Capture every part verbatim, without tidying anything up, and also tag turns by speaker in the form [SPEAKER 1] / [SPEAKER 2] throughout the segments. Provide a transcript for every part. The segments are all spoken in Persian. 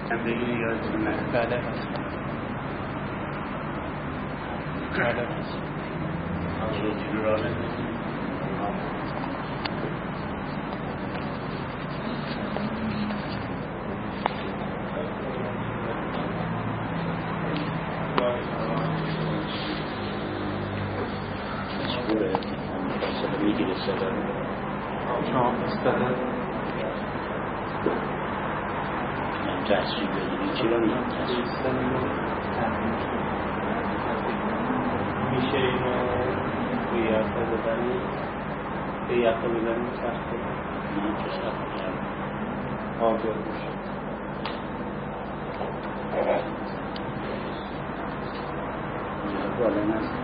[SPEAKER 1] بگیری یادتون نه.
[SPEAKER 2] بله هست. بله هست.
[SPEAKER 1] چجور را بزنید؟
[SPEAKER 3] مشهوره فاصله میگیره صدا رو
[SPEAKER 2] شما استاده
[SPEAKER 3] من تصویب بگیری چی رو میگم تصویب
[SPEAKER 1] میشه اینو توی یخه بزنید توی یخه بزنید سخت کنید
[SPEAKER 3] من تو سخت کردم
[SPEAKER 1] آبیاد میشه
[SPEAKER 3] اینجا بالا نزد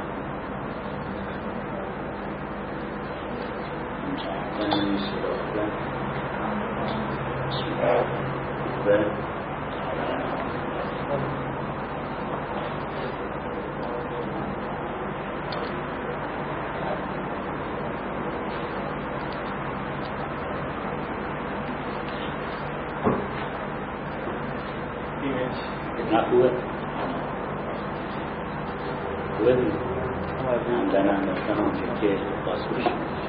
[SPEAKER 3] اینجا کنم این صدا به نه خوبه خوبه دید همدن انداختن اونجا که باز بشه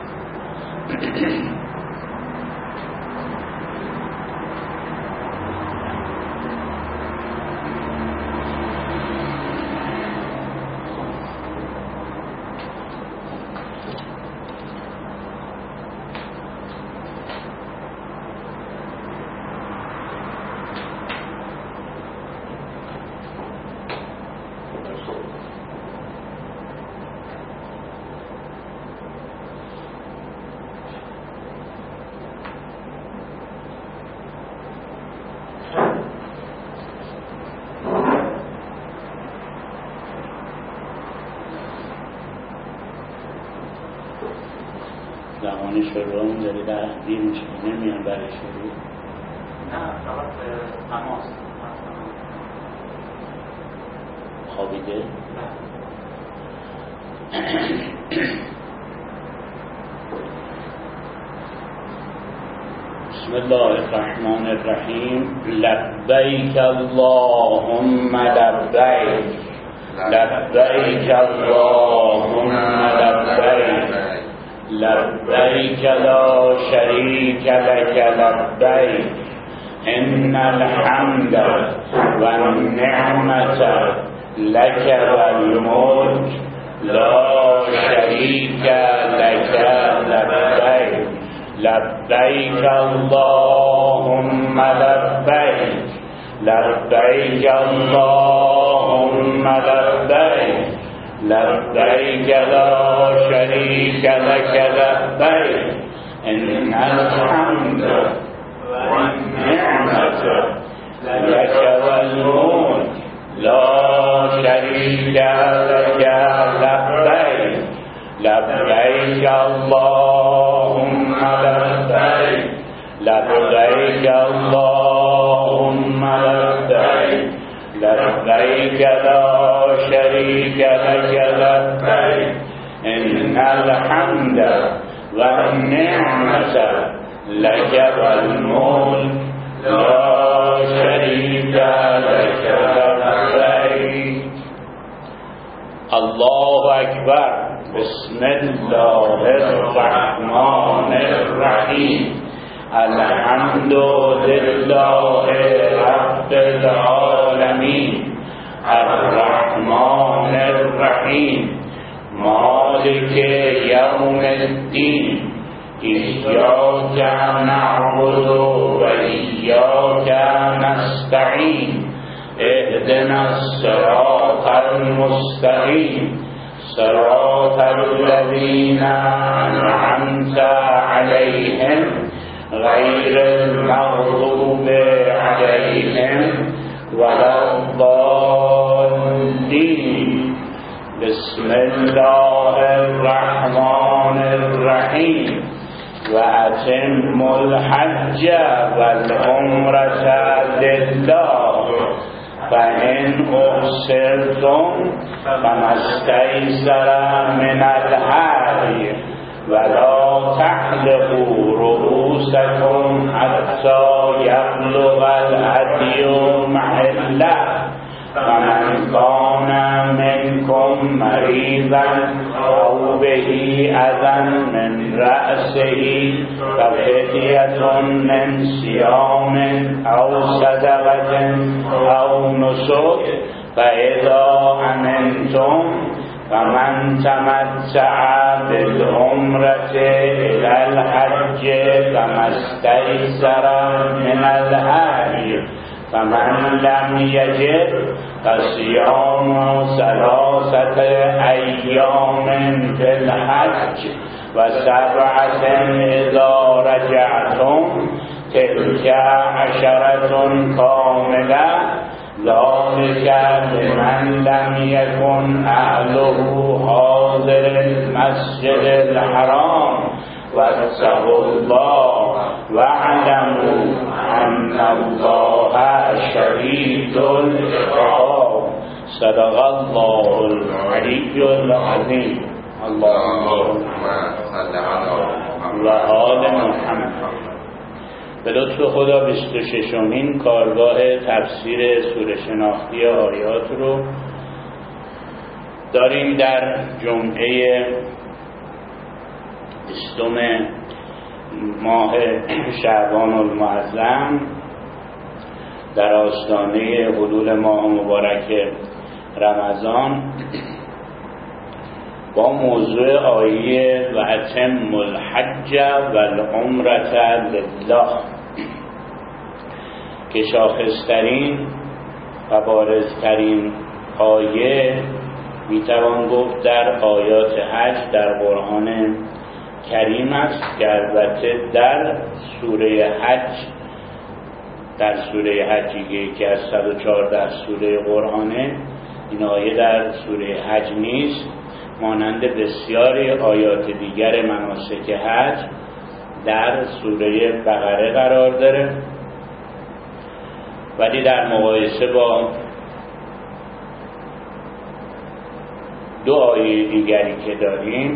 [SPEAKER 3] زمان شروع داری در دین چی نمیان برای شروع
[SPEAKER 1] نه فقط تماس
[SPEAKER 3] خوابیده بسم الله الرحمن الرحیم لبیک اللهم لبیک لبیک اللهم لبیک لبیک لا شریک لک لبیک ان الحمد والنعمة لك والملك لا شریک لک لبیک لبیک اللهم لبیک لبیک اللهم لبیک لبیک لا شریک لک لبیک ان الحمد والنعمة لك والملك لا شریک لک لبیک لبیک اللهم لبیک لبیک اللهم لبیک لبیک لا شریک لک لبیک ان الحمد والنعمة لك والملك لا شریک لک لبیک الله اکبر بسم الله الرحمن الرحیم الحمد لله رب العالمین الرحمن الرحیم مالک یوم الدین ایاک نعبد و ایاک نستعین اهدنا الصراط المستقیم صراط الذين أنعمت عليهم غير المغضوب عليهم ولا الضالين بسم الله الرحمن الرحيم وأتم الحج والعمرة لله فإن أحصرتم فما استيسر من الهدي ولا تحلقوا رؤوسكم حتى يبلغ الهدي محله فمن كان منكم مريضا أو به أذى من رأسه ففدية من صيام أو صدقة أو نسك فإذا أمنتم فمن تمتع بالعمرة إلى الحج فما استيسر من الهدي فمن لم يجد فصيام ثلاثة أيام في الحج وسبعة إذا رجعتم تلك عشرة كاملة ذلك لمن لم يكن أهله حاضر المسجد الحرام واتقوا الله واعلموا أن الله شديد العقاب. صدق الله العلي العظيم. اللهم صل على و آل محمد. به لطف خدا بیست و ششمین کارگاه تفسیر سوره شناختی آیات رو داریم در جمعه بیستم ماه شعبان المعظم در آستانه حلول ماه مبارک رمضان با موضوع آیه و اتم الحج و العمرة لله که شاخصترین و بارزترین آیه میتوان گفت در آیات حج در قرآن کریم است که البته در سوره حج در سوره حجیه که از صد و چهارده سوره قرآنه این آیه در سوره حج نیست، مانند بسیاری آیات دیگر مناسک حج در سوره بقره قرار داره، ولی در مقایسه با دو آیه دیگری که داریم،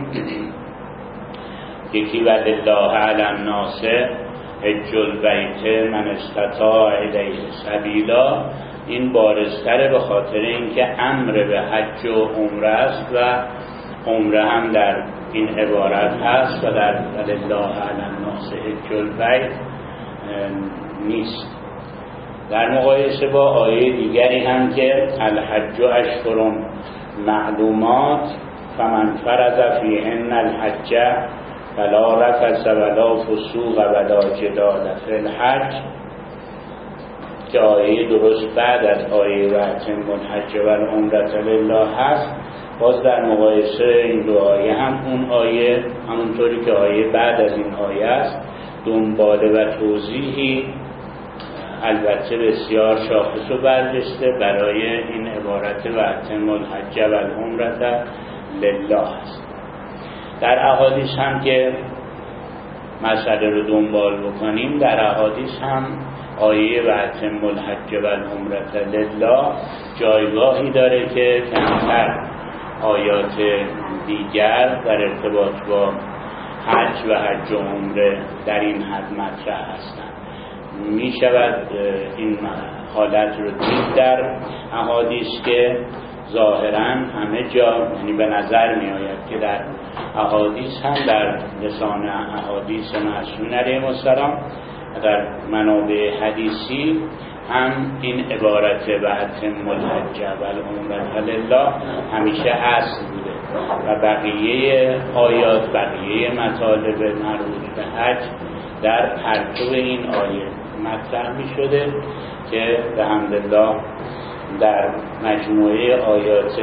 [SPEAKER 3] یکی ولله علی الناس حج البیت من استطاع الیه سبیلا، این بارزتره به خاطر اینکه امر به حج و عمره است و عمره هم در این عبارت هست و در ولله علی الناس حج البیت نیست. در مقایسه با آیه دیگری هم که الحج اشهر معلومات فمن فرض فیهن الحج فلا رفث ولا فسوق ولا جدال فی الحج، که آیه درست بعد از آیه و اتم الحج و العمرة لله هست، باز در مقایسه این دو آیه هم اون آیه همونطوری که آیه بعد از این آیه است دنباله و توضیحی البته بسیار شاخص و برجسته برای این عبارت و اتم الحج و العمرة لله است. در احادیث هم که مسئله رو دنبال بکنیم، در احادیث هم آیه و اتم الحج و العمرة لله جایگاهی داره که کمتر آیات دیگر در ارتباط با حج و حج و عمره در این حد مطرح هستند. می شود این حالت رو دید در احادیث که ظاهراً همه جا، یعنی به نظر می آید که در احادیث هم در لسان احادیث معصومین علیهم السلام در منابع حدیثی هم این عبارت و اتم الحج و العمرة لله همیشه اصل بوده و بقیه آیات، بقیه مطالب مربوط به حج در پرتو این آیه مطرح می شده که به حمدالله در مجموعه آیات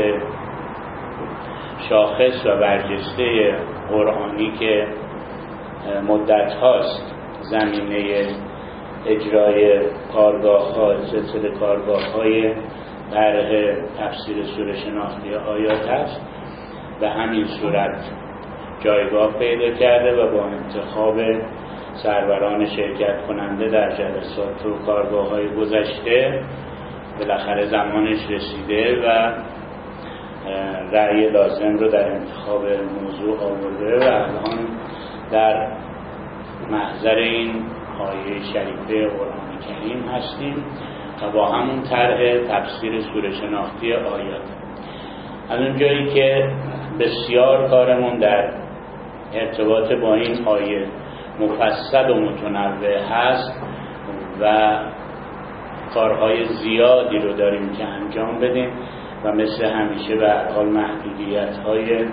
[SPEAKER 3] شاخص و برجسته قرآنی که مدت هاست زمینه اجرای کارگاه ها، سلسله کارگاه های طرح تفسیر سوره شناختی آیات هست، به همین صورت جایگاه پیدا کرده و با انتخاب سروران شرکت کننده در جلسات و کارگاه های گذشته بالاخره زمانش رسیده و رأی لازم رو در انتخاب موضوع آورده و الان در محضر این آیه شریفه قرآن کریم هستیم و با همون طرح تفسیر سوره شناختی آیات. از اون جایی که بسیار کارمون در ارتباط با این آیه مفصل و متنوع هست و کارهای زیادی رو داریم که انجام بدیم و مثل همیشه به هر حال محدودیت‌های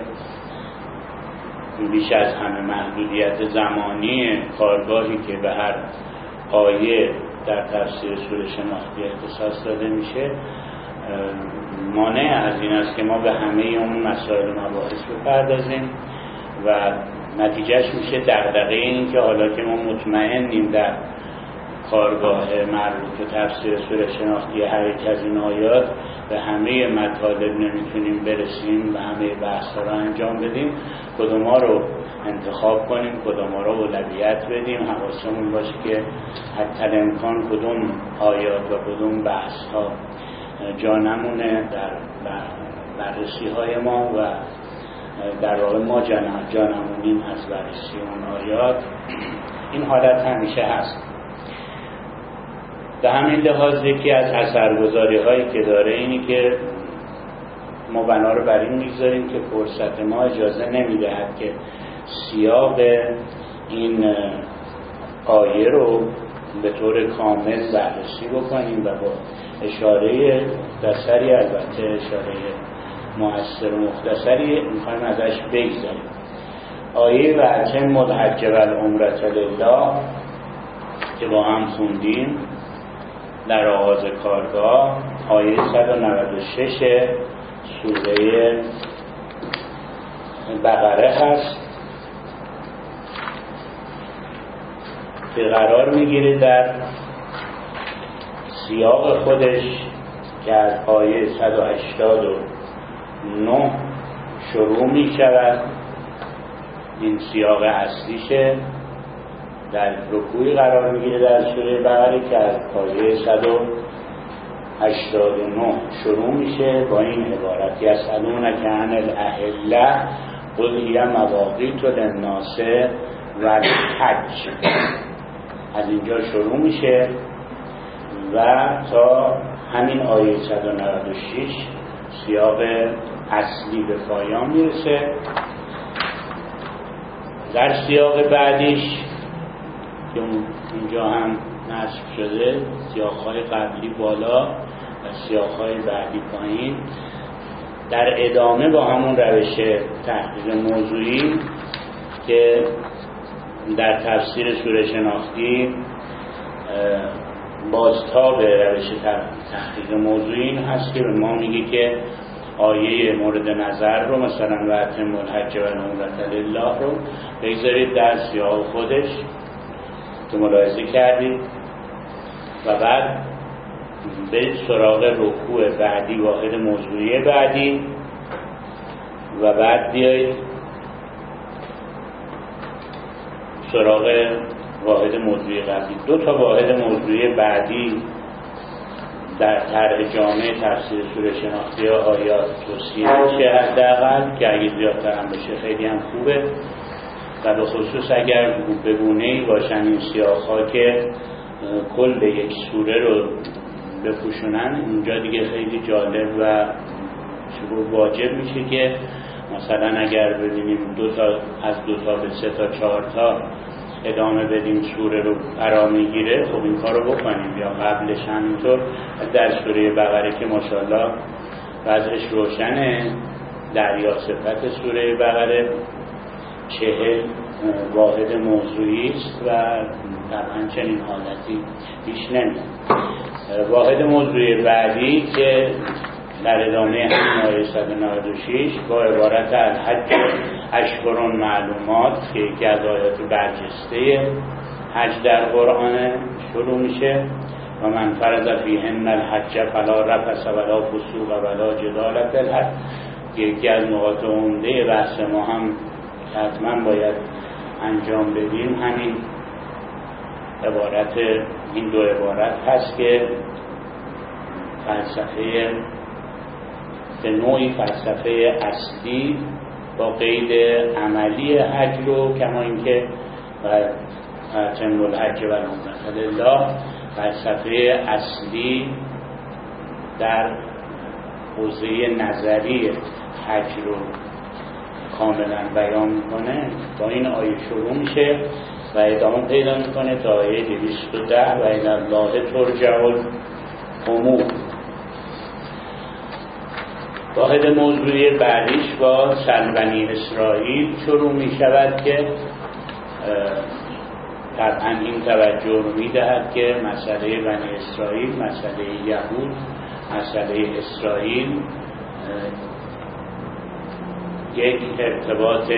[SPEAKER 3] بیش از همه محدودیت زمانی کارگاهی که به هر آیه در تفسیر سوره شناختی اختصاص داده میشه مانع از این است که ما به همه اون مسائل و مباحث بپردازیم و نتیجهش میشه دغدغه این که حالا که ما مطمئنیم در کارگاه مربوط به تفسیر سوره شناختی هر یک از این آیات به همه مطالب نمیتونیم برسیم و همه بحث ها رو انجام بدیم، کدوم ها رو انتخاب کنیم، کدوم ها رو اولویت بدیم، حواسمون باشه که حتی امکان کدوم آیات و کدوم بحث ها جا نمونه در بررسی های ما و در واقع ما جا نمونیم از بررسی اون آیات. این حالت همیشه هست. به همین لحاظ یکی از اثرگذاری هایی که داره اینی که ما بنا رو بر این میگذاریم که فرصت ما اجازه نمیدهد که سیاق این آیه رو به طور کامل بررسی بکنیم و با اشاره مختصری، البته اشاره مؤثر و مختصری میخوایم ازش بگذاریم. آیه و اتم الحج و العمرة لله که با هم خوندیم در آغاز کارگاه، آیه صد و نود و شش سوره بقره هست که قرار میگیره در سیاق خودش که از آیه صد و هشتاد و نه شروع می شود. این سیاق اصلیشه، در رکوعی قرار میگیره در سوره بقره که از آیه صد و هشتاد و نه شروع میشه با این عبارت: یسألونک عن الاهله قل هی مواقیت للناس و الحج. از اینجا شروع میشه و تا همین آیه صد و نود و شش سیاق اصلی به پایان میرسه. در سیاق بعدیش که اینجا هم نصب شده، سیاق‌های قبلی بالا و سیاق‌های بعدی پایین، در ادامه با همون روش تحقیق موضوعی که در تفسیر سوره شناختی بازتاب روش تحقیق موضوعی این هست که به ما میگه که آیه مورد نظر رو مثلا و اتم الحج و العمرة لله رو بگذارید در سیاق خودش که ملاحظه کردید و بعد به سراغ رکوع بعدی، واحد موضوعی بعدی، و بعد بیایید سراغ واحد موضوعی قبلی. دو تا واحد موضوعی بعدی در طرح جامع تفسیر سوره شناختی آیات توصیه میشه حداقل، که اگه زیادتر هم بشه خیلی هم خوبه و به خصوص اگر به گونه‌ای باشن این سیاق‌ها که کل یک سوره رو بپوشونن، اونجا دیگه خیلی جالب و واجب میشه که مثلا اگر ببینیم دو تا از دو تا به سه تا چهار تا ادامه بدیم سوره رو فرا میگیره، خب این کار رو بکنیم. یا قبلش همینطور در سوره بقره که ماشاءالله وضعش روشنه، دریا صفت سوره بقره چهل واحد موضوعی است و طبعا چنین حالتی پیش نمیاد. واحد موضوعی بعدی که در ادامه همین آیه صد و نود و شش با عبارت الحج اشهر معلومات که یکی از آیات برجسته حج در قرآن شروع میشه و من فرض فیهن الحج فلا رفث ولا فسوق ولا جدال فی الحج، که یکی از نقاط عمده بحث ما هم حتما باید انجام بدیم همین عبارت، این دو عبارت هست که فلسفه به نوعی فلسفه اصلی با قید عملی حج رو، کما اینکه تم الحج و العمرة لله فلسفه اصلی در حوزه نظری حج رو کاملا بیان میکنه. با این آیه شروع میشه و ادامه پیدا میکنه تا آیه دویست و ده و الی الله ترجع الامور. واحد موضوعی بعدیش با سن بنی اسرائیل شروع میشود که طبعا این توجه رو میدهد که مسئله بنی اسرائیل، مسئله یهود، مسئله اسرائیل یک ارتباط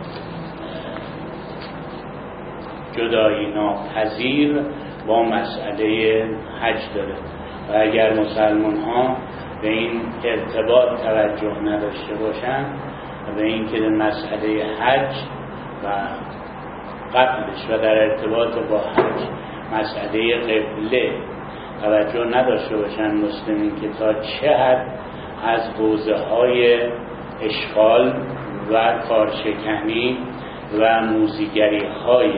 [SPEAKER 3] جدایی ناپذیر با مسئله حج داره و اگر مسلمان ها به این ارتباط توجه نداشته باشن و به این که مسئله حج و قبلش و در ارتباط با حج مسئله قبله توجه نداشته باشن مسلمین که تا چه حد از حوزه های اشغال و کارشکنی و موزیگری های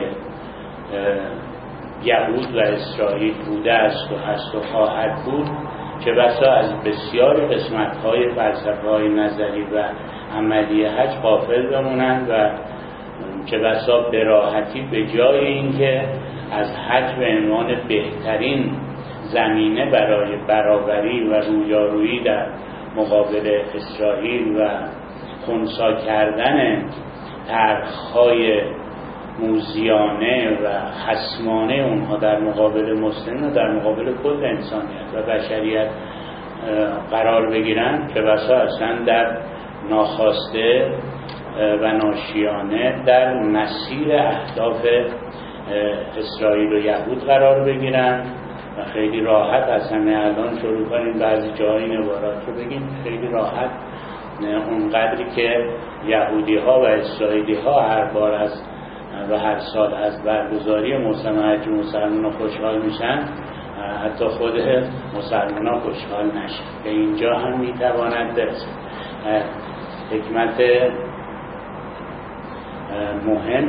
[SPEAKER 3] یهود و اسرائیل بوده است و هست و خواهد بود، چه بسا از بسیار قسمت های فلسفه های نظری و عملی حج غافل بمونند و چه بسا به راحتی به جای اینکه از حج به عنوان بهترین زمینه برای برابری و رویارویی در مقابل اسرائیل و خنثی کردن طرح‌های موذیانه و خصمانه اونها در مقابل مسلمین و در مقابل کل انسانیت و بشریت قرار بگیرن، که بسا اصلا در ناخواسته و ناشیانه در مسیر اهداف اسرائیل و یهود قرار بگیرن و خیلی راحت از همه الان شروع کنیم بعضی جاهای این عبارات رو بگیم، خیلی راحت اون قدری که یهودی ها و اسرائیلی ها هر بار از و هر سال از برگزاری موسم حج مسلمان ها خوشحال میشن، حتی خود مسلمان ها خوشحال نشن. به اینجا هم میتواند برسه. حکمت مهم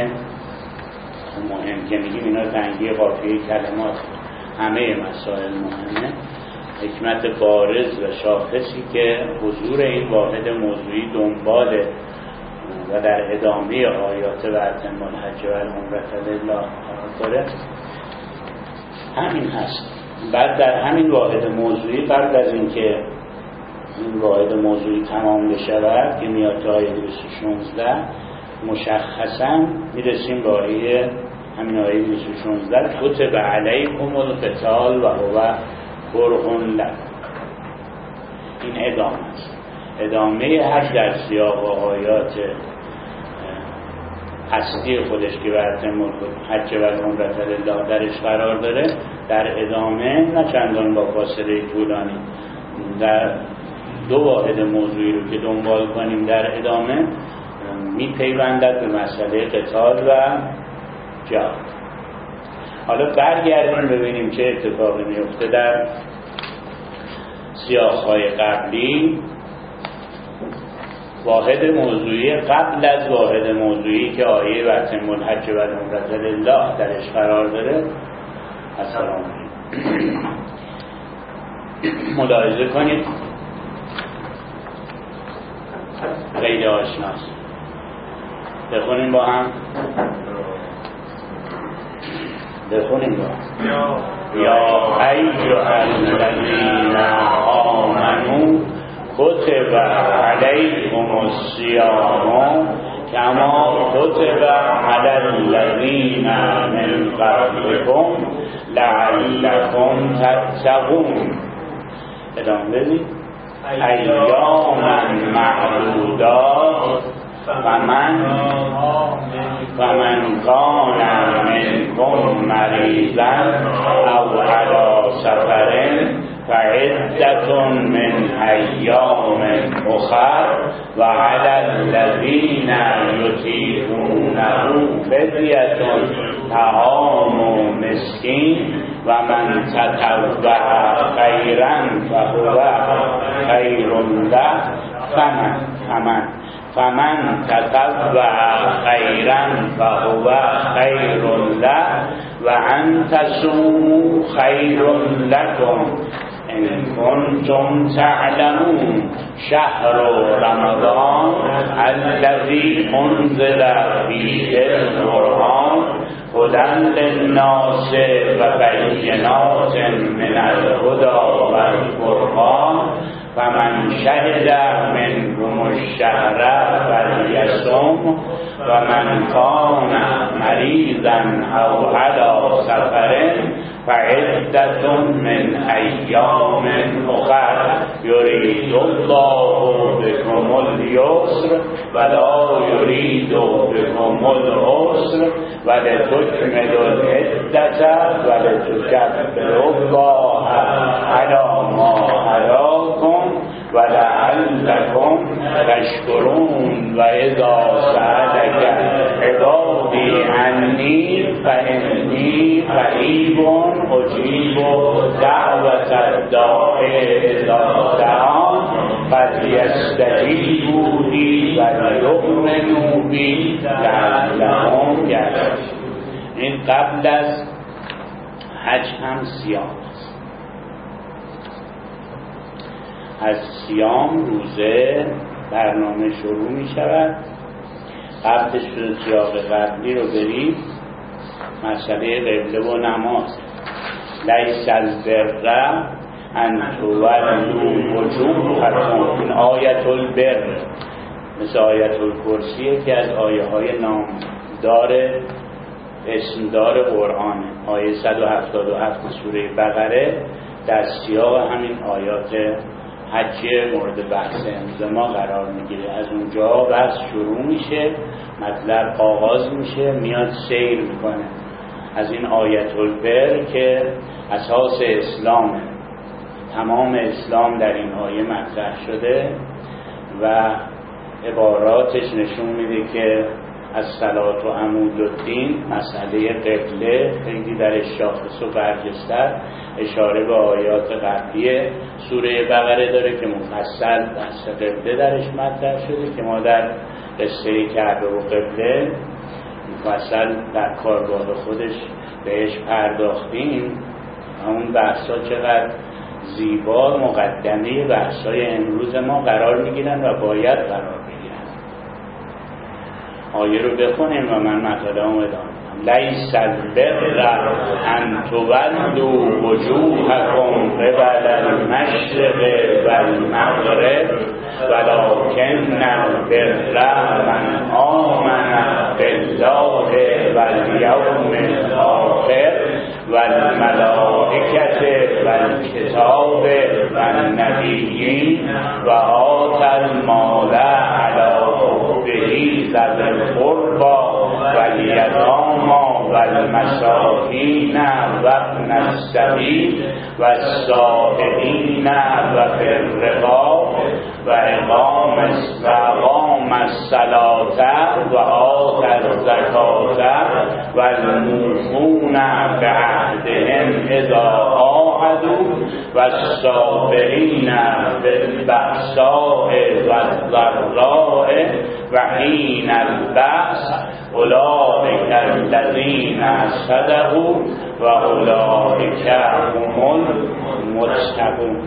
[SPEAKER 3] مهم که میگیم اینا تنگی قافیه کلمات، همه مسائل مهمه. حکمت بارز و شاخصی که حضور این واحد موضوعی دنبال و در ادامه آیات و اتم الحج و العمرة لله قرار داره همین هست. بعد در همین واحد موضوعی قبل از اینکه این واحد موضوعی تمام بشود که میاد تا آیه دویست و شانزده مشخصا میرسیم به آیه همین آیه دویست و شانزده کتب علیکم القتال و هو کرها لکم. این ادامه است، ادامه هر در سیاق و آیات اصلی خودش که بر اتم الحج و العمرة لله درش قرار داره، در ادامه نه چندان با فاصله طولانی در دو واحد موضوعی رو که دنبال کنیم در ادامه میپیوندد به مسئله قتال و جهاد. حالا برگردیم ببینیم چه اتفاقی میفته در سیاق‌های قبلی. واحد موضوعی قبل از واحد موضوعی که آیه و اتم الحج و العمرة لله درش قرار داره السلام ملاحظه کنید غیر آشناست. بخونیم با هم بخونیم با هم یا ایها الذین آمنوا کتب علیکم الصیام کما کتب علی الذین من قبلکم لعلکم تتقون. ادامه بدید. ایاما معدودات فمن فمن کان منکم مریضا او علی سفر فعدة من ایام اخر و علی الذین یطیقونه فدیة طعام مسکین و من تطوع خیرا فهو خیر له فمن فمن فمن تطوع خیرا فهو خیر له و ان تصوموا خیر لكم ان کنتم تعلمون شهر رمضان الذي انزل فيه القرآن هدى للناس و بینات من الهدى والفرقان فمن شهد منكم الشهر فليصم و من كان مريضا او على سفر فعدة من ایام اخر يريد الله بكم اليسر ولا يريد بكم العسر ولتكملوا العدة ولتكبروا الله على ما هداكم ولعلكم تشكرون و اذا سألك عبادي عني فإني قريب أجيب دعوة الداع إذا دعان فليستجيبوا لي وليؤمنوا بي لعلهم يرشدون. این قبل از حج هم سیام است. از سیام روزه برنامه شروع می شود. قبلش رو سیاق قبلی رو بریم. مسئله قبله و نماز. لیس البر ان تولوا وجوهکم. این آیت البر مثل آیت الکرسی که از آیه های نامدار اسمدار قرآن، آیه صد و هفتاد و هفت سوره بقره در سیاق همین آیات حج مورد بحث امروز ما قرار میگیره. از اونجا بحث شروع میشه، مطلب آغاز میشه، میاد سیر میکنه از این آیت البر که اساس اسلامه. تمام اسلام در این آیه مطرح شده و عباراتش نشون میده که از صلات و عمود الدین، مسئله قبله خیلی درش شاخص و برجسته اشاره به آیات قبلی سوره بقره داره که مفصل بحث قبله درش مطرح شده که ما در قصه کعبه و قبله مفصل در کارگاه خودش بهش پرداختیم. اون بحثا چقدر زیبا مقدمه بحثای امروز ما قرار میگیرن و باید قرار بگیرن. آیه رو بخونیم و من مطالعه ادامه میدم. لیس البر ان تولوا وجوهکم قبل المشرق والمغرب ولكن البر من آمن بالله والیوم الاخر والملائکة والکتاب والنبیین و آتى المال علی حبه ذوی القربى والیتامی والمساکین وابن السبیل والسائلین وفی الرقاب و اقام الصلاة و آتى الزکاة والموفون بعهدهم اذا عاهدوا والصابرین بالبأساء والضراء وحین البأس اولئک الذین صدقوا و اولئک هم المتقون.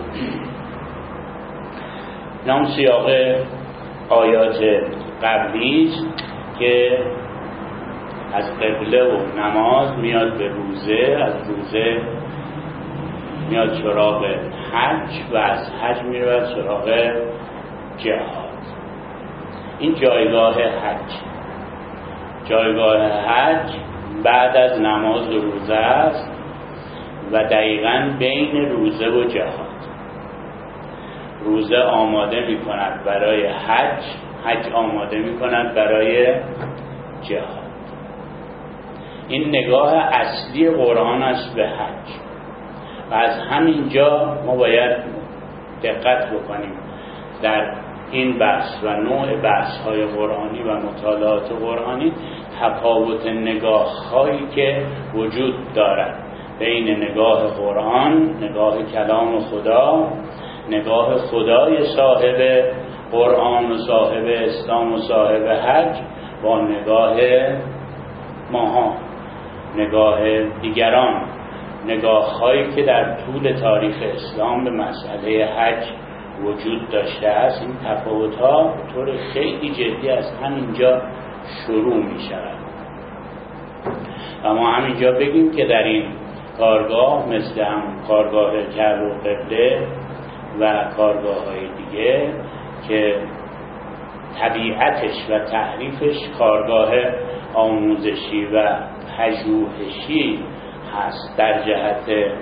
[SPEAKER 3] نام سیاق آیات قبلی که از قبله و نماز میاد به روزه، از روزه میاد سراغ حج و از حج میاد سراغ جهاد. این جایگاه حج، جایگاه حج بعد از نماز و روزه است و دقیقاً بین روزه و جهاد. روزه آماده می کند برای حج، حج آماده می کند برای جهاد. این نگاه اصلی قرآن است به حج و از همینجا ما باید دقت بکنیم در این بحث و نوع بحث های قرآنی و مطالعات قرآنی تفاوت نگاه هایی که وجود دارد بین نگاه قرآن، نگاه کلام خدا، نگاه خدای صاحب قرآن و صاحب اسلام و صاحب حج با نگاه ماها، نگاه دیگران، نگاه هایی که در طول تاریخ اسلام به مسئله حج وجود داشته است. این تفاوت ها به طور خیلی جدی از همینجا شروع می شود و ما همینجا بگیم که در این کارگاه مثل هم کارگاه کعبه و قبله و کارگاه های دیگه که طبیعتش و تعریفش کارگاه آموزشی و پژوهشی هست در جهت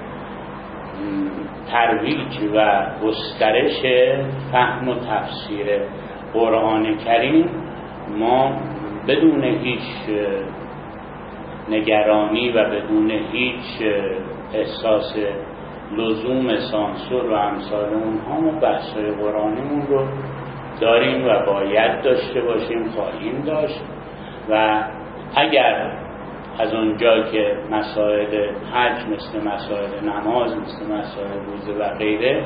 [SPEAKER 3] ترویج و گسترش فهم و تفسیر قرآن کریم، ما بدون هیچ نگرانی و بدون هیچ احساس لزوم سانسور و امثال اونها ما بحث‌های قرآنیمون رو داریم و باید داشته باشیم، خواهیم داشت. و اگر از اونجا که مسائل حج مثل مسائل نماز، مثل مسائل روزه و غیره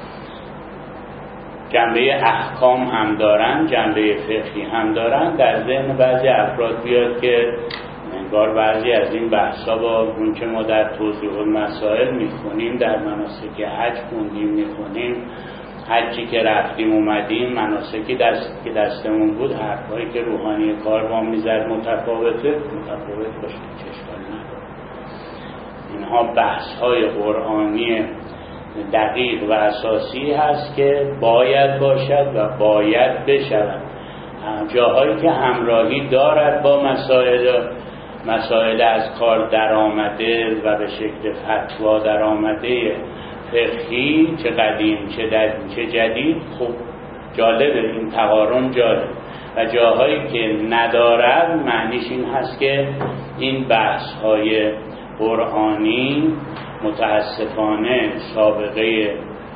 [SPEAKER 3] جنبه احکام هم دارن، جنبه فقهی هم دارن، در ذهن بعضی افراد بیاد که انگار بعضی از این بحثا با اون که ما در توضیح المسائل میخونیم، در مناسک حج خوندیم میخونیم، حجی که رفتیم اومدیم، مناسکی دست که دستمون بود، حرفایی که روحانی کاروان میزد متفاوته، متفاوت باشه چه اشکالی نداره. اینها بحث‌های قرآنی دقیق و اساسی هست که باید باشد و باید بشود. جاهایی که همراهی دارد با مسائل مسائل از کار در آمده و به شکل فتوا در آمده فقهی، چه قدیم چه, چه جدید، خب جالبه، این تقارن جالب. و جاهایی که ندارد معنیش این هست که این بحث های قرآنی متاسفانه سابقه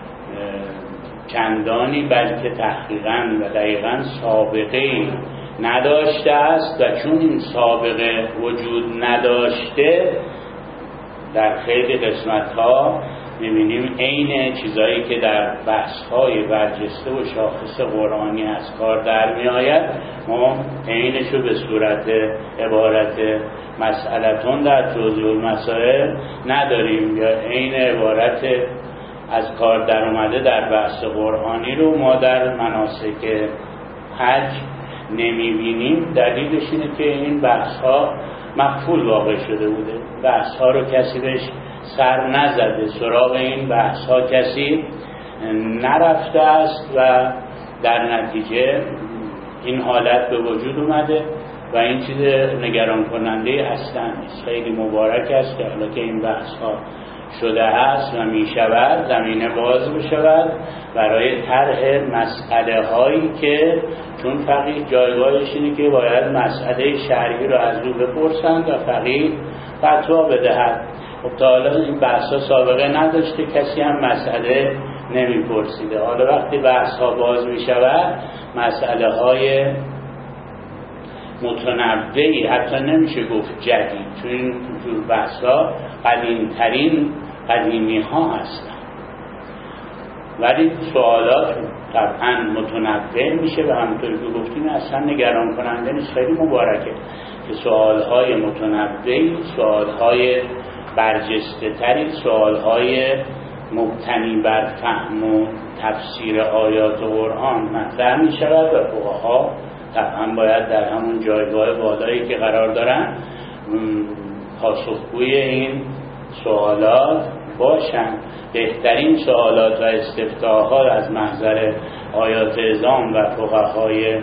[SPEAKER 3] چندانی بلکه تحقیقاً و دقیقاً سابقه نداشته است و چون این سابقه وجود نداشته در خیلی قسمت ها می‌بینیم عین چیزایی که در بحث‌های برجسته و شاخص قرآنی از کار در می‌آید ما عینشو به صورت عبارت مسئلتون در توضیح المسائل نداریم، یا عین عبارت از کار در اومده در بحث قرآنی رو ما در مناسک حج نمی‌بینیم. دلیلش اینه که این بحث‌ها مقفول واقع شده بوده، بحث‌ها رو کسی بهش سر نزده، سراغ این بحث ها کسی نرفته است و در نتیجه این حالت به وجود اومده و این چیز نگران کننده اصلا نیست. خیلی مبارک است که حالا که این بحث ها شده است و می شود زمینه باز بشود برای طرح مسئله هایی که چون فقیه جایگاهش اینه که باید مسئله شرعی رو از او بپرسند و فقیه فتوا بدهد. خب تا حالا این بحث ها سابقه نداشته، کسی هم مسئله نمی پرسیده. حالا وقتی بحث ها باز می شود مسئله های متنوعی، حتی نمیشه گفت جدید، چون این جور بحث ها قدیم ترین قدیمی ها هستن، ولی سوالات طبعا متنوع میشه و همونطور که گفتیم اصلا نگران کننده نیست. خیلی مبارکه که سوال های متنوعی، سوال های برجسته تری، سوال های مبتنی بر فهم و تفسیر آیات قرآن مطرح می شود و فقها طبعا باید در همون جایگاه بالایی که قرار دارن پاسخگوی این سوالات باشند. بهترین سوالات و استفتاحات از محضر آیات اعظام و فقهای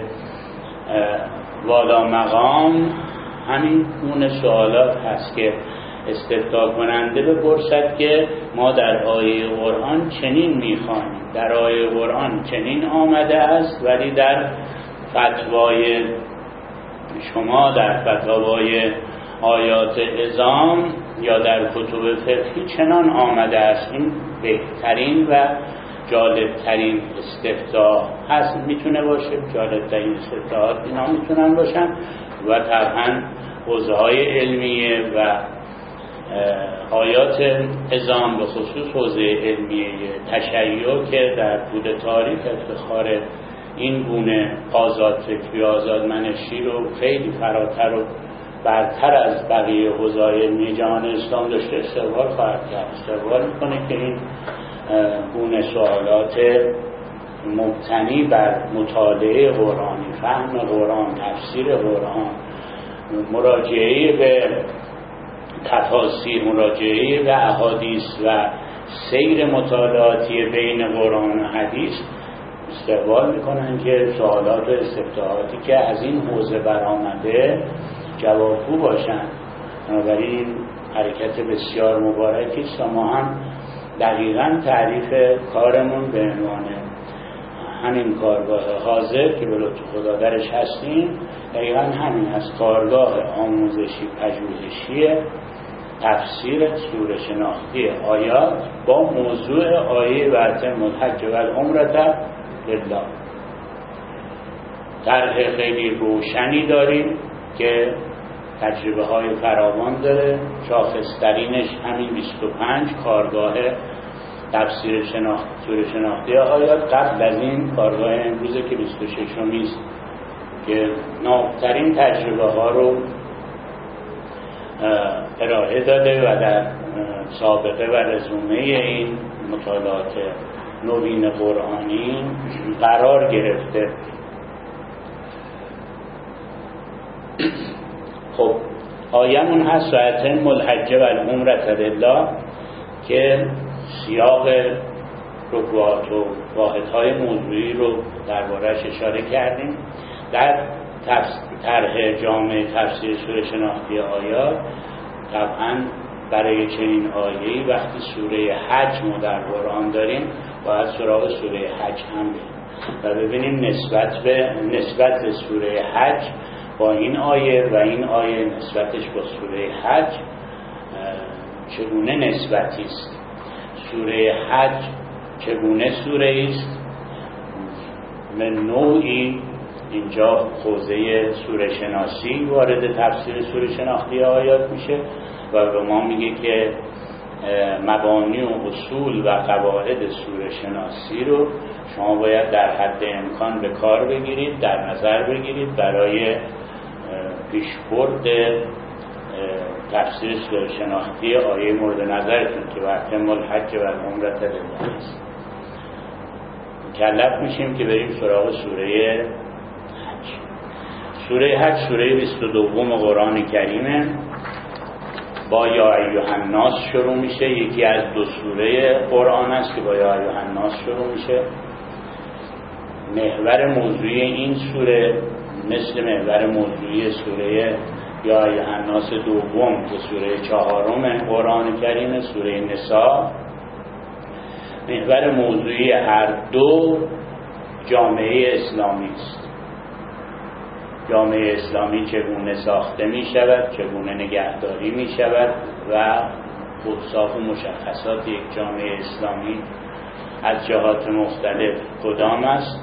[SPEAKER 3] والا مقام همین گونه سوالات هست که استفتاح کننده بپرسد که ما در آیه قرآن چنین می‌خوانیم، در آیه قرآن چنین آمده است، ولی در فتوای شما، در فتاوای آیات اعظام یا در کتب فقهی چنان آمده است. این بهترین و جالبترین استفتاح هست، میتونه باشه. جالبترین استفتاحات اینا میتونن باشن و طبعا حوزه‌های علمیه و آیات اذان به خصوص حوزه علمیه تشیع که در طول تاریخ افتخار این گونه آزاد فکری آزاد منشی رو خیلی فراتر و برتر از بقیه حوزه‌های علمی جهان اسلام داشته استقبال خواهد کرد. استقبال میکنه که این گونه سوالات مبتنی بر مطالعه قرآنی، فهم قرآن، تفسیر قرآن، مراجعه به تفاسیر، مراجعه به احادیث و سیر مطالعاتی بین قرآن و حدیث استقبال میکنن که سوالات و استفتاحاتی که از این حوزه برآمده جوابگو باشن. بنابراین حرکت بسیار مبارکی است و ما هم دقیقاً تعریف کارمون به عنوان همین کارگاه حاضر که به لطف خدا درش هستیم دقیقاً همین از کارگاه آموزشی پژوهشی تفسیر سوره شناختی آیات با موضوع آیه وَأَتِمُّوا الْحَجَّ وَالْعُمْرَةَ لله. طرح خیلی روشنی داریم که تجربه های فراوان داره. شاخصترینش همین بیست و پنج کارگاه تفسیر شناخت سوره شناختی آیات قبل از این کارگاه امروزه که بیست و ششمی است که نابترین تجربه ها رو ارائه داده و در سابقه و رزومه این مطالعات نوین قرآنی قرار گرفته. خب آیمون هست وَأَتِمُّوا الْحَجَّ وَالْعُمْرَةَ لله که سیاق رکوعات و واحدهای موضوعی رو درباره‌اش اشاره کردیم. در طرح جامع تفسیر سوره شناختی آیات طبعا برای چنین آیه‌ای وقتی سوره حج ما در قرآن داریم باید سراغ سوره حج هم بریم و ببینیم نسبت به نسبت به سوره حج با این آیه و این آیه نسبتش با سوره حج چگونه نسبتی است. سوره حج چگونه سوره است؟ من نوعی اینجا حوزه سوره شناسی وارد تفسیر سوره شناختی آیات میشه و به ما میگه که مبانی و اصول و قواعد سوره شناسی رو شما باید در حد امکان به کار بگیرید، در نظر بگیرید برای پیشبرد تفسیر سوره شناختی آیه مورد نظرتون که وَأَتِمُّوا الْحَجَّ وَالْعُمْرَةَ لله است. مکلف میشیم که بریم سراغ سوره حج. سوره حج سوره بیست و دو قرآن کریمه. با یا ایها الناس شروع میشه. یکی از دو سوره قرآن است که با یا ایها الناس شروع میشه. محور موضوعی این سوره مثل محور موضوعی سوره یا ایها الناس دوم که سوره چهارم قرآن کریم سوره نساء، محور موضوعی هر دو جامعه اسلامی است. جامعه اسلامی چگونه ساخته می شود، چگونه نگهداری می شود و اوصاف و مشخصات یک جامعه اسلامی از جهات مختلف کدام است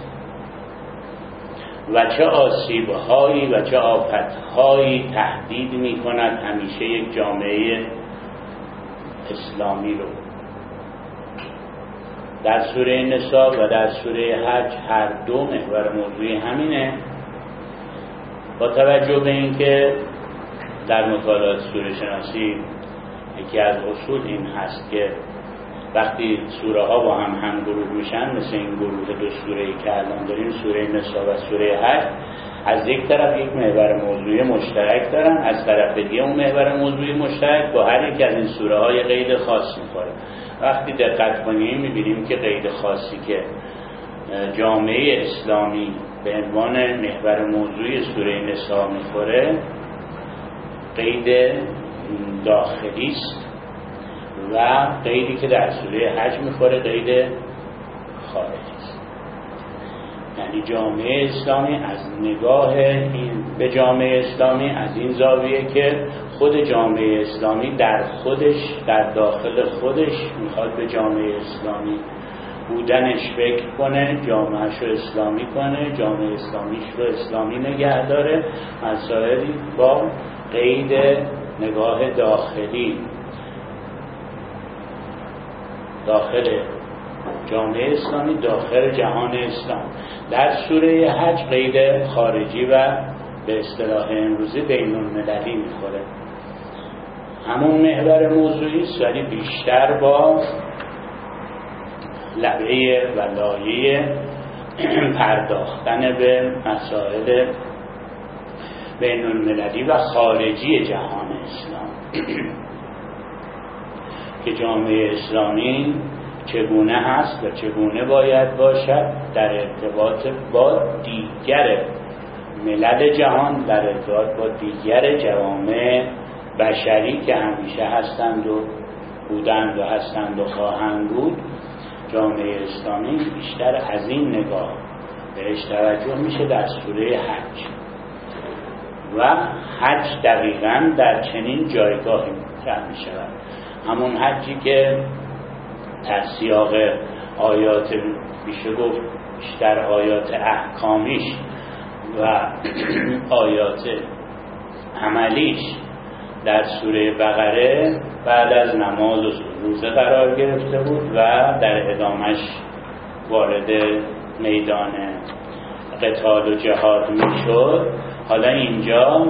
[SPEAKER 3] و چه آسیب‌هایی و چه آفت‌هایی تهدید می‌کند همیشه یک جامعه اسلامی رو. در سوره نساء و در سوره حج هر دو محور موضوعی همینه. با توجه به اینکه در مطالعات سوره شناسی یکی از اصول این هست که وقتی سوره ها با هم هم گروه میشن، مثل این گروه دو سوره‌ای که الان داریم سوره نساء و سوره حج، از یک طرف یک محور موضوعی مشترک دارن، از طرف دیگه اون محور موضوعی مشترک با هر یک از این سوره های قید خاص میخوره. وقتی دقت کنیم میبینیم که قید خاصی که جامعه اسلامی به عنوان محور موضوعی سوره نساء میخوره قید داخلی است و قیدی که در سوره حج میخوره قید خارجی است. یعنی جامعه اسلامی از نگاه این به جامعه اسلامی از این زاویه که خود جامعه اسلامی در خودش در داخل خودش میخواد به جامعه اسلامی بودنش فکر کنه، جامعهش رو اسلامی کنه، جامعه اسلامیش رو اسلامی نگه داره، مسائلی با قید نگاه داخلی داخل جامعه اسلامی، داخل جهان اسلام. در سوره حج قید خارجی و به اصطلاح امروزی بین المللی میخوره. همون محور موضوعی است ولی بیشتر با لبه و لایه پرداختن به مسائل بین المللی و خارجی جهان اسلام که جامعه اسلامی چگونه هست و چگونه باید باشد در ارتباط با دیگر ملل جهان، در ارتباط با دیگر جوامع بشری که همیشه هستند و بودند و هستند و خواهند بود. جامعه اسلامی بیشتر از این نگاه بهش توجه میشه در سوره حج و حج دقیقاً در چنین جایگاهی مطرح میشود. همون حجی که در سیاق آیات میشه گفت بیشتر آیات احکامیش و آیات عملیش در سوره بقره بعد از نماز و روزه قرار گرفته بود و در ادامش وارد میدان قتال و جهاد میشد. حالا اینجا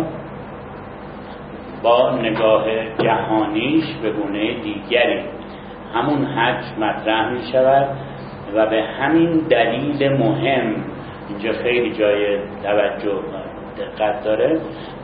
[SPEAKER 3] با نگاه جهانیش به گونه دیگری همون حج مطرح می شود و به همین دلیل مهم اینجا خیلی جای توجه دقت داره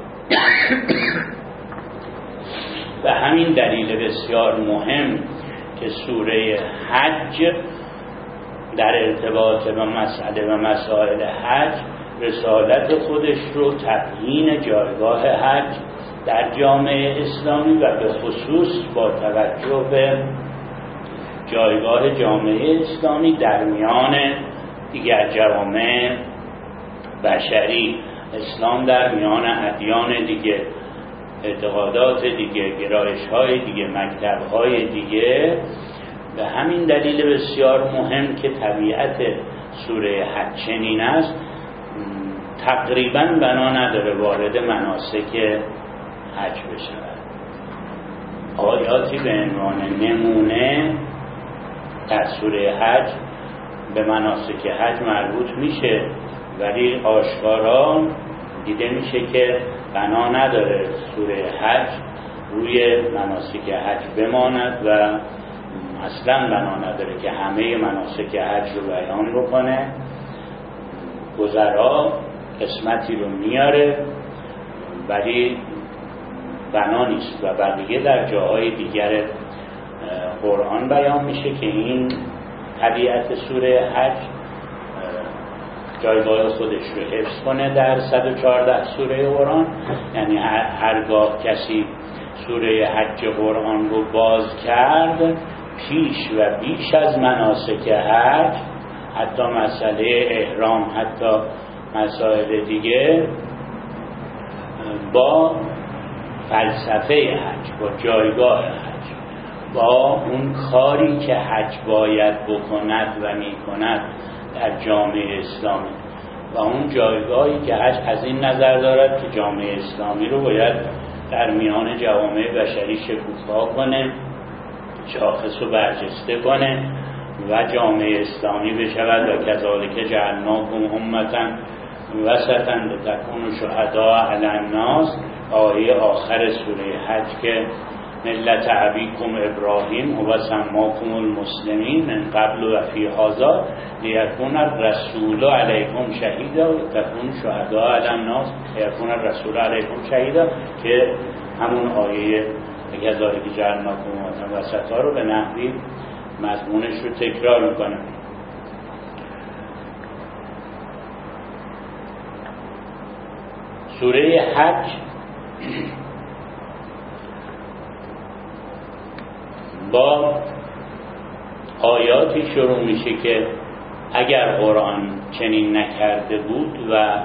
[SPEAKER 3] و همین دلیل بسیار مهم که سوره حج در ارتباط با مسئله و مسائل حج رسالت خودش رو تبیین جایگاه حج در جامعه اسلامی و به خصوص با توجه به جایگاه جامعه اسلامی در میان دیگر جوامع بشری، اسلام در میان ادیان دیگه، اعتقادات دیگه، گرایش‌های دیگه، مکتب‌های دیگه. به همین دلیل بسیار مهم که طبیعت سوره حج چنین است، تقریباً بنا نداره وارد مناسک حج بشود. آیاتی به عنوان نمونه در سوره حج به مناسک حج مربوط میشه ولی آشکارا دیده میشه که بنا نداره سوره حج روی مناسک حج بماند و اصلا بنا نداره که همه مناسک حج رو بیان بکنه. گذرا قسمتی رو میاره ولی بنا نیست و بقیه در جاهای دیگر قرآن بیان میشه که این طبیعت سوره حج جایگاه خودش رو حفظ کنه در صد و چهارده سوره قرآن. یعنی هرگاه کسی سوره حج قرآن رو باز کرد پیش و بیش از مناسک حج، حتی مسئله احرام، حتی مسائل دیگه، با فلسفه حج، با جایگاه حج، با اون کاری که حج باید بکند و میکند در جامعه اسلامی و اون جایگاهی که حج از این نظر دارد که جامعه اسلامی رو باید در میان جوامع بشری شکوفا کنه، شاخص رو برجسته کنه و جامعه اسلامی بشود و کذالک جعلناکم امة وسطا لتکونوا شهداء علی الناس. آیه آخر سوره حج که ملت ابیکم ابراهیم هو سماکم المسلمین من قبل و فی هذا لیکون الرسول علیکم شهیدا و تکونوا شهداء علی الناس لیکون الرسول علیکم شهیدا، که همون آیه کذالک جعلناکم امة وسطا رو به نحوی مضمونش رو تکرار میکنه. سوره حج با آیاتی شروع میشه که اگر قرآن چنین نکرده بود و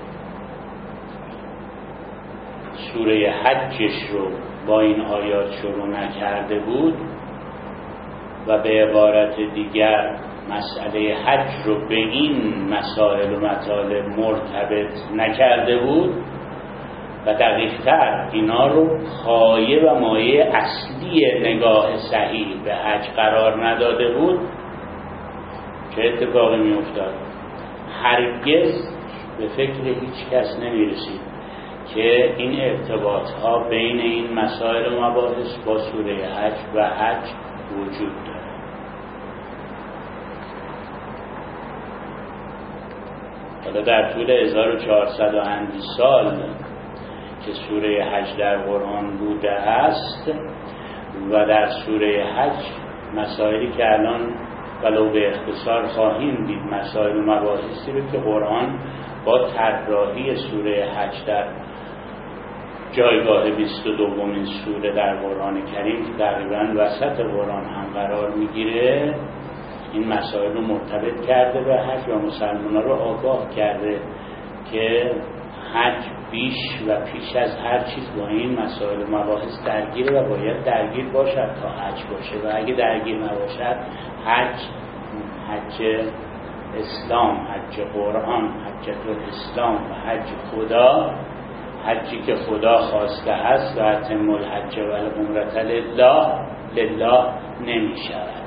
[SPEAKER 3] سوره حجش رو با این آیات شروع نکرده بود و به عبارت دیگر مسئله حج رو به این مسائل و مطالب مرتبط نکرده بود، و دقیق‌تر اینا رو پایه و مایه اصلی نگاه صحیح به حج قرار نداده بود، چه اتفاقی می افتاد؟ هرگز به فکر هیچ کس نمی رسید که این ارتباط ها بین این مسائل و مباحث با سوره حج و حج وجود داره. حالا در طول هزار و چهارصد و اندی سال که سوره حج در قرآن بوده است و در سوره حج مسائلی که الان ولو به اختصار خواهیم دید، مسائل و مباحثی رو که قرآن با طراحی سوره حج در جایگاه بیست و دومین سوره در قرآن کریم که تقریبا وسط قرآن هم قرار میگیره، این مسائل رو مرتبط کرده به حج و مسلمانان رو آگاه کرده که حج بیش و پیش از هر چیز با این مسائل و مباحث درگیره و باید درگیر باشد تا حج باشه، و اگه درگیر نباشد حج حج اسلام، حج قرآن، حجت الاسلام و حج خدا، حجی که خدا خواسته است و اتم الحج و العمرة لله لله نمی شود.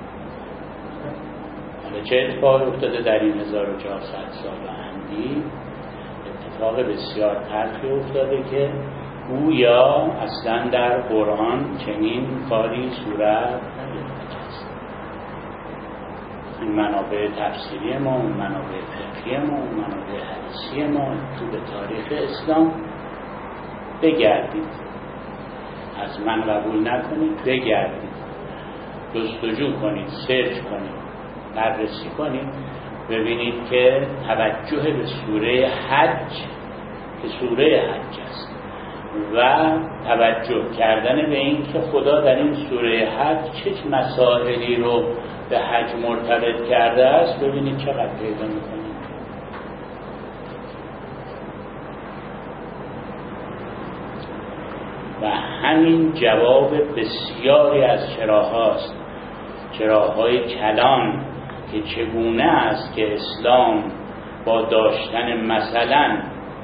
[SPEAKER 3] حالا چه اتفاقی افتاده در این هزار و چهارصد سال اندی؟ اتفاق بسیار تلخی افتاده که گویا اصلا در قرآن چنین کاری صورت نگرفته است. این منابع تفسیری ما، اون منابع فقهی ما، اون منابع حدیثی ما تو به تاریخ اسلام بگردید، از من قبول نکنید، بگردید، جستجو کنید، سرچ کنید، بررسی کنید، ببینید که توجه به سوره حج که سوره حج است و توجه کردن به این که خدا در این سوره حج چه مسائلی رو به حج مرتبط کرده است، ببینید چقدر پیدا میکنید. و همین جواب بسیاری از چراهاست، چراهای کلان که چگونه است که اسلام با داشتن مثلا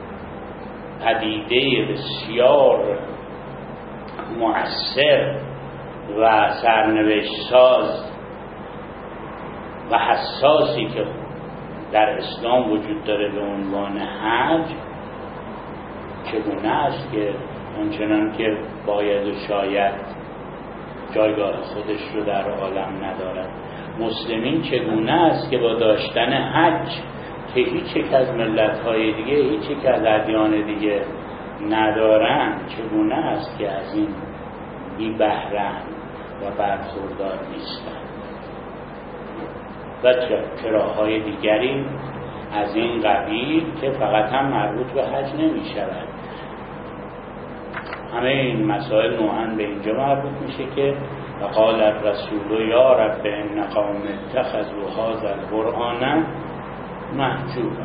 [SPEAKER 3] پدیده بسیار مؤثر و سرنوشت ساز و حساسی که در اسلام وجود داره به عنوان حج، چگونه است که آنچنان که باید و شاید جایگاه خودش رو در عالم ندارد. مسلمین چگونه است که با داشتن حج که هیچ یک از ملت‌های دیگه، هیچ یک از ادیان دیگه ندارن، چگونه است که از این بی بهره‌اند و برخوردار نیستند. و چراهای دیگری از این قبیل که فقط هم مربوط به حج نمی شود. همه این مسائل نوعاً به اینجا مربوط میشه که وقال الرسول یا رب ان قوم اتخذوا هذا القرآن محجورا.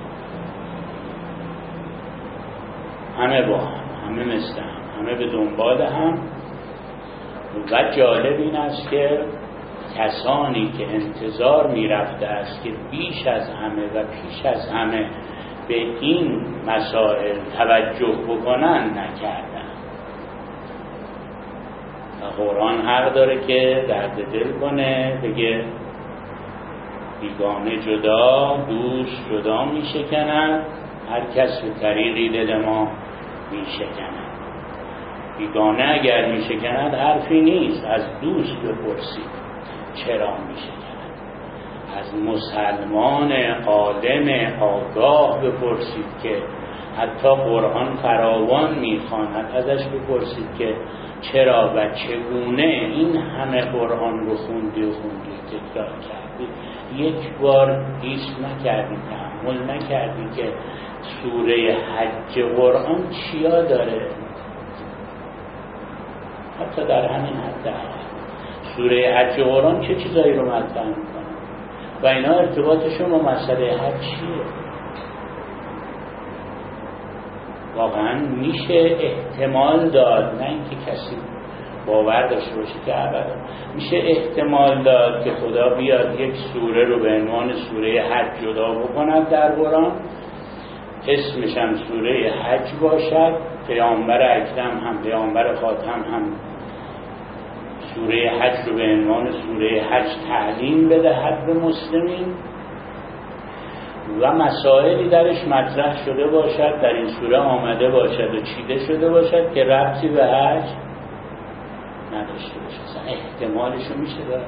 [SPEAKER 3] همه با هم، همه مثل هم، همه به دنبال هم. و جالب این است که کسانی که انتظار میرفته است که بیش از همه و پیش از همه به این مسائل توجه بکنن نکردن. و قرآن حق داره که درد دل کنه، بگه بیگانه جدا، دوست جدا می شکنن، هر کس به طریقی دل ما می شکنن. بیگانه اگر می شکند حرفی نیست، از دوست بپرسید چرا می شکند. از مسلمان عالم آگاه بپرسید که حتی قرآن فراوان می خواند، ازش بپرسید که چرا و چگونه این همه قرآن رو خوندی و خوندی تکرار کردی، یک بار هیچ نکردی، تأمل نکردی که سوره حج قرآن چیا داره. حتی در همین حد سوره حج قرآن چه چیزایی رو مطرح میکنه و اینا ارتباطشون با مسئله حج چیه. واقعا میشه احتمال داد، نه اینکه کسی باور داشته باشه که ابدا، میشه احتمال داد که خدا بیاد یک سوره رو به عنوان سوره حج جدا بکند در قرآن، اسمش هم سوره حج باشد، پیامبر اکرم هم پیامبر خاتم هم سوره حج رو به عنوان سوره حج تعلیم بدهد به مسلمین و مسائلی درش مطرح شده باشد، در این سوره آمده باشد و چیده شده باشد که ربطی به حج نداشته باشد. احتمالش رو میشه داره.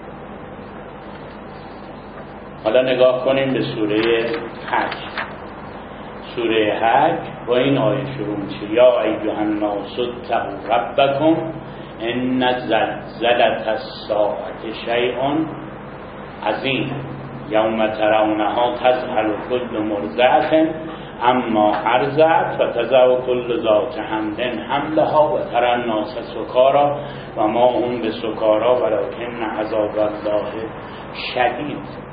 [SPEAKER 3] حالا نگاه کنیم به سوره حج. سوره حج با این آیه شروع میشه: یا ایها الناس اتقوا ربکم ان زلزلة الساعة شیء عظیم یوم ترونها تذهل كل مرضعة اما ارضعت و تضع كل ذات حمل حملها و تری الناس سکارى و ما هم بسکارى ولکن عذاب الله شدید.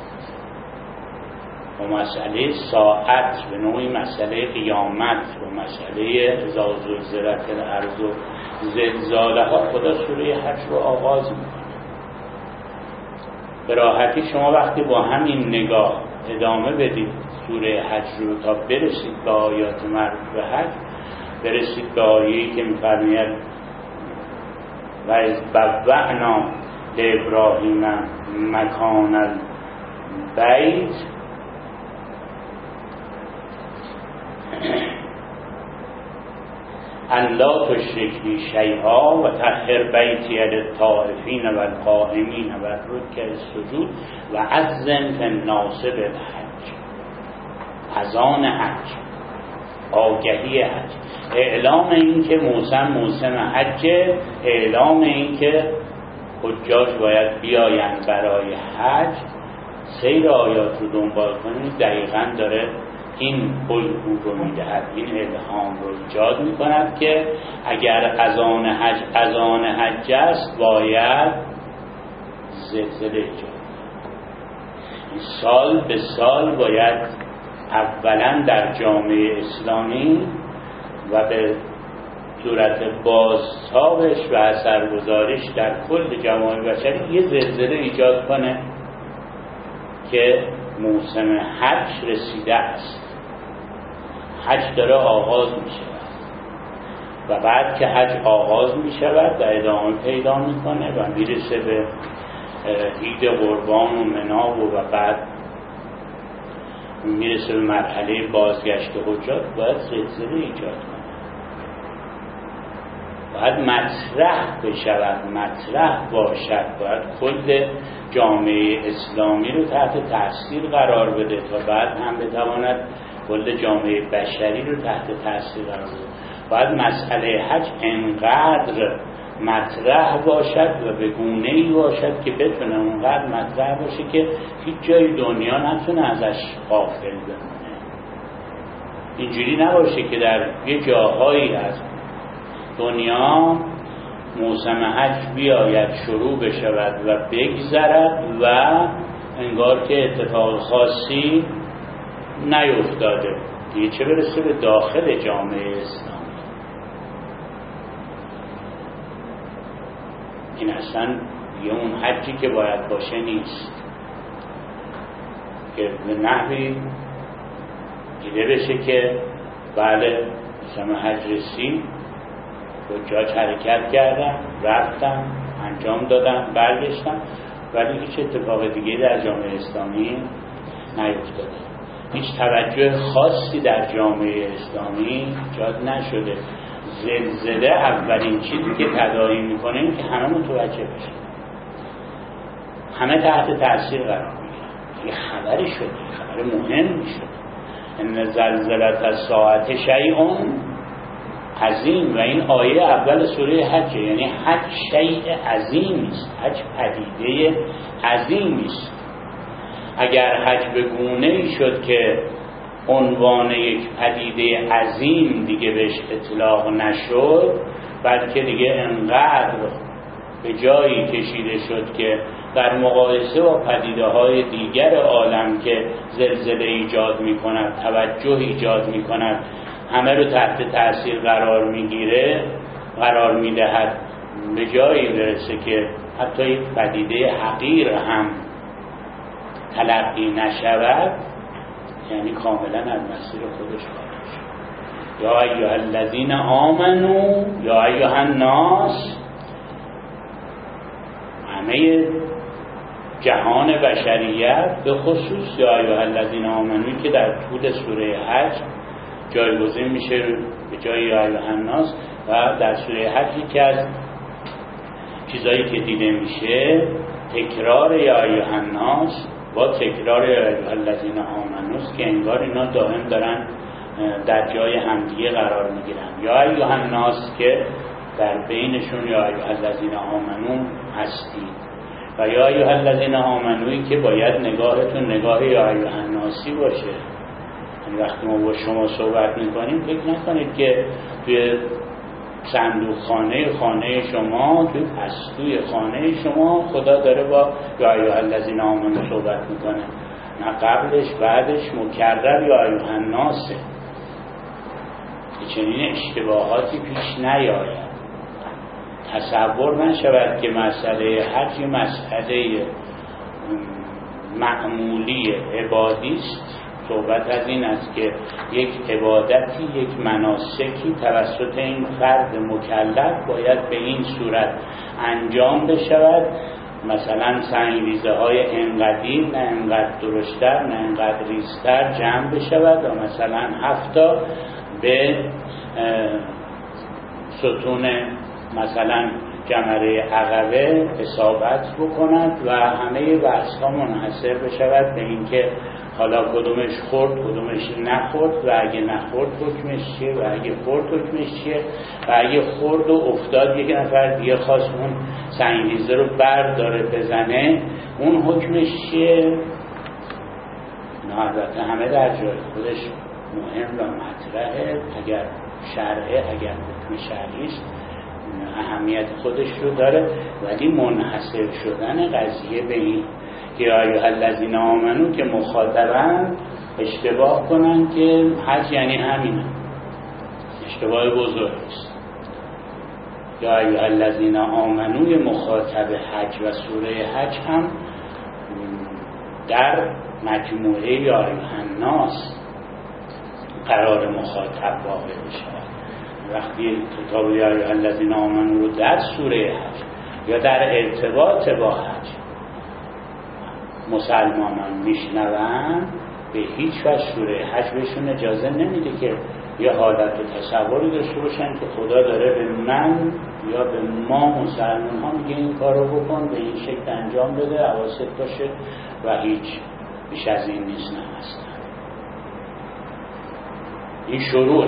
[SPEAKER 3] و مسئله ساعت به نوعی مسئله قیامت و مسئله اذا زلزلت الارض و زلزاله ها خدا سوره حج رو آغاز میکنه. به راحتی شما وقتی با همین نگاه ادامه بدید سوره حج رو تا برسید به آیات مربوط به حج، برسید به آیه‌ای که می‌فرماید و اذ بوأنا لابراهیم مکان البیت ان لا تشرک بی شیئا و طهر بیتی للطائفین و القائمین و الرکع السجود و عظم فی الناس بالحج. اذان حج، آگهی حج، اعلام این که موسم موسم حج، اعلام این که حجاج باید بیایند برای حج. سیر آیات رو دنبال کنید، دقیقاً داره این الگو رو میدهد، این الهام رو ایجاد میکند که اگر اذان حج اذان حج است باید زلزله ایجاد. سال به سال باید اولا در جامعه اسلامی و به صورت بازتابش و اثرگذاریش در کل جوامع بشری یه زلزله ایجاد کنه که موسم حج رسیده است، حج داره آغاز می شود و بعد که حج آغاز می شود و ادامه پیدا می کنه و می رسه به عید قربان و منا و, و بعد می رسه به مرحله بازگشت حجاج، باید زلزله ایجاد کنه، باید مطرح بشود، مطرح باشد، باید کل جامعه اسلامی رو تحت تاثیر قرار بده تا بعد هم بتواند کل جامعه بشری رو تحت تاثیر قرار بده. باید مسئله حج انقدر مطرح باشد و به گونه‌ای باشد که بتونه اونقدر مطرح باشه که هیچ جای دنیا نتونه ازش غافل بمونه. اینجوری نباشه که در یه جاهایی از دنیا موسم حج بیاید شروع بشود و بگذرد و انگار که اتفاق خاصی نیفتاده، دیگه چه برسه به داخل جامعه اسلامی. این اصلا یه اون حجی که باید باشه نیست که به نحوی دیده بشه که بله موسم حج رسید، حجاج حرکت کردن، رفتن، انجام دادن، برگشتن، ولی هیچ اتفاق دیگه در جامعه اسلامی نیفتاده. هیچ توجه خاصی در جامعه اسلامی ایجاد نشده. زلزله اولین چیزی که تداعی میکنه که همه متوجه بشن، همه تحت تاثیر قرار میگیرن. یه خبری شده، یه خبر مهم شده. ان زلزلة الساعة شیء عظیم و این آیه اول سوره حج، یعنی حج شیء عظیمی است، حج پدیده عظیمی است. اگر حج به گونه‌ای شد که عنوان یک پدیده عظیم دیگه بهش اطلاق نشد، بلکه دیگه انقدر به جایی کشیده شد که در مقایسه با پدیده‌های دیگر عالم که زلزله ایجاد می‌کند، توجه ایجاد می‌کند، همه رو تحت تاثیر قرار میگیره، قرار میدهد، به جایی برسه که حتی یک پدیده حقیر هم تلقی نشود، یعنی کاملا از مسیر خودش خارج شد. یا ایها الذین آمنو، یا ایها الناس، همه جهان بشریت، به خصوص یا ایها الذین آمنوی که در طول سوره حج جایگزین میشه به جای یا ایها الناس. و در سوره حج یکی از چیزایی که دیده میشه تکرار یا ایها الناس با تکرار یا ایها الذین آمنوست که انگار اینا دائم دارن در جای همدیگه قرار میگیرن. یا ایها الناس که در بینشون یا ایها الذین آمنو هستید و یا ایها الذین آمنویی که باید نگاهتون نگاه یا ایها الناسی باشه. یعنی وقتی ما با شما صحبت میکنیم فکر نکنید که توی صندوق خانه خانه شما، توی پستوی خانه شما خدا داره با یا ایها الذین آمنو صحبت میکنه. نه، قبلش بعدش مکرر یا ایها الناسه. چنین اشتباهاتی پیش نیاید. تصور نشود که مسئله حج مسئله معمولی عبادی است. صحبت از این است که یک عبادتی، یک مناسکی توسط این فرد مکلف باید به این صورت انجام بشود. مثلا سنگریزه های انقدی نه انقدر درشتر نه انقدر ریزتر جمع بشود و مثلا هفتا به ستون مثلا جمره عقبه اصابت بکند و همه بحث ها منحصر بشود به اینکه حالا کدومش خورد کدومش نخورد و اگه نخورد حکمش چیه و اگه خورد حکمش چیه و اگه خورد و افتاد یک نفر دیگه خواست اون سنگریزه رو برداره بزنه اون حکمش چیه. نه، البته همه در جای خودش مهم و مطرحه. اگر شرعه، اگر حکم شرعیست اهمیت خودش رو داره، ولی منحصر شدن قضیه به این که یا ایها الذین آمنو که مخاطبن اشتباه کنن که حج یعنی همینه. اشتباه بزرگ است. یا ایها الذین آمنوی مخاطب حج و سوره حج هم در مجموعه یا ایها الناس قرار مخاطب واقع بشه. وقتی کتاب یا ایها الذین آمنو رو در سوره حج یا در ارتباط با حج مسلمانان میشنون، به هیچ وجه سوره حج بهشون اجازه نمیده که یه حالت و تصوری داشته باشن که خدا داره به من یا به ما مسلمان ها میگه این کار رو بکن، به این شکل انجام بده، حواست باشه و هیچ بیش از این نیست. نه هستن. این شروع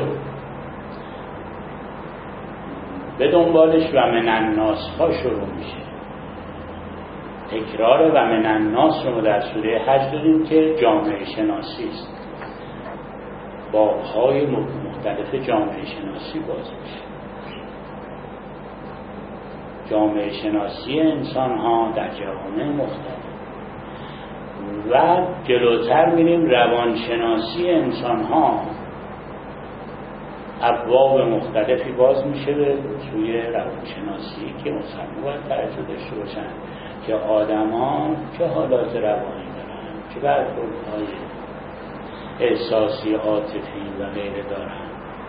[SPEAKER 3] به دنبالش و من الناس ها شروع میشه. تکرار و من الناس رو در سوره حج داریم که جامعه شناسی است. بابهای مختلف جامعه شناسی باز میشه. جامعه شناسی انسان ها در جوامع مختلف و جلوتر میریم روانشناسی انسان ها. ابواب مختلفی باز میشه به سوی روانشناسی که مسلمان باید توجه داشته باشن که آدمان چه حالات روانی دارن، چه برخوردهای احساسی، عاطفی و غیره دارن.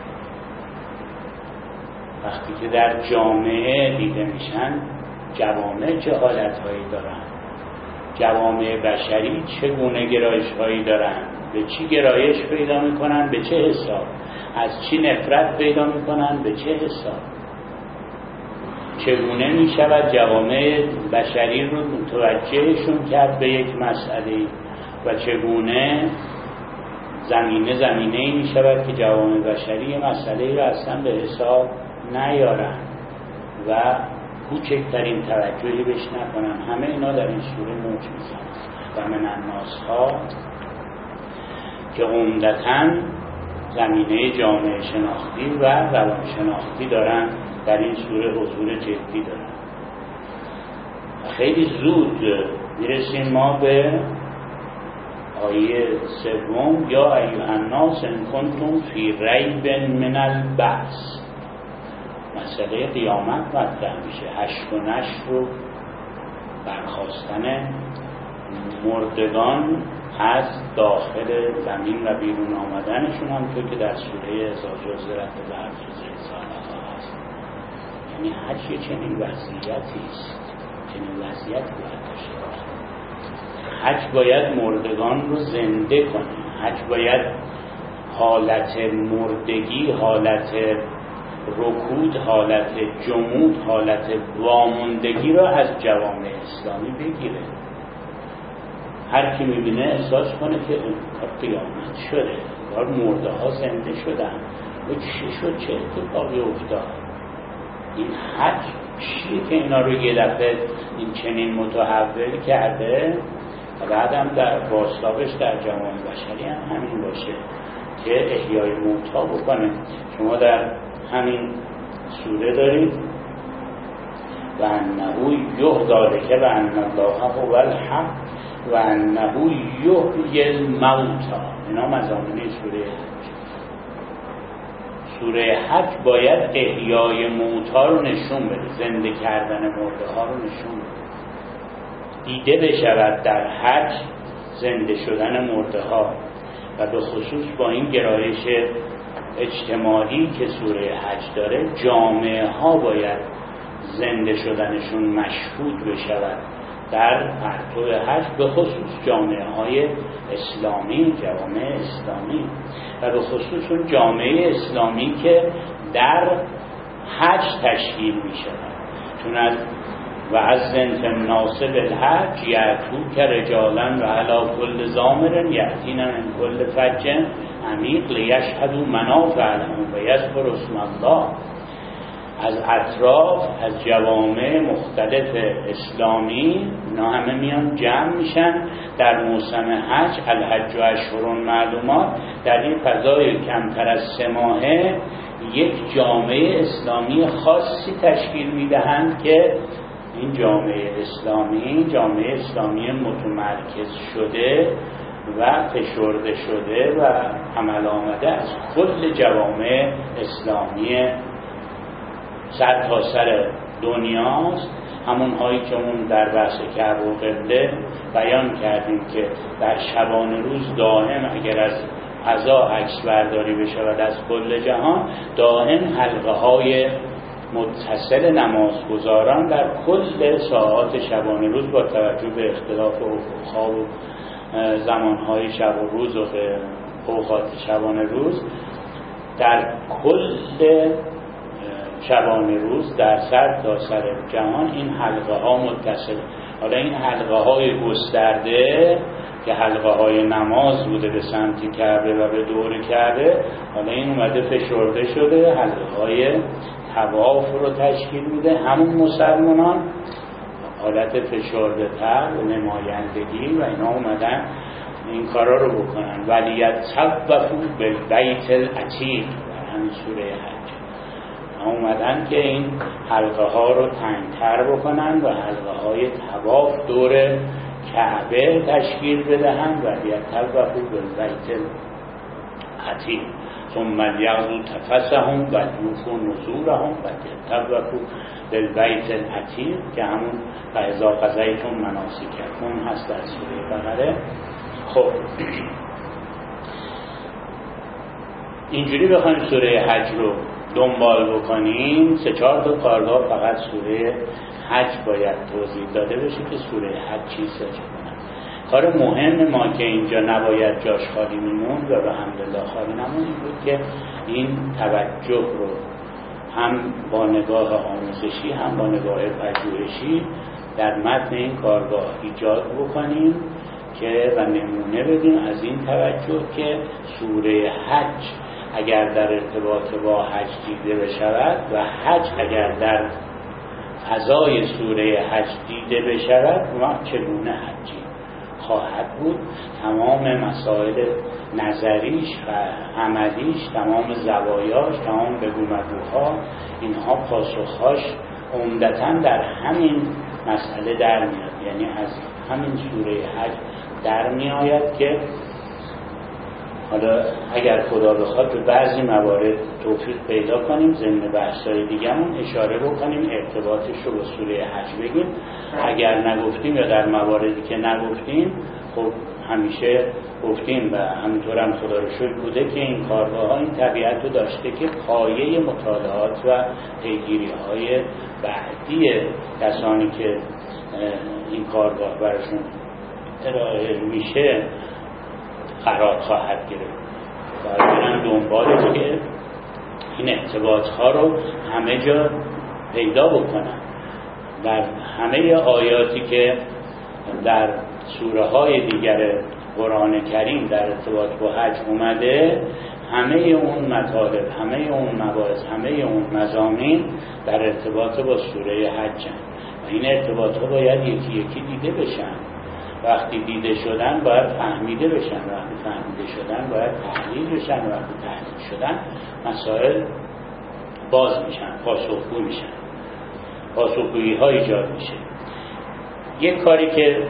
[SPEAKER 3] وقتی که در جامعه دیده میشن جوامع چه حالتهایی دارن، جوامع بشری چگونه گرایش‌هایی دارن، به چی گرایش پیدا میکنن، به چه حساب، از چی نفرت پیدا میکنن، به چه حساب، چگونه میشود جوامع بشری رو متوجهشون کرد به یک مسئله و چگونه زمینه زمینه‌ای میشود که جوامع بشری مسئله رو اصلا به حساب نیارن و کوچکترین توجهی بهش نکنن. همه اینا در این سوره موج میزنن و من الناس ها که عمدتاً زمینه جامعه شناختی و روان شناختی دارن در این سوره حضور جدی دارن. خیلی زود میرسیم ما به آیه سوم یا ایها الناس ان کنتم فی ریب من البعث. مسئله قیامت مطرح میشه، حشر و نشر و برخاستن مردگان از داخل زمین و بیرون آمدنشون هم تو که در سوره اذا زلزلت الارض زلزالها هست. یعنی حج یه چنین وضعیتی است، چنین وضعیتی باید داشته باشه. حج باید مردگان رو زنده کنه، حج باید حالت مردگی، حالت رکود، حالت جمود، حالت واموندگی را از جوامع اسلامی بگیره. هر کی میبینه احساس کنه که قیامت شده، کار مرده ها زنده شدن و چی شد، چه اتفاقی افتاد. این حج چیه که اینا رو یه دفعه این چنین متحول کرده و بعدم در باستابش در جوامع بشری هم همین باشه که احیای موتا بکنه. شما در همین سوره دارید و انهو یهی ذلک و ان الله هو الحق و انهو یحیی الموتا. اینا مضامین سوره حج. سوره حج باید احیای موتا رو نشون بده، زنده کردن مرده ها رو نشون بده، دیده بشود در حج زنده شدن مرده ها. و به خصوص با این گرایش اجتماعی که سوره حج داره، جامعه ها باید زنده شدنشون مشهود بشود در پرتو حج، به خصوص جامعه های اسلامی، جوامع اسلامی و به خصوص اون جامعه اسلامی که در حج تشکیل می شود. چون از و از زنت الناس بالحج یأتوک رجالا و علی کل ضامر یأتین من کل فج عمیق لیشهدوا منافع لهم و یذکروا اسم الله. از اطراف، از جوامع مختلف اسلامی، اینا همه میان جمع میشن در موسم حج. الحج اشهر معلومات. در این فضای کمتر از سه ماهه یک جامعه اسلامی خاصی تشکیل میدهند که این جامعه اسلامی جامعه اسلامی متمرکز شده و فشرده شده و عمل آمده از کل جوامع اسلامی سر تا سر دنیاست. همون هایی که اون در بحث کعبه و قبله بیان کردیم که در شبانه روز دائم اگر از فضا عکس برداری بشه و از کل جهان دائم حلقه های متصل نمازگزاران در کل ساعات شبانه روز با توجه به اختلاف افق‌ها و زمانهای شب و روز و اوقات شبانه روز در کل شبانه روز در سر تا سر جهان این حلقه ها متصل. حالا این حلقه های گسترده که حلقه های نماز بوده به سمت کعبه و به دور کعبه، حالا این اومده فشرده شده، حلقه های طواف رو تشکیل میده. همون مسلمانان حالت فشرده تر و نمایندگی و اینا اومدن این کارا رو بکنن. ولیطوفوا بالبیت العتیق در همین سوره حج اومدن که این حلقه ها رو تنگتر بکنن و حلقه های طواف دور کعبه تشکیل بدهن. ولیطوفوا بالبیت العتیق ثم لیقضوا تفثهم و لیوفوا نذورهم و لیطوفوا بالبیت العتیق که همون و اذا قضیتم مناسککم هست در سوره بقره. خب اینجوری بخوایم سوره حج رو دنبال بکنیم، سه چهار تا کارگاه فقط سوره حج باید توضیح داده بشه که سوره حج چی ساجه کنن. کار مهم ما که اینجا نباید جاش خالی میموند و الحمدلله خالی نموند این بود که این توجه رو هم با نگاه آموزشی هم با نگاه پژوهشی در متن این کارگاه ایجاد بکنیم که و نمونه بدیم از این توجه که سوره حج اگر در ارتباط با حج دیده بشود و حج اگر در فضای سوره حج دیده بشود ما چگونه حجی خواهد بود. تمام مسائل نظریش و عملیش، تمام زوایاش، تمام بگو مگوها، اینها پاسخهاش عمدتاً در همین مسئله در میاد. یعنی از همین سوره حج در می آید که حالا اگر خدا بخواد به بعضی موارد توفیق پیدا کنیم ضمن بحث‌های دیگه‌مون اشاره بکنیم، ارتباطش رو با سوره حج بگیم. اگر نگفتیم یا در مواردی که نگفتیم خب همیشه گفتیم و همینطور هم خدا رو شکر بوده که این کارگاه ها این طبیعت رو داشته که پایه مطالعات و پیگیری های بعدی کسانی که این کارگاه برشون ارائه میشه قرار خواهد گرفت و برن دنبال که این ارتباط ها رو همه جا پیدا بکنن. در همه آیاتی که در سوره های دیگر قرآن کریم در ارتباط با حج اومده، همه اون مطالب، همه اون مباحث، همه اون مضامین در ارتباط با سوره حج هستند و این ارتباط ها باید یکی یکی دیده بشن. وقتی دیده شدن باید فهمیده بشن، وقتی فهمیده شدن باید تحلیل بشن، وقتی تحلیل شدن مسائل باز میشن، پاسخگو میشن، پاسخگویی ها ایجاد میشه. یک کاری که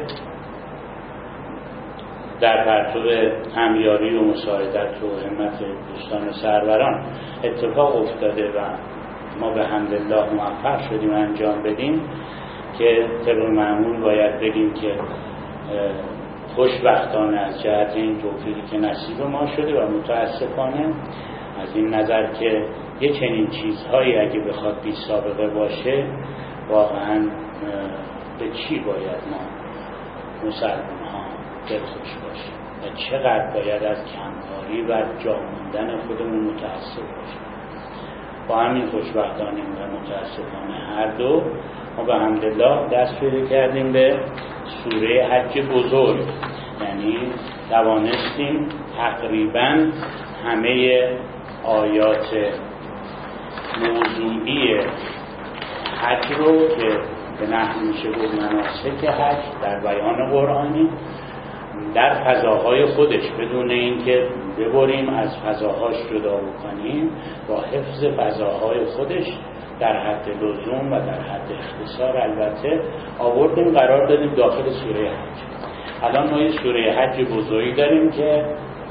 [SPEAKER 3] در پرتو همیاری و مساعدت و همت دوستان سروران اتفاق افتاده و ما به حمدالله موفق شدیم انجام بدیم که طبق معمول باید بگیم که خوشبختانه از جهت این توفیقی که نصیب ما شده و متاسفانه از این نظر که یه چنین چیزهایی اگه بخواد بی سابقه باشه واقعا به چی باید ما مسلمان ها دلخوش باشیم و چقدر باید از کمکاری و جا موندن خودمون متاسف باشیم. با همین خوشبختانه و متاسفانه هر دو ما به حمدالله دست پیدا کردیم به سوره حج بزرگ، یعنی توانستیم تقریبا همه آیات موضوعی حج رو که به نحو میشه گفت مناسک حج در بیان قرآنی در فضاهای خودش بدون اینکه ببریم از فضاهاش جدا بکنیم با حفظ فضاهای خودش در حد لزوم و در حد اختصار البته آوردیم قرار دادیم داخل سوره حج. الان ما یه سوره حج بزرگی داریم که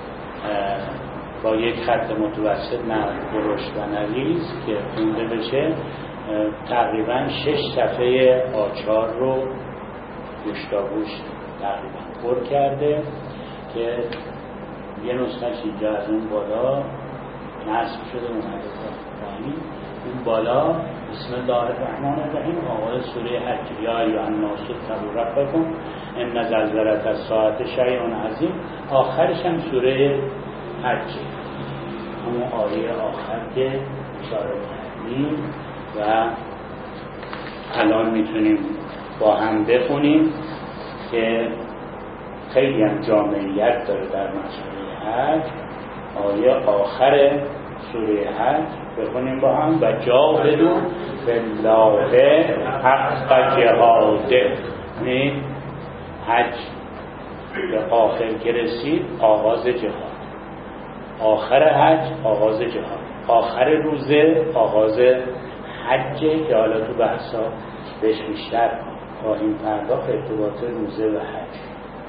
[SPEAKER 3] با یک خط متوسط نرم‌ترش و نریز که خونده بشه تقریبا شش صفحه آچار رو گوشتاگوش تقریبا پر کرده که یه نسخهش اینجا از اون بالا نصب شده اومده پایین. اون بالا بسم الله الرحمن الرحیم آغاز سوره حج یا ایها الناس اتقوا ربکم ان زلزله الساعة شیء عظیم. آخرش هم سوره حج، همون آیه آخر که اشاره کردیم و الان میتونیم با هم بخونیم که خیلی هم جامعیت داره در مسئله حج. آیه آخر سوره حج بخونیم با هم و جاهدوا بالله حق جهاده. یعنی حج به آخر که رسید آغاز جهاد، آخر حج آغاز جهاد، آخر روزه آغاز حجه که حالا تو بحثا بهش بیشتر خواهیم پرداخت ارتباط روزه و حج.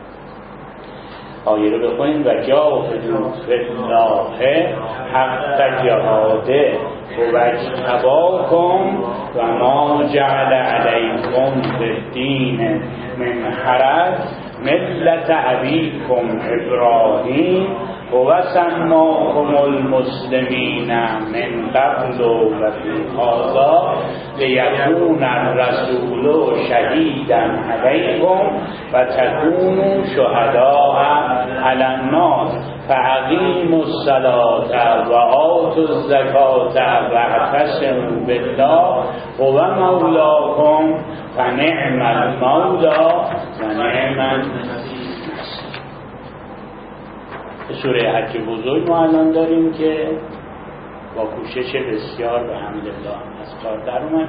[SPEAKER 3] آیه رو بخونیم و جاهدوا فی الله حق جهاده و اجتباکم و ما جعل علیکم فی الدین من حرج ملت ابیکم ابراهیم و سماکم المسلمین من قبل و فی هذا لیکون الرسول شهیدا علیکم و تکونوا شهداء علی الناس فاقیموا الصلاة و آتوا الزکاة و اعتصموا بالله هو مولاکم فنعم المولا و نعم النصیر. سوره حج بزرگ ما الان داریم که با کوشش بسیار به حمدالله از کار در اومد.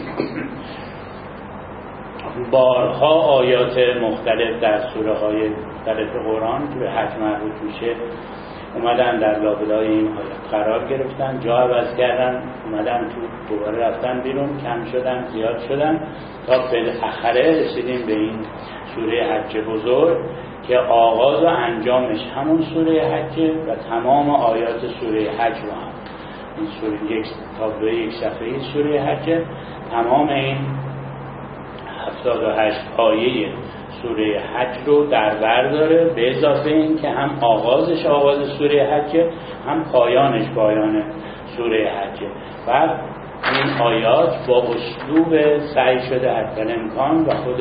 [SPEAKER 3] بارها آیات مختلف در سوره های مختلف قرآن که به حج مربوط میشه اومدن در لابلای این آیات قرار گرفتن، جا عوض کردن، اومدن تو دوباره رفتن بیرون، کم شدن، زیاد شدن تا بالاخره رسیدیم به این سوره حج بزرگ که آغاز و انجامش همون سوره حج و تمام آیات سوره حج رو هم این سوره یک تابلوی یک صفحه سوره حج، تمام این هفتاد و هشت آیه سوره حج رو در بر داره، به اضافه این که هم آغازش آغاز سوره حج هم پایانش پایان سوره حج و این آیات با اسلوب سعی شده حتی امکان و خود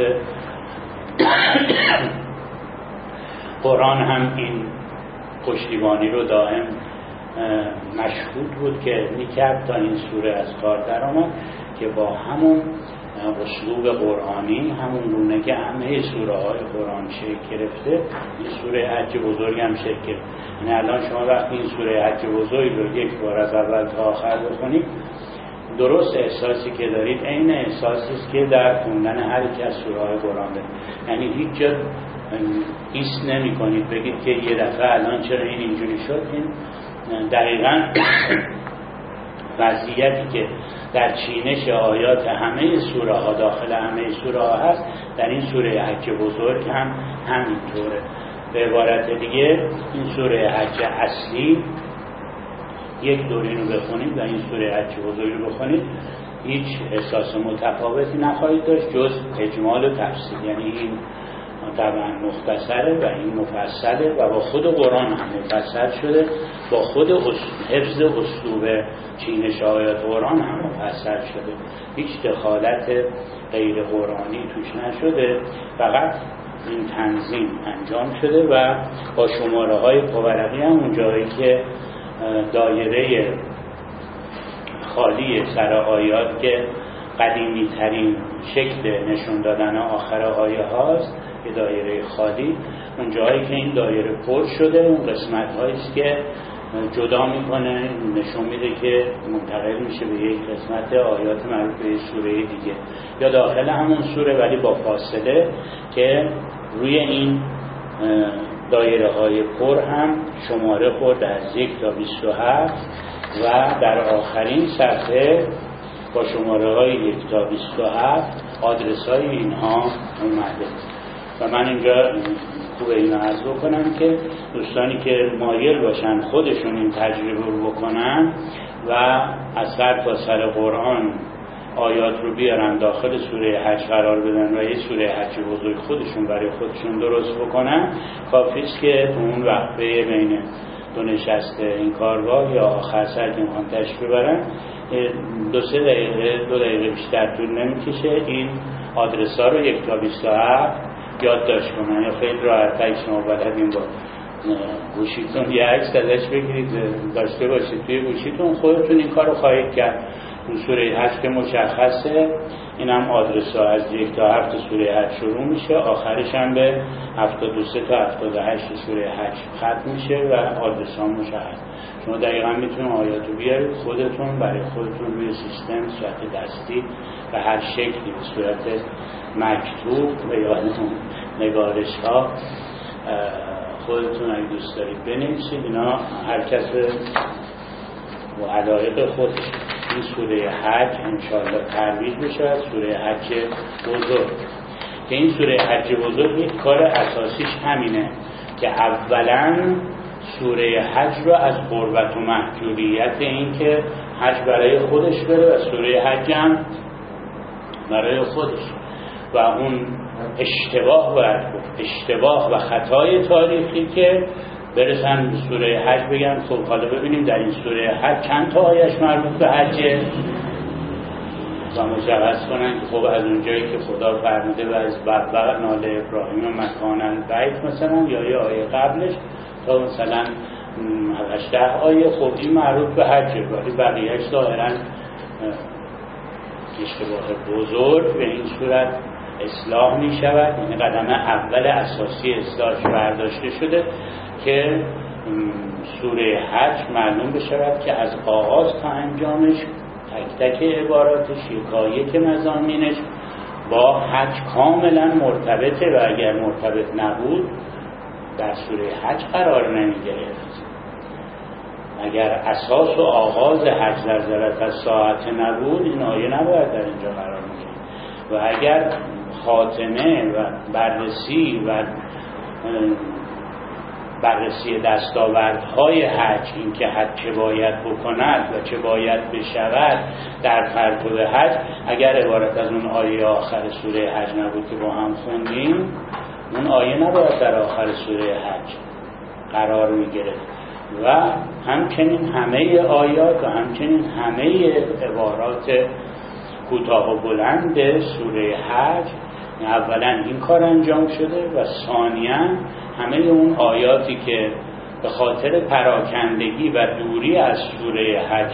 [SPEAKER 3] قرآن هم این پشتیبانی رو دائم مشهود بود که میکرد تا این سوره از کار در آمد که با همون اسلوب قرآنی همون گونه که همه سوره های قرآن شکل گرفته این سوره حج بزرگ هم شکل گرفت. یعنی الان شما وقتی این سوره حج بزرگ رو یک بار از اول تا آخر بخونید درست احساسی که دارید عین احساسی است که در خوندن هر یک از سوره های قرآن دارید. یعنی هیچ جا ایست نمی کنید بگید که یه دفعه الان چرا این اینجوری شد. این دقیقاً وضعیتی که در چینش آیات همه سوره ها داخل همه سوره ها هست در این سوره حج بزرگ هم همینطوره. به عبارت دیگه این سوره حج اصلی یک دوره رو بخونید و این سوره حج بزرگ رو بخونید هیچ احساس متفاوتی نخواهید داشت جز اجمال و تفصیل. یعنی این طبعا مختصره و این مفصله و با خود قرآن هم مفصل شده، با خود حفظ اسلوب چینش آیات قرآن هم مفصل شده، هیچ دخالت غیر قرآنی توش نشده، فقط این تنظیم انجام شده و با شماره های پاورقی هم اون جایی که دایره خالی سر آیات که قدیمی ترین شکل نشون دادن آخر آیه هاست یه دایره خالی، اون جایی که این دایره پر شده اون قسمت هاییست که جدا میکنه نشون میده که منتقل میشه به یک قسمت آیات مربوط به سوره دیگه یا داخل همون سوره ولی با فاصله که روی این دایره های پر هم شماره خورده از یک تا بیست و هفت و در آخرین صفحه با شماره های یک تا بیست و هفت آدرس های اینها اومده. و من اینجا خوبه اینو عرض بکنم که دوستانی که مایل باشن خودشون این تجربه رو بکنن و از سر تا سر قرآن آیات رو بیارن داخل سوره حج قرار بدن و یه سوره حج بزرگ خودشون برای خودشون درست بکنن، کافیست که اون وقفه بین دو نشسته این کارگاه یا آخر سر که میخوان تشریف ببرن دو سه دقیقه دو دقیقه بیشتر طول نمیکشه این آدرس ها رو یک تا بیست و هفت یادداشت کنن یا خیلی راحت اگه شما بلدین با گوشیتون یه عکس ازش بگیرید داشته باشید توی گوشیتون خودتون این کار رو خواهید کرد. اون سوره حج که مشخصه این هم آدرس ها از یک تا هفت سوره حج شروع میشه، آخرش هم به هفتاد و سه تا هفتاد و هشت سوره حج ختم میشه و آدرس ها مشخص. شما دقیقا میتونید آیاتو بیارید خودتون برای خودتون روی سیستم صورت دستی و هر شکلی به صورت مکتوب و یا نگارش ها خودتون اگه دوست دارید بنویسید. اینا هر کس و علایق خودش این سوره حج انشاءالله ترویج بشه از سوره حج بزرگ که این سوره حج بزرگ یک کار اساسیش همینه که اولا سوره حج رو از قربت و محجوریت این که حج برای خودش بره و سوره حج هم برای خودش و اون اشتباه و اشتباه و خطای تاریخی که برسن به سوره حج بگن خب حالا ببینیم در این سوره حج چند تا آیش مربوط به حجه و مشخص کنن که خب از اونجایی که خدا فرموده و از بر ناله ابراهیم و مکان البیت مثلا یا یه آیه قبلش تا مثلا هشده آیه خب این مربوط به حجه ولی بقیهش ظاهرا اشتباه بزرگ به این صورت اصلاح می شود. این قدم اول اساسی اصلاحش برداشته شده که سوره حج معلوم بشود که از آغاز تا انجامش تک تک عباراتش یکایک که مضامینش با حج کاملا مرتبطه و اگر مرتبط نبود در سوره حج قرار نمی گرفت. اگر اساس و آغاز حج زلزلت از ساعت نبود این آیه نباید در اینجا قرار می گرفت و اگر خاتمه و بررسی و بررسی دستاوردهای حج این که حج چه باید بکند و چه باید بشود در پرتو حج اگر عبارت از اون آیه آخر سوره حج نبود که با هم خوندیم اون آیه نباید در آخر سوره حج قرار میگرفت و همچنین همه آیات و همچنین همه عبارات کوتاه و بلند سوره حج اولا این کار انجام شده و ثانیاً همه اون آیاتی که به خاطر پراکندگی و دوری از سوره حج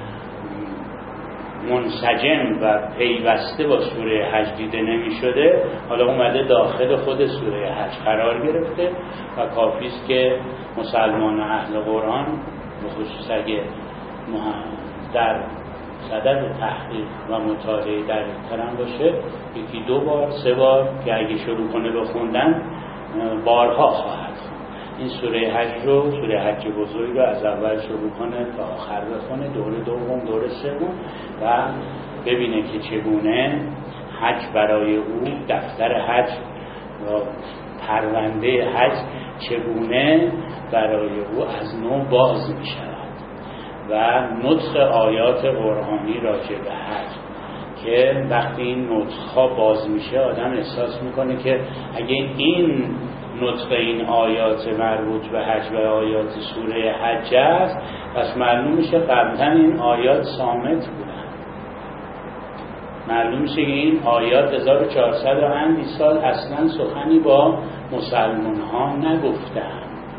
[SPEAKER 3] منسجم و پیوسته با سوره حج دیده نمی شده حالا اومده داخل خود سوره حج قرار گرفته و کافی است که مسلمان و اهل قرآن به خصوص اگه در صدد تحقیق و مطالعه در ترم باشه یکی دو بار سه بار که اگه شروع کنه به خوندن بارها خواهد خوند. این سوره حج رو سوره حج بزرگ رو از اول شروع کنه تا آخر بخونه، دوره دوم دوره سوم و ببینه که چگونه حج برای او دفتر حج و پرونده حج چگونه برای او از نو باز می شود و نطق آیات قرآنی راجع به حج که وقتی این نطق‌ها باز میشه آدم احساس میکنه که اگه این نطق این آیات مربوط به حج و آیات سوره حج است پس معلوم میشه قبلا این آیات صامت بودن، معلوم میشه که این آیات هزار و چهارصد و اندی سال اصلا سخنی با مسلمان ها نگفتن.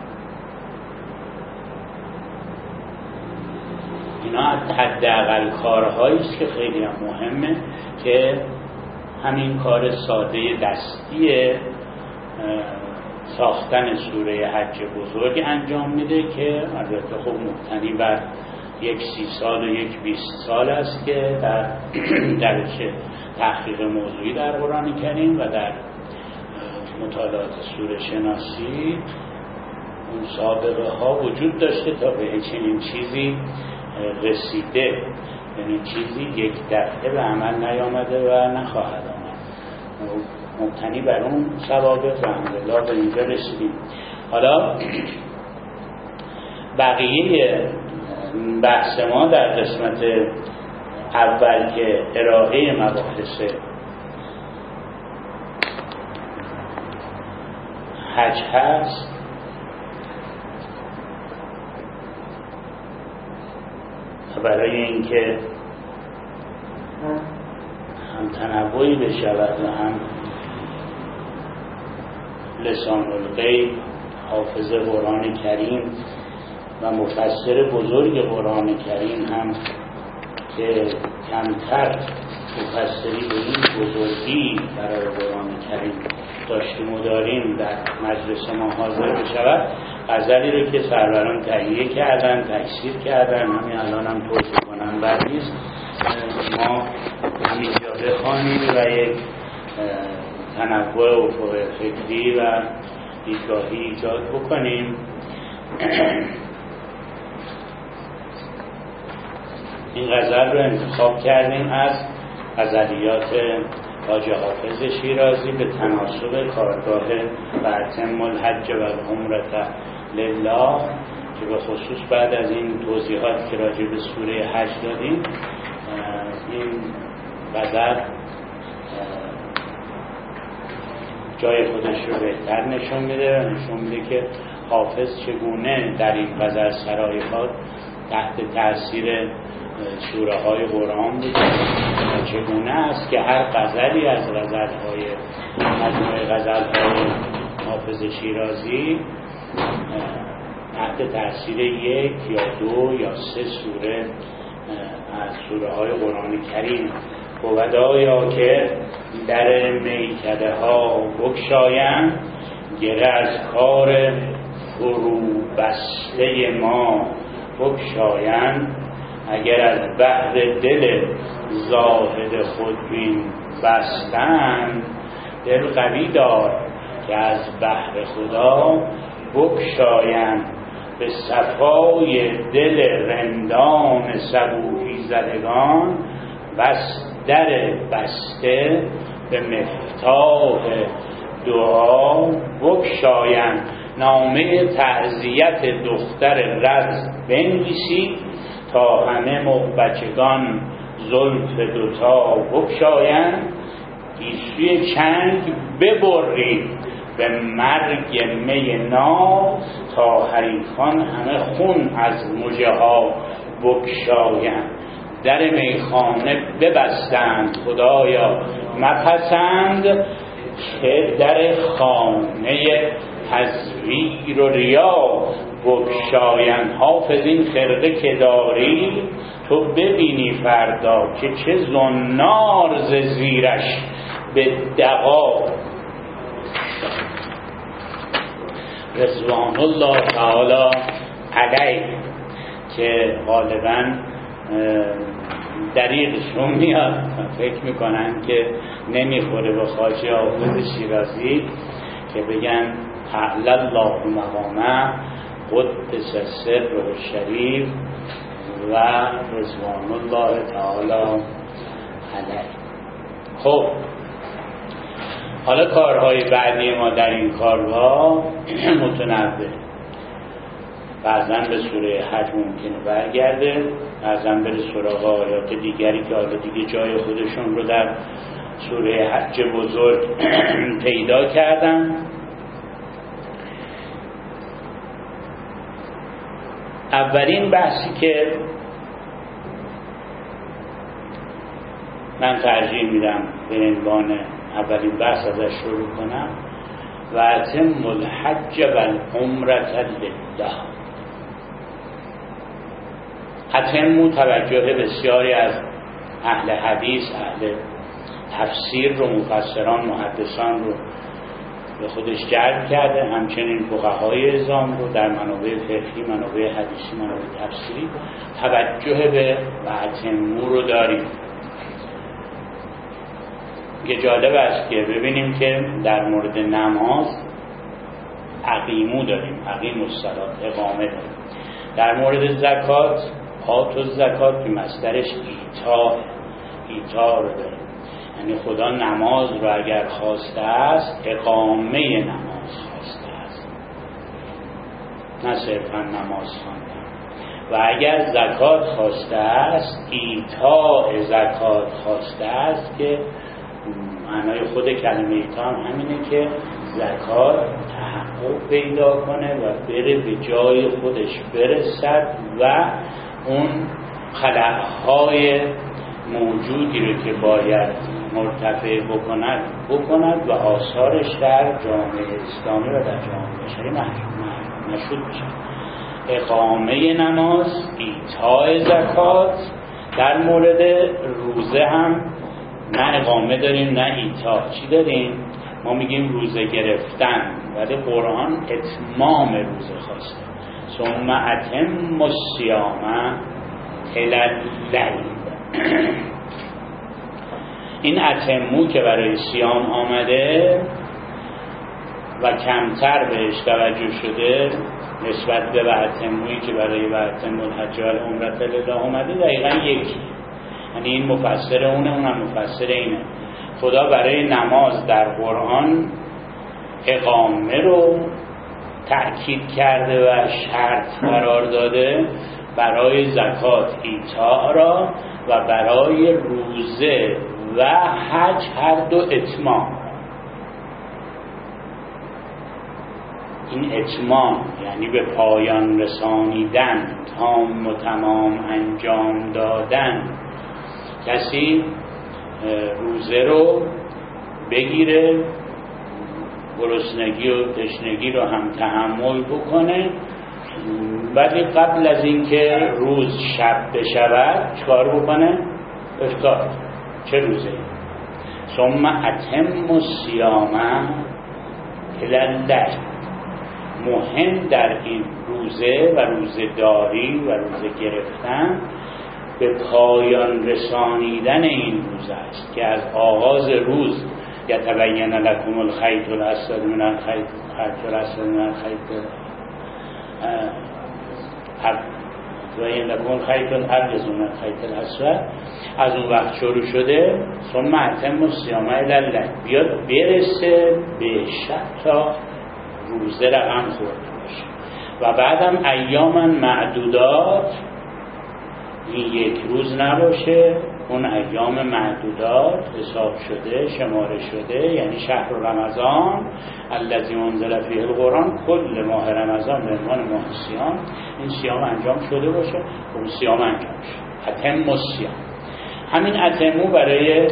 [SPEAKER 3] اینا حداقل کارهایی است که خیلی هم مهمه که همین کار ساده دستی ساختن سوره حج بزرگ انجام میده که البته خب مبتنی بر یک سی سال و یک بیست سال است که در درچه تحقیق موضوعی در قرآن کریم و در مطالعات سوره شناسی اون سابقه ها وجود داشته تا به چنین چیزی رسیده، یعنی چیزی یک دفعه به عمل نیامده و نخواهد آمد. مبتنی بر اون سوابق الحمدلله به اینجا رسیدیم. حالا بقیه بحث ما در قسمت اول که ارائه مباحث حج هست برای اینکه هم تنوعی بشود و هم لسان الغیب حافظ قرآن کریم و مفسر بزرگ قرآن کریم هم که کمتر مفسری به این بزرگی برای قرآن کریم داشتیم و داریم در مجلس ما حاضر بشود، غزلی رو که سروران تهیه کردن تکثیر کردن همین الان هم توضیح کنن بر نیست ما همینجا بخوانیم و یک تنوع افق فکری و دیدگاهی ایجاد بکنیم. این غزل رو انتخاب کردیم از غزلیات خواجه حافظ شیرازی به تناسب کارگاه و اتم الحج و العمرة لله که به خصوص بعد از این توضیحات که راجع به سوره حج دادیم این غزل جای خودش رو بهتر نشون میده و نشون میده که حافظ چگونه در این غزل سرایات تحت تاثیر سوره های قرآن بوده و چگونه است که هر غزلی از غزل های مجموعه غزل های حافظ شیرازی تحت تاثیر یک یا دو یا سه سوره از سوره های قرآن کریم بودایا که در میکده ها بگشایند گره از کار فرو بسته ما بگشایند اگر از بحر دل زاهد خودبین بستند دل قوی دار که از بحر خدا بگشایند به صفای دل رندان صبوحی زدگان بس در بسته به مفتاح دعا بگشایند. نامه تعزیت دختر رز بنویسید تا همه مغبچگان زلف دوتا بگشایند. گیسوی چنگ ببرید به مرگ می ناب تا حریفان همه خون از مژه ها بگشایند. در میخانه ببستند خدایا مپسند، که در خانه تزویر و ریا بگشایند. حافظ این خرقه که داری تو ببینی فردا که چه زنار ز زیرش به دغا. رضوان الله تعالی علیه که غالباً دریغشون میاد، فکر میکنن که نمیخوره به خواجه حافظ شیرازی که بگن اعلی الله مقامه قدس سر و شریف و رضوان الله تعالی علیه. خب حالا کارهای بعدی ما در این کارها متنوع، بعضن به سوره حج ممکنه برگرده، بعضن بره سراغ آیات دیگری که حالا دیگه جای خودشون رو در سوره حج بزرگ پیدا کردن. اولین بحثی که من ترجیح میدم به عنوان اولین بحث ازش شروع کنم و اتم الحج و العمرة لله. اتمو توجه بسیاری از اهل حدیث، اهل تفسیر رو، مفسران، محدثان رو به خودش جلب کرده، همچنین فقهای اعظام رو در منابع فقهی، منابع حدیثی، منابع تفسیری توجه به و اتمو رو داریم. که جالب است که ببینیم که در مورد نماز اقیمو داریم، اقیم الصلاة، اقامه داریم. در مورد زکات آت الزکات که مصدرش ایتا، ایتا رو داریم، یعنی خدا نماز رو اگر خواسته است اقامه نماز خواسته است، نه صرفا نماز خواندن. و اگر زکات خواسته است ایتا زکات خواسته است که معنای خود کلمه ایتا هم همینه که زکات تحقق پیدا کنه و بره به جای خودش برسد و اون خلأهای موجودی رو که باید مرتفع بکند بکند و آثارش در جامعه اسلامی و در جامعه بشری مشهود بشه. اقامه نماز، ایتاء زکات. در مورد روزه هم نه اقامه داریم نه ایتا. چی داریم؟ ما میگیم روزه گرفتن، ولی قرآن اتمام روزه خواسته. ثم اتم الصیام الی اللیل. این اتمو که برای صیام آمده و کمتر بهش توجه شده نسبت به اتمویی که برای و اتم الحج و العمرة لله آمده دقیقا یکی. یعنی این مفسر اونه، اونم مفسر اینه. خدا برای نماز در قرآن اقامه رو تأکید کرده و شرط قرار داده، برای زکات ایتا را و برای روزه و حج هر دو اتمام. این اتمام یعنی به پایان رسانیدن، تام و تمام انجام دادن. کسی روزه رو بگیره، گرسنگی و تشنگی رو هم تحمل بکنه، ولی قبل از اینکه روز شب بشود چکار بکنه؟ افطار. چه روزه؟ ثم اتم الصیام الی اللیل. مهم در این روزه و روزه داری و روزه گرفتن به پایان رسانیدن این روزه است که از آغاز روز یتبین لکم الخیط الاسود من الخیط الاسود من الخیط یتبین لکم الخیط الابیض من الخیط الاسود. از اون وقت شروع شده ثم اتم الصیام الی اللیل، بیاد برسه به شب تا روزه رقم خورده باشه. و بعدم ایاما معدودات، این یک روز نباشه اون ایام معدودات حساب شده، شماره شده، یعنی شهر رمضان الذی انزل فیه القرآن، کل ماه رمضان به عنوان ماه صیام، این صیام انجام شده باشه، اون صیام انجام شد. اتم الصیام. همین اتمو برای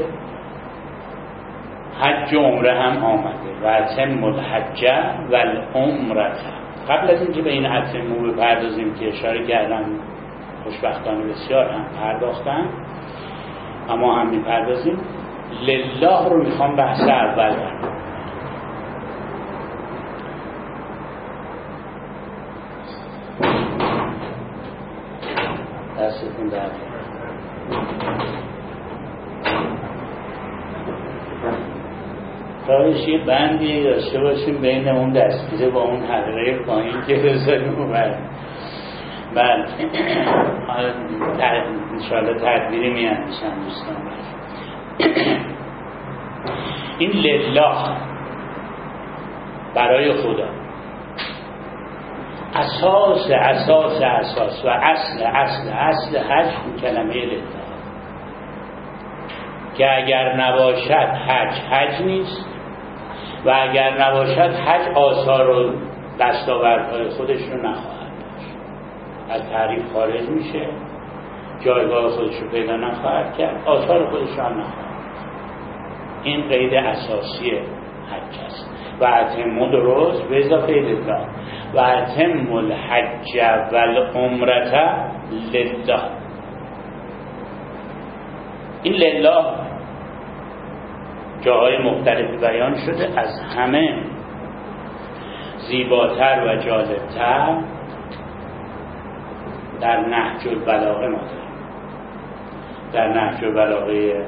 [SPEAKER 3] حج و عمره هم آمده و اتم الحج و العمره. قبل از اینکه به این اتمو بپردازیم که اشاره کردم خوشبختانه بسیار هم پرداختن، اما هم میپردازیم، لله رو میخوام بحث اول برم. دستتون درد کارش یه بندی داشته باشیم بین اون دستگیره با اون حلقه پایین که بذاریم و برد. بله انشاءالله تدبیری میاندیشن دوستان. این لله برای خدا اساس اساس اساس و اصل اصل اصل حج این کلمه لله، که اگر نباشد حج حج نیست و اگر نباشد حج آثار و دستاوردهای خودش رو نخواهد داشت، از تعریف خارج میشه، جایگاه خودش رو پیدا نخواهد کرد، آثار خودش رو هم نخواهد. این قید اساسی حج است. و اتم درست به اضافه لله و اتم الحج و العمره لله. این لله جاهای مختلفی بیان شده، از همه زیباتر و جالبتر در نهج البلاغه ما داریم. در نهج البلاغه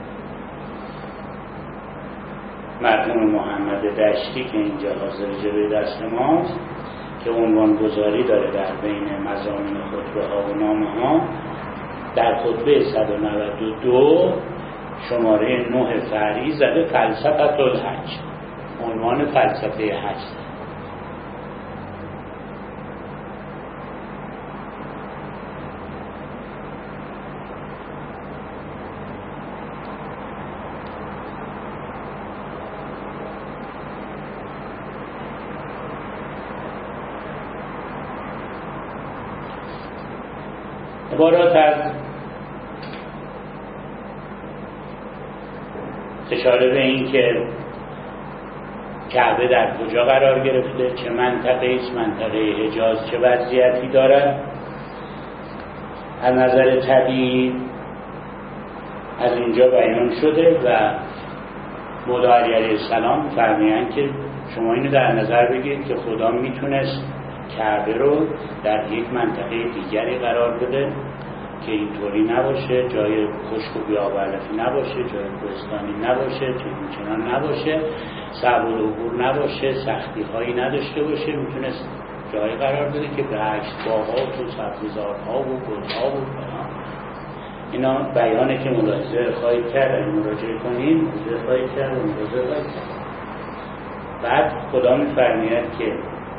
[SPEAKER 3] مرحوم محمد دشتی که اینجا حاضر جلوی دست ماست، که عنوان گذاری داره در بین مضامین خطبه ها و نامه ها، در خطبه صد و نود و دو شماره نه فرعی زده فلسفه الحج، عنوان فلسفه حج. عبارات از اشاره به این که کعبه در کجا قرار گرفته، چه منطقه است، منطقه حجاز چه وضعیتی دارد از نظر طبیعی، از اینجا بیان شده و مولا علی علیه السلام فرمایند که شما اینو در نظر بگیرید که خدا میتونست کعبه رو در یک منطقه دیگری قرار بده که اینطوری نباشه، جای خشک و بیابرلفی نباشه، جای کوهستانی نباشه، چنین نباشه، صعب العبور نباشه، سختی هایی نداشته باشه، میتونست جایی قرار بده که به عکس باغات و سبززارها و گلها و فلان. اینا بیانه که ملاحظه خواهید کرد، اگه مراجعه کنید ملاحظه خواهید کرد و ملاحظه خواهید کرد. بعد خدا میفرماید که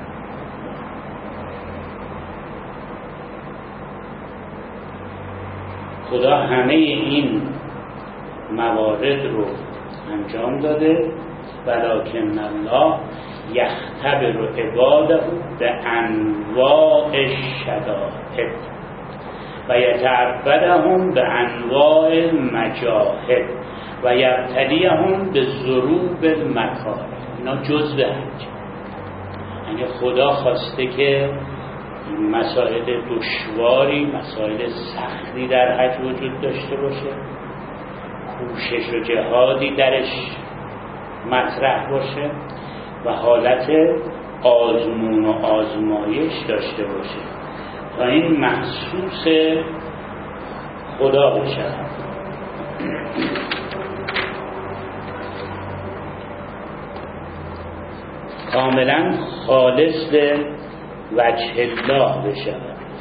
[SPEAKER 3] خدا همه این موارد رو انجام داده، ولکن الله یختبر عباده به انواع الشدائد و یتعبدهم به انواع المجاهد و یبتلیهم به ضروب المکاره. اینا جزء حج. یعنی خدا خواسته که مسائل دشواری، مسائل سختی در حج وجود داشته باشه، کوشش و جهادی درش مطرح باشه و حالت آزمون و آزمایش داشته باشه تا این محسوس خدا بشه. کاملا خالص به وجه الله بشه،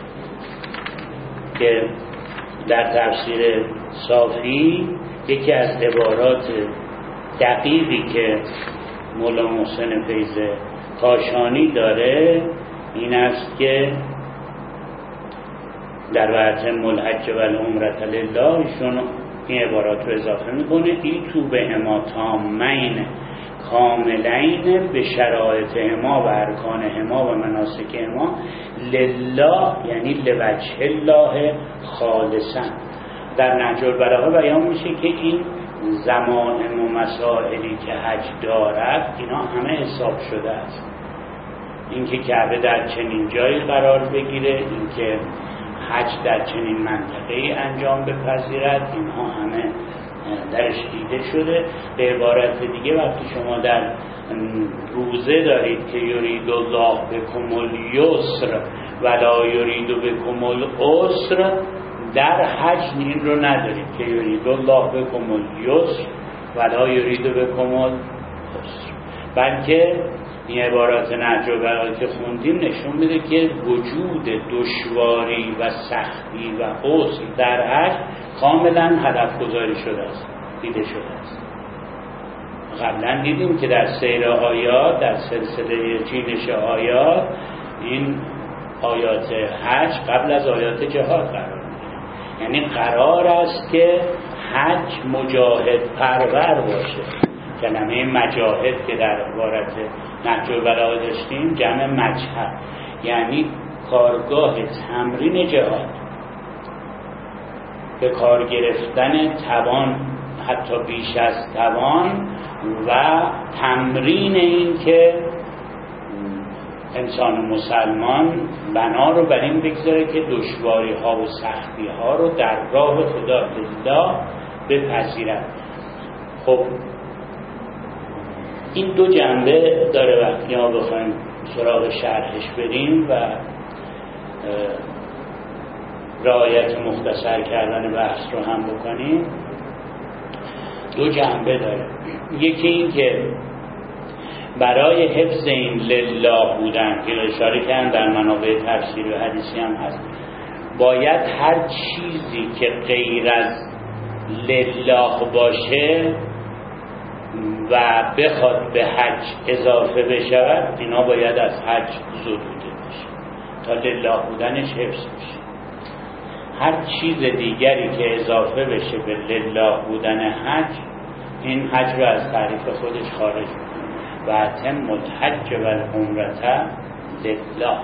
[SPEAKER 3] که در تفسیر صافی یکی از عبارات دقیقی که مولا محسن فیض کاشانی داره این است که در وقت الحج و العمره لله ایشون این عبارات رو اضافه میکنه. این تو به اما تامین کاملین به شرایط اما و ارکان اما و مناسک اما لله، یعنی لوجه الله خالصا. در نهج البلاغه بیان میشه که این زمان و مسائلی که حج دارد اینا همه حساب شده است. اینکه کعبه در چنین جایی قرار بگیره، اینکه حج در چنین منطقه‌ای انجام بپذیرد، اینها همه درش دیده شده. به عبارت دیگه وقتی شما در روزه دارید که یرید الله بکم الیسر ولا یرید بکم العسر، در حج این رو ندارید که یرید الله بکم الیسر ولا یرید بکم العسر، بلکه این عبارات نهج البلاغه که خوندیم نشون میده که وجود دشواری و سختی و عسر در حج کاملا هدف گذاری شده است، دیده شده است. قبلا دیدیم که در سیر آیات، در سلسله چینش آیات، این آیات حج قبل از آیات جهاد قرار میگیره. یعنی قرار است که حج مجاهد پرور باشه. کلمه مجاهد که در عبارت نهج البلاغه داشتیم جمع مجهد، یعنی کارگاه تمرین جهاد، به کار گرفتن توان حتی بیش از توان و تمرین این که انسان مسلمان بنا رو بر این بگذاره که دشواری ها و سختی ها رو در راه خدا لله بپذیرد. خب این دو جنبه داره وقتی ما بخوایم سراغ شرحش بریم و رعایت مختصر کردن بحث رو هم بکنیم. دو جنبه داره. یکی این که برای حفظ این لله بودن که اشاره کردن در منابع تفسیری و حدیثی هم هست، باید هر چیزی که غیر از لله باشه و بخواد به حج اضافه بشود، اینا باید از حج زدوده بشه تا لله بودنش حفظ بشه. هر چیز دیگری که اضافه بشه به لله بودن حج، این حج رو از تعریف خودش خارج میکنه. و اتم الحج و العمرة لله.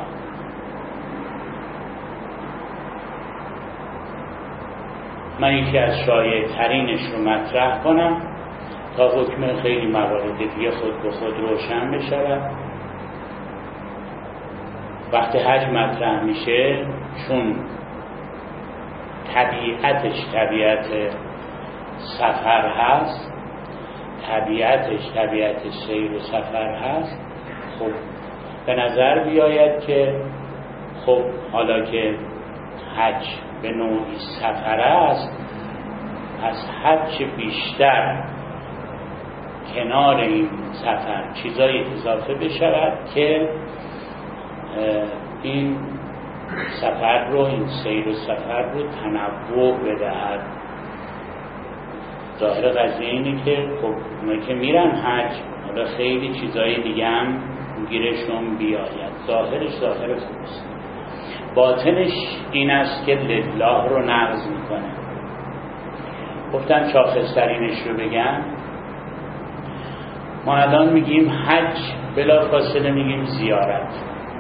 [SPEAKER 3] من یکی از شایع ترینش رو مطرح کنم تا حکم خیلی موارد دیگه خود به خود روشن بشود. وقتی حج مطرح میشه، چون طبیعتش طبیعت سفر هست، طبیعتش طبیعت سیر و سفر هست، خب به نظر بیاید که خب حالا که حج به نوعی سفر است، پس هرچه بیشتر کنار این سفر چیزایی اضافه بشود که این سفر رو، این سیر و سفر رو تنوع بدهد. ظاهر قضیه اینه که خب اونایی که میرن حج حالا خیلی چیزای دیگه هم گیرشون بیاید. ظاهرش ظاهر خوبست، باطنش این است که لله رو نقض میکنه. گفتم شاخص‌ترینش رو بگم. ما الان میگیم حج، بلا فاصله میگیم زیارت.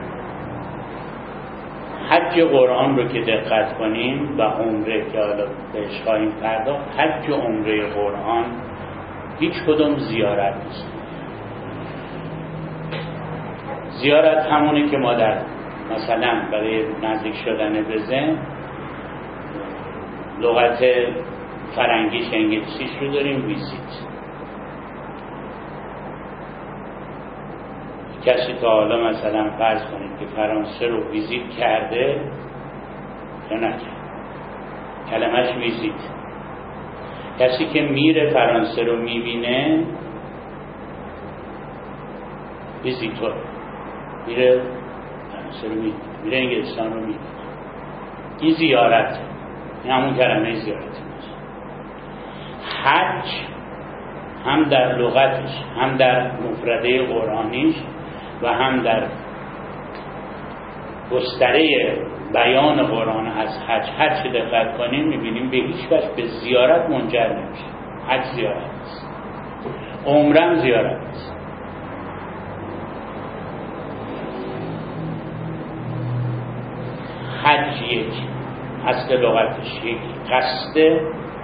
[SPEAKER 3] حج قرآن رو که دقت کنیم و عمره که حالا بهش خواهیم پرداخت، حج و عمره قرآن هیچ کدوم زیارت نیست. زیارت همونه که ما در مثلا برای نزدیک شدن به ذهن لغت فرنگیش انگلیسیش رو داریم ویزیت. کسی تا حالا مثلا فرض کنید که فرانسه رو ویزیت کرده یا نکرد؟ کلمش ویزیت. کسی که میره فرانسه رو میبینه ویزیتور، میره فرانسه رو میبینه، میره انگلستان رو میبینه. این زیارت، این همون کلمه زیارت نیست. حج هم در لغتش، هم در مفرده قرآنیش و هم در گستره بیان قرآن از حج حج دقت کنیم میبینیم به هیچ وجه به زیارت منجر نمیشه. حج زیارت است، عمرم زیارت است. حج یک اصل لغتش یک قصده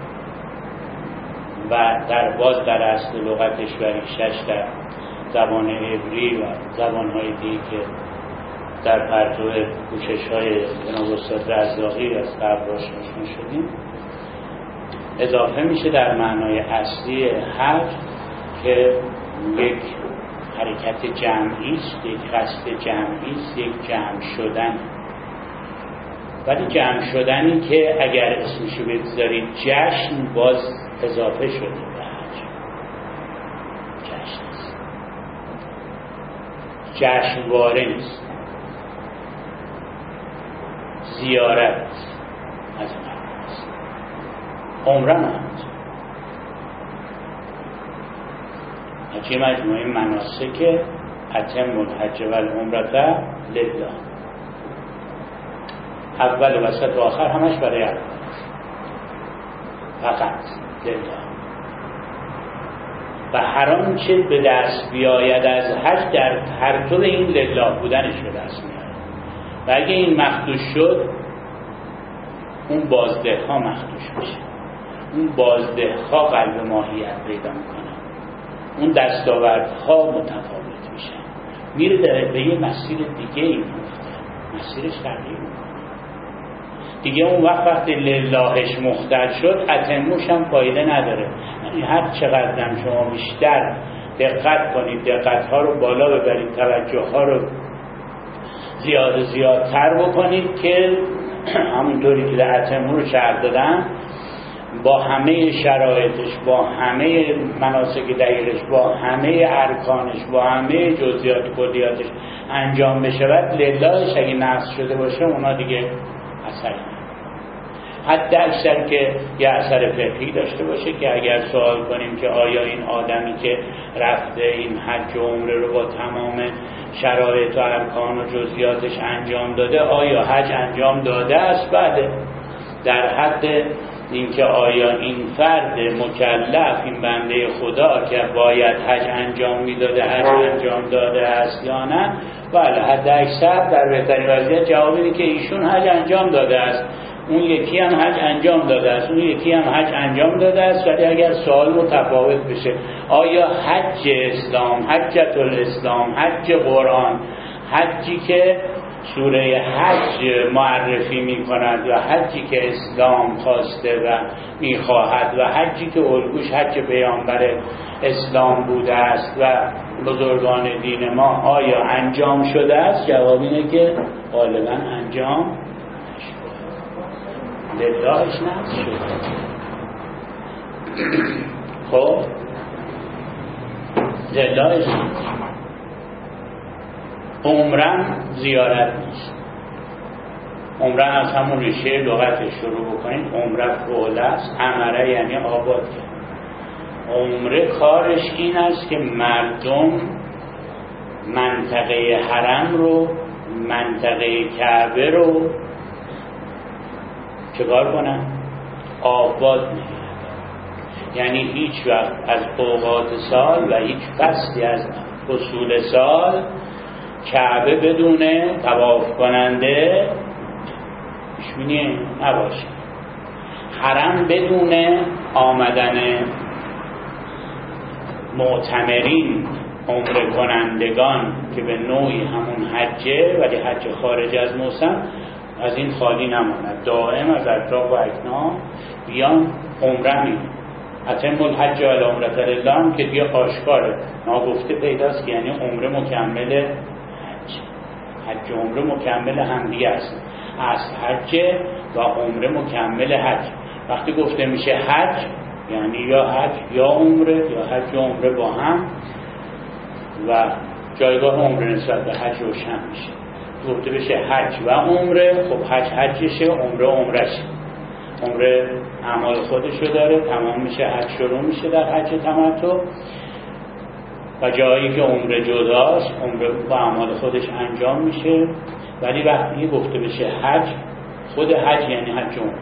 [SPEAKER 3] و در باز در اصل لغتش و ریشش در زبان عبری و زبانهای دیگه که در پرتو کوشش‌های جناب استاد رزاقی از قبل آشنا شدیم اضافه میشه در معنای اصلی حج که یک حرکت جمعی است، یک قصد جمعی است، یک جمع شدن. ولی جمع شدنی که اگر اسمشو بگذارید جشن باز اضافه شده به حج. جشن است، جشنواره نیست، زیارت از من است. عمره مند حجی مجموعه مناسک اتم الحج و العمرة لله، اول و وسط و آخر همش برای الله، فقط لله. و هر آنچه به دست بیاید از حج در پرتو این لله بودنش به دست میاد. و اگه این مخدوش شد اون بازده ها مخدوش میشه، اون بازده ها قلب ماهیت پیدا میکنن، اون دستاوردها متفاوت میشن، میره در به یه مسیر دیگه این میفته، مسیرش تغییر میکنه دیگه. اون وقت وقتی للهش مختل شد اتموش هم فایده نداره. یعنی هر چقدر شما بیشتر دقت کنید، دقت ها رو بالا ببرید، توجه ها رو زیاد زیادتر بکنید که همونطوری که در اتمو رو شرح دادن با همه شرایطش، با همه مناسک دقیقش، با همه ارکانش، با همه جزئیات کلیاتش انجام بشود، للهش اگه نقص شده باشه اونا دیگه اثری نداره. حتی اکثر که یه اثر فقهی داشته باشه که اگر سوال کنیم که آیا این آدمی که رفته این حج و عمره رو با تمام شرایط و ارکان و جزئیاتش انجام داده، آیا حج انجام داده است؟ بله. در حد اینکه آیا این فرد مکلف، این بنده خدا که باید حج انجام میداده حج انجام داده است یا نه؟ بله. حد اکثر در بهترین وضعیت جواب اینه که ایشون حج انجام داده است، اون یکی هم حج انجام داده است، اون یکی هم حج انجام داده است. ولی اگر سوال متفاوت بشه آیا حج اسلام، حجت الاسلام، حج قرآن، حجی که سوره حج معرفی می کند و حجی که اسلام خواسته و می خواهد و حجی که الگوش حج پیامبر اسلام بوده است و بزرگان دین ما، آیا انجام شده است؟ جواب اینه که غالبا انجام للهش نقص شده. خب للهش عمرم زیارت نیست. عمره از همون ریشه لغتش شروع بکنید، عمره فعل است، عمره یعنی آباد کرد. عمره کارش این است که مردم منطقه حرم رو، منطقه کعبه رو چه کار کنن؟ آباد نگه. یعنی هیچ وقت از اوقات سال و هیچ فصلی از فصول سال کعبه بدون طواف کننده پیشبینی نباشه، حرم بدون آمدن معتمرین، عمره کنندگان که به نوعی همون حجه ولی حج خارج از موسم، از این خالی نماند، دائم از اطراف و اکناف بیان عمره می اتم الحج و العمرة لله که دیگه آشکاره، ناگفته پیداست، یعنی عمره مکمل حج. حج و عمره مکمل هم دیگه است، اصل حج و عمره مکمل حج. وقتی گفته میشه حج یعنی یا حج یا عمره، یا حج و عمره با هم و جایگاه عمره نسبت به حج روشن میشه. گفته بشه حج و عمره، خب حج حجشه، عمره عمرشه. عمره اعمال خودشو داره، تمام میشه، حج شروع میشه در حج تمتع. و جایی که عمره جداست، عمره با اعمال خودش انجام میشه، ولی وقتی گفته بشه حج، خود حج یعنی حج عمره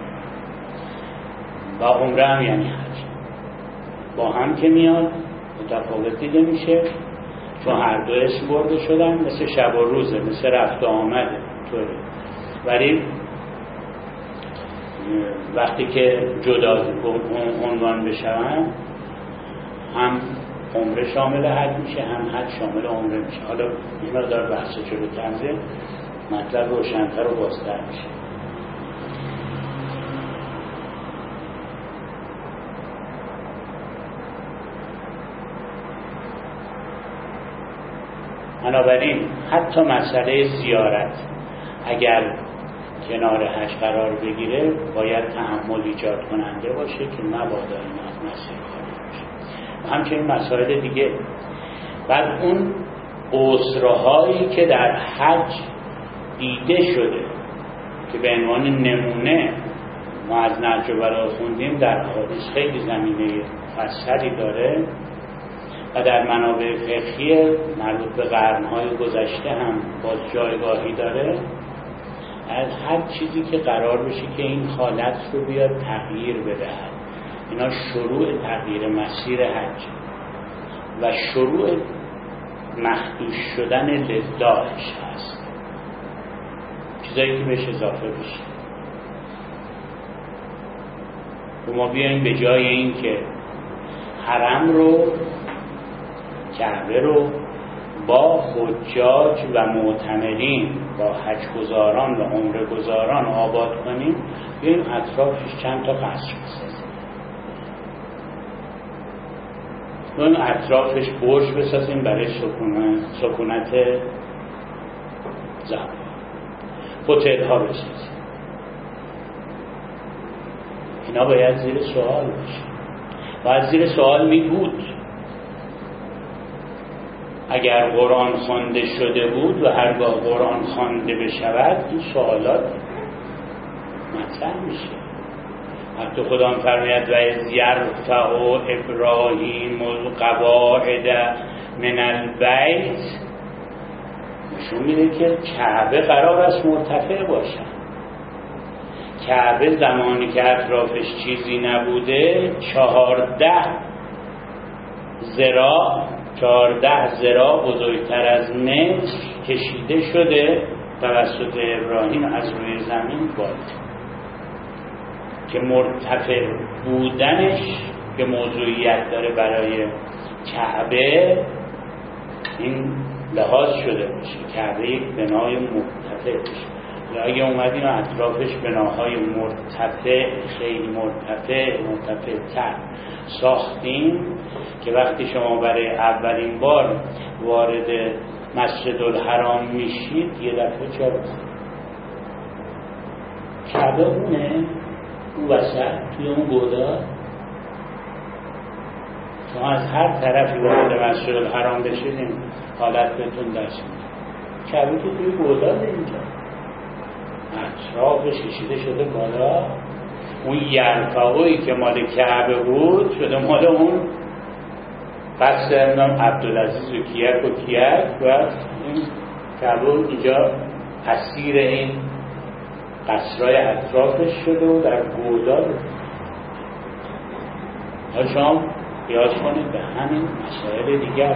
[SPEAKER 3] و عمره هم یعنی حج با هم که میاد متفاوت دیده میشه، چون هر دو اسم برده شدن، مثل شب و روزه، مثل رفت و آمده طوره. ولی وقتی که جدا عنوان بشن، هم عمره شامل حج میشه، هم حج شامل عمره میشه. حالا این مقدار بحث جلو تنزه مطلب روشن‌تر و بازتر میشه. بنابراین حتی مسئله زیارت اگر کنار حج قرار بگیره باید تحمل ایجاد کننده باشه که مبادا این از مسئله خارج بشه. همچنین مسائل دیگه. بعد اون عذرهایی که در حج دیده شده که به عنوان نمونه ما از نهج البلاغه خوندیم، در حدیث خیلی زمینه مفصلی داره و در منابع فقهی مربوط به قرن‌های گذشته هم باز جایگاهی داره. از هر چیزی که قرار بشه که این حالت رو بیاد تغییر بدهد، اینا شروع تغییر مسیر حج و شروع مخدوش شدن لذاش هست، چیزایی که بهش اضافه بشه. و ما بیاییم به جای این که حرم رو، کعبه رو با حجاج و معتمرین، با حج گزاران و عمره گزاران آباد کنیم، بیاییم اطرافش چند تا قصر بسازیم، بیاییم اطرافش برج بسازیم برای سکونت, سکونت زبان، هتل ها بسازیم. اینا باید زیر سوال باشه. باید زیر سوال می بود اگر قرآن خوانده شده بود و هرگاه قرآن خوانده بشود این سوالات مطرح میشه. حتی خدا فرماید و از یرفع ابراهیم القواعد من البیت، نشون میده که کعبه قرار است مرتفع باشد. کعبه زمانی که اطرافش چیزی نبوده چهارده ذراع چهارده ذراع بزرگتر از متر کشیده شده توسط ابراهیم از روی زمین بالا، که مرتفع بودنش که موضوعیت داره برای کعبه این لحاظ شده باشه، کعبه یک بنای مرتفع باشه. اگه اومدیم اطرافش بناهای مرتفع، خیلی مرتفع مرتفع تر ساختیم که وقتی شما برای اولین بار وارد مسجد الحرام میشید یه دفعه چرا کعبه اونه اون وسط توی اون گودا، شما از هر طرفی وارد مسجد الحرام بشید حالت بهتون دست میده. کعبه که توی گودا اینجا اطرافش کشیده شده بالا. اون یرفعوی که مال کعبه بود شده مال اون قصر امام عبدالعزیز و کیک و کیک و این کعبه اینجا اسیر این قصرهای اطرافش شده و در گودال. حالا شما قیاس کنید به همین مسائل دیگر.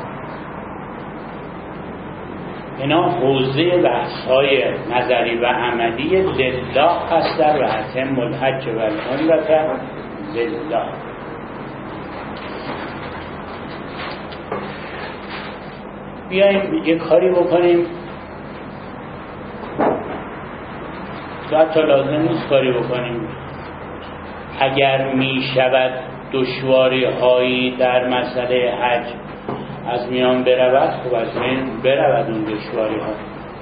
[SPEAKER 3] اینا حوزه بحث‌های نظری و عملی لله هست در و اتم الحج و العمرة لله. بیاییم یک کاری بکنیم حتی لازم نیست کاری بکنیم. اگر می شود دشواری هایی در مسئله حج از میان برود، خب از میان برود اون دشواری ها.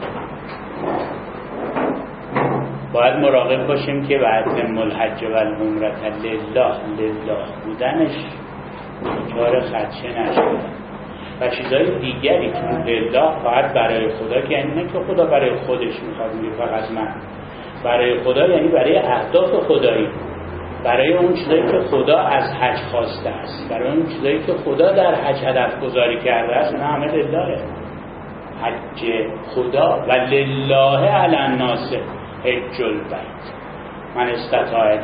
[SPEAKER 3] باید مراقب باشیم که بعد الحج و العمرة لله لله بودنش دچار خدشه نشده و چیزهای دیگری که لله فقط برای خدا، که یعنی نه که خدا برای خودش میخواد میگه فقط من، برای خدا یعنی برای اهداف خدایی. برای اون چیزایی که خدا از حج خواسته است، برای اون چیزایی که خدا در حج هدف گذاری کرده است، نه همه لله. حج خدا و لله علی الناس حج البیت من استطاع الیه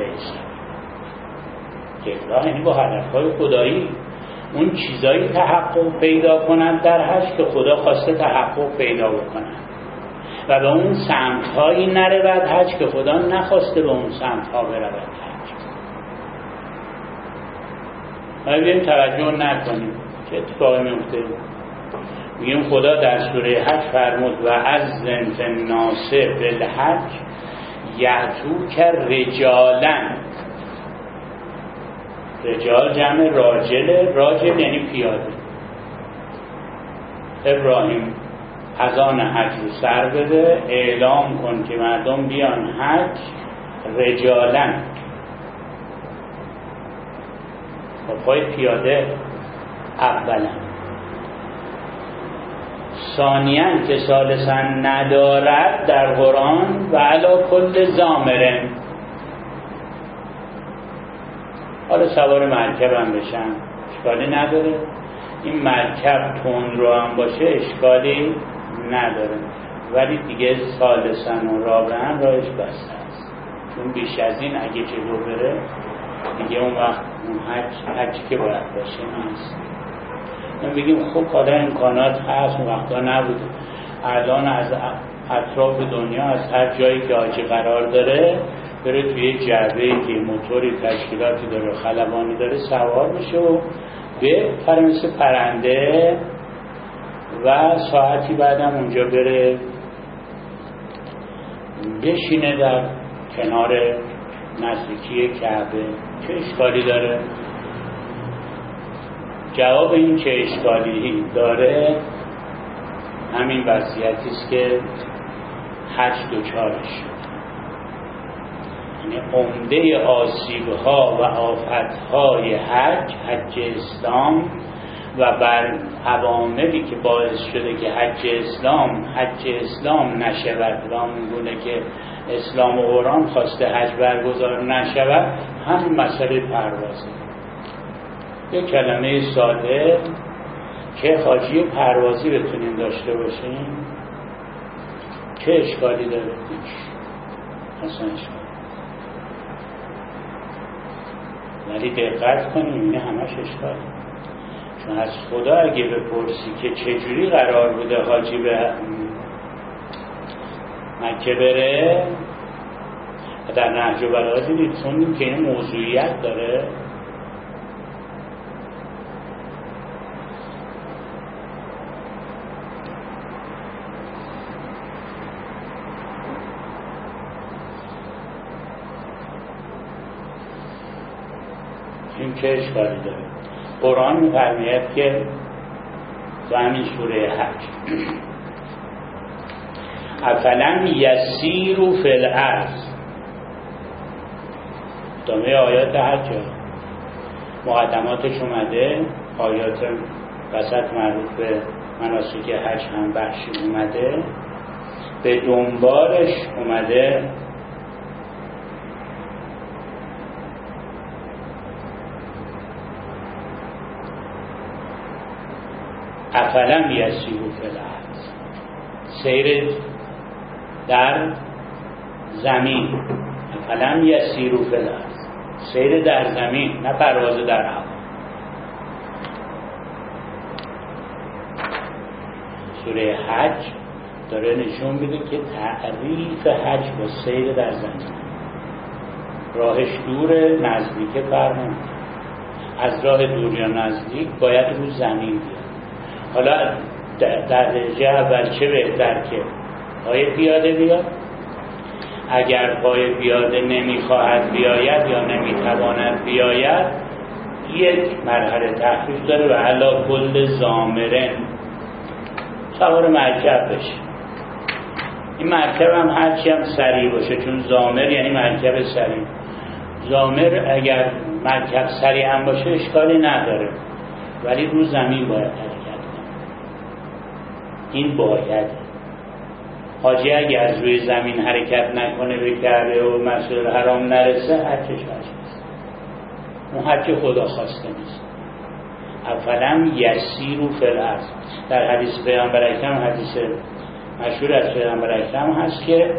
[SPEAKER 3] سبیلا. لله یعنی با هدفهای خدایی، اون چیزایی تحقق پیدا کنند در حج که خدا خواسته تحقق پیدا بکنند و به اون سمت‌هایی نرود حج که خدا نخواسته به اون سمت‌ها برود حج. ما بیم توجه نکنیم چه اتفاقی میفته. میگیم خدا در سوره حج فرمود و از زنت ناسه بالحج یعتوک رجالا. رجال جمع راجل، راجل یعنی پیاده. ابراهیم از آن حج رو سر بده، اعلام کن که مردم بیان حج رجالا، با پای پیاده اولا. ثانیاً که ثالثاً ندارد در قرآن و علی کل ضامر. حالا سوار مرکب هم بشن اشکالی نداره، این مرکب تون رو هم باشه اشکالی نداره، ولی دیگه ثالثاً و رابعاً راهش بسته است، چون بیش از این اگه جلو بره دیگه اون وقت اون حج حجی که باید باشه نیست. ما بگیم خب حالا امکانات هست، اون وقتا نبوده. الان از اطراف دنیا از هر جایی که حاجی قرار داره بره توی جعبه‌ای که موتوری تشکیلاتی داره خلبانی داره سوار بشه و به مثل پرنده و ساعتی بعدم اونجا بره بشینه در کنار نزدیکی کعبه. چه اشکالی داره؟ جواب این چه اشکالی داره همین وضعیتی است که حج دوچارش شد. یعنی عمده آسیب‌ها و آفت‌های حج، حج اسلام و بر عواملی که باعث شده که حج اسلام حج اسلام نشود و اونگونه که اسلام و قرآن خواسته حج برگزار نشود همین مسئله پروازه. یک کلمه ساده که حاجی پروازی بتونیم داشته باشیم چه اشکالی داره؟ هیچ اصلا اشکالی. ولی دقت کنیم اینه همش اشکالی، چون از خدا اگه بپرسی که چجوری قرار بوده حاجی به مکه بره، در نهج البلاغه دیدید خوندیم که این موضوعیت داره. این چه اشکالی داره؟ قرآن می‌فرماید که تو همین سوره حج افلم یسیروا فی الارض، ادامه آیات حج مقدماتش اومده، آیات وسط مربوط به مناسک حج هم بخشی اومده، به دنبالش اومده افلم یسیروا فی الارض، سیر در زمین. افلم یسیروا فی الارض، سیر در زمین، نه پرواز در هوا. سوره حج داره نشون میده که تعریف حج با سیر در زمین. راهش دور، نزدیک فرمان، از راه دور یا نزدیک باید رو زمین بیاد. حالا در درجه اول چه بهتر که پای پیاده بیاد؟ اگر پای پیاده نمیخواهد بیاید یا نمیتواند بیاید یک مرحله تخفیف داره و علی کل ضامر سوار مرکب بشه. این مرکب هم هرچی هم سریع باشه، چون ضامر یعنی مرکب سریع. ضامر اگر مرکب سریع هم باشه اشکالی نداره، ولی رو زمین باید حرکت کنه. این باید حاجی اگه از روی زمین حرکت نکنه به کعبه و مسجد الحرام نرسه حجش حج نیست. اون حج خدا خواسته نیست. افلم یسیروا فی الارض، در حدیث پیامبر اکرم، حدیث مشهور از پیامبر اکرم هست که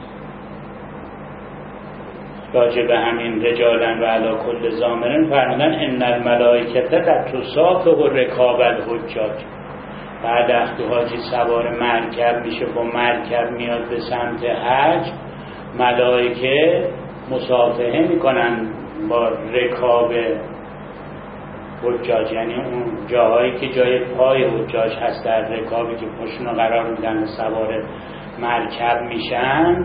[SPEAKER 3] راجع به همین رجالن و علی کل ضامرن فرمودن ان الملائکه تتصافح رکاب الحجاج. بعد وقتی حاجی سوار مرکب میشه، با مرکب میاد به سمت حج، ملائکه مصافحه میکنن با رکاب حجاج، یعنی اون جاهایی که جای پای حجاج هست در رکابی که پشتون رو قرار میدن سوار مرکب میشن،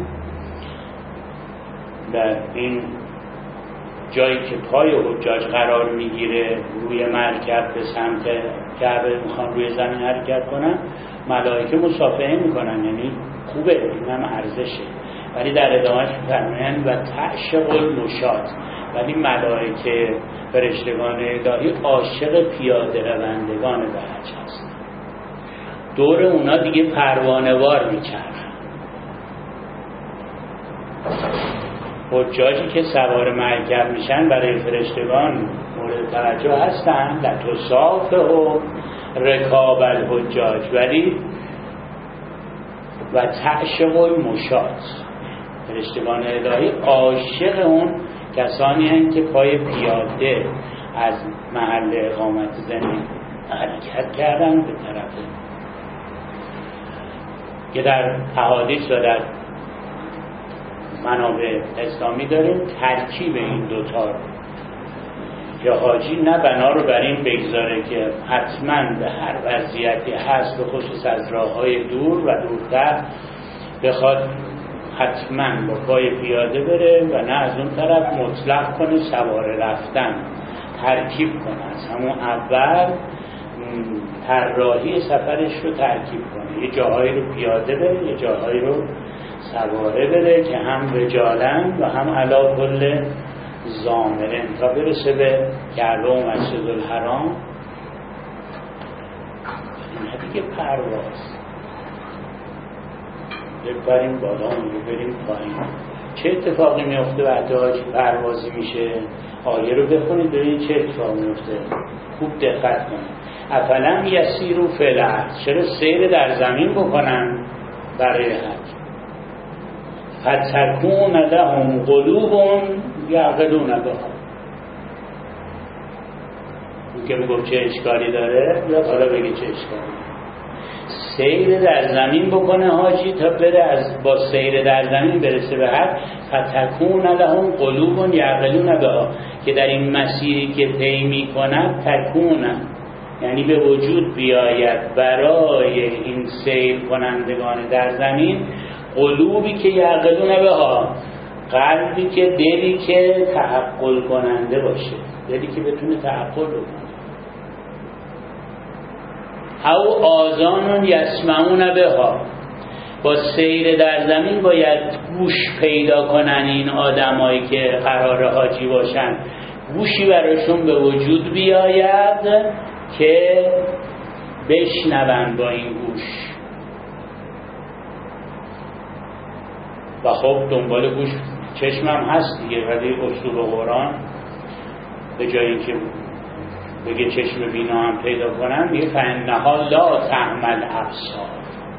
[SPEAKER 3] در این جایی که پای حجاج قرار میگیره روی مرکب به سمت کعبه میخوان روی زمین حرکت کنن، ملائکه مصافحه میکنن، یعنی خوبه، این هم ارزشه. ولی در ادامهش فرمایند و تعشق المشاة، ولی ملائکه فرشتگان الهی عاشق پیاده روندگان به حج هستن، دور اونا دیگه پروانه‌وار میچرخن. حجاجی که سوار مرکب میشن برای فرشتگان مورد توجه هستن، لتصافح رکاب الحجاج، ولی و تعشق المشاة، فرشتگان الهی عاشق اون کسانی هستند که پای پیاده از محل اقامت زمین حرکت کردن به طرف، که در احادیث و در منابع اسلامی داریم ترکیب این دوتا، که حاجی نه بنا رو بر این بگذاره که حتما به هر وضعیتی هست، به خصوص از راههای دور و دورتر بخواد حتما با پای پیاده بره، و نه از اون طرف مطلق کنه سوار رفتن، ترکیب کنه، از همون اول طراحی سفرش رو ترکیب کنه، یه جاهایی رو پیاده بره، یه جاهایی رو سواره بره، که هم رجالن و هم علی کل ضامرن، تا برسه به کعبه و مسجد الحرام. این دیگه پرواز، بریم بالا اونجا بریم پایین. چه اتفاقی میفته وقتی حاجی پروازی میشه؟ آیه رو بخونید ببینید چه اتفاقی میفته، خوب دقت کنید. افلم یسیروا فی الارض، چرا سیر در زمین بکنن برای حج؟ فتکون لهم قلوب یعقلون بها. اون که میگم چه اشکالی داره، یا حالا بگی چه اشکالی. سیر در زمین بکنه حاجی تا بره از با سیر در زمین برسه به حج. فتکون لهم قلوب یعقلون بها، که در این مسیری که طی میکنن تکون، یعنی به وجود بیاید برای این سیر کنندگان در زمین قلوبی که یعقلون بها، قلبی که دلی که تعقل کننده باشه، دلی که بتونه تعقل بکنه. او آذان یسمعون بها، با سیر در زمین باید گوش پیدا کنن این آدمایی که قرار حاجی باشن، گوشی براشون به وجود بیاید که بشنون با این گوش. و خب دنبال گوش چشمم هست دیگه، ولی اصول قرآن به جایی که بگه چشم بینا هم پیدا کنن میگه فانها لا تعمل ابصار.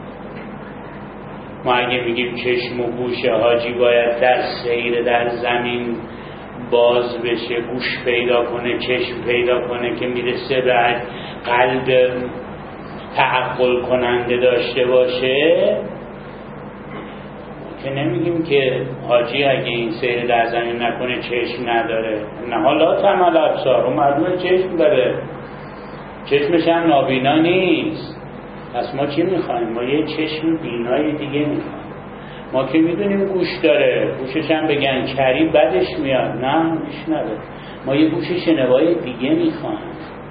[SPEAKER 3] ما اگه میگیم چشم و گوش حاجی باید در سیر در زمین باز بشه، گوش پیدا کنه، چشم پیدا کنه که میرسه به قلب تعقل کننده داشته باشه، که نمیگیم که حاجی اگه این سیر در زمین نکنه چشم نداره. نه حالا تعمل ابصار، اون مردم چشم داره، چشمش هم نابینا نیست. پس ما چی میخوایم؟ ما یه چشم بینای دیگه میخوایم. ما که میدونیم گوش داره، گوشش هم بگن کری بدش میاد، نه میشنوه. ما یه گوش شنوای دیگه میخوایم.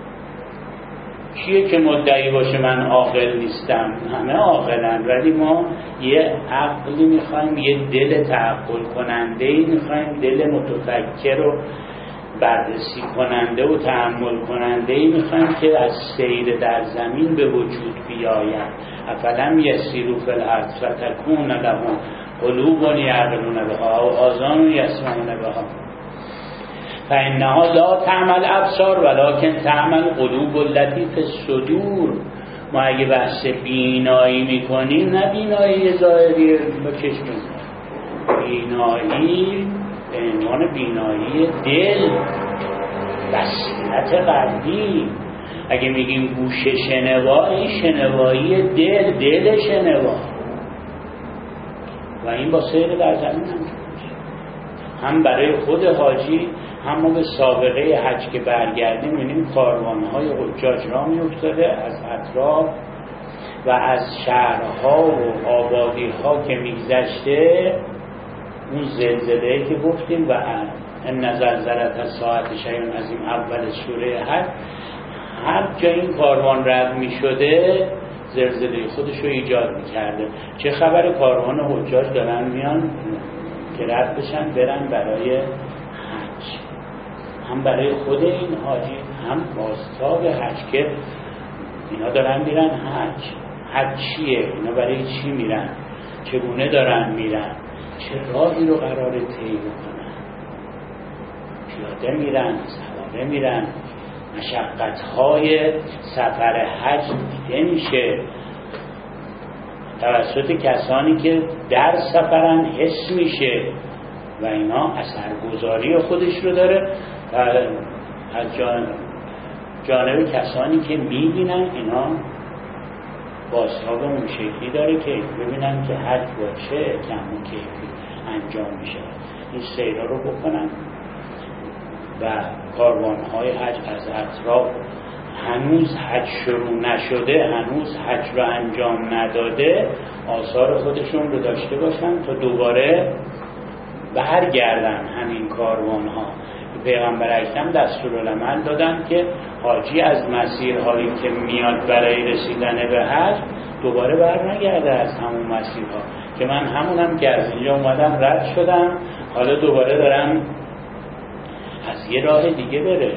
[SPEAKER 3] کیه که مدعی باشه من عاقل نیستم؟ همه عاقلن، ولی ما یه عقلی میخوایم، یه دل تعقل کننده‌ای میخوایم، دل متفکر و بررسی کننده و تأمل کننده‌ای میخوایم که از سیر در زمین به وجود بیاید. افلم یسیروا فی الارض فتکون لهم قلوب یعقلون بها و آذان یسمعون بها فانها لا تعمل ابصار ولکن تعمل قلوب التي فی الصدور. ما اگه بحث بینایی میکنیم نه بینایی ظاهری با چشم، بینایی به عنوان بینایی دل، بصیرت قلبی. اگه میگیم گوش شنوا، این شنوایی دل، دل شنوا. و این با سیر در زمین هم هم برای خود حاجی، هم ما به سابقه حج که برگردیم می‌بینیم کاروان‌های حجاج را می‌افتاده از اطراف و از شهرها و آبادی‌ها که می‌گذشته. اون زلزله‌ای که گفتیم و ان زلزلة الساعة شیء عظیم اول سوره حج، هر جا این کاروان رد می‌شده زلزله خودش رو ایجاد می‌کرده. چه خبر کاروان حجاج دارن میان که رد بشن برن برای حج، هم برای خود این حاجی هم بازتاب حج که اینا دارن میرن حج. حج چیه؟ اینا برای چی میرن؟ چگونه دارن میرن؟ چه راهی رو قراره طی بکنن؟ پیاده میرن، سواره میرن. مشقت‌های سفر حج دیده میشه توسط کسانی که در سفرن حس میشه و اینا اثرگذاری خودش رو داره از جان... جانب کسانی که میبینن. اینا بازتاب اون شکلی داره که ببینن که حج با چه کم و کیفی انجام میشه، این سیرها رو بکنن. و کاروان‌های حج از اطراف هنوز حج شروع نشده، هنوز حج رو انجام نداده، آثار خودشون رو داشته باشن تا دوباره برگردن همین کاروان‌ها. پیغمبر اکرم دستورالعمل دادن که حاجی از مسیرهایی که میاد برای رسیدن به حج دوباره بر نگرده از همون مسیرها، که من همونم که از اینجا اومدم رد شدم، حالا دوباره دارم از یه راه دیگه بره،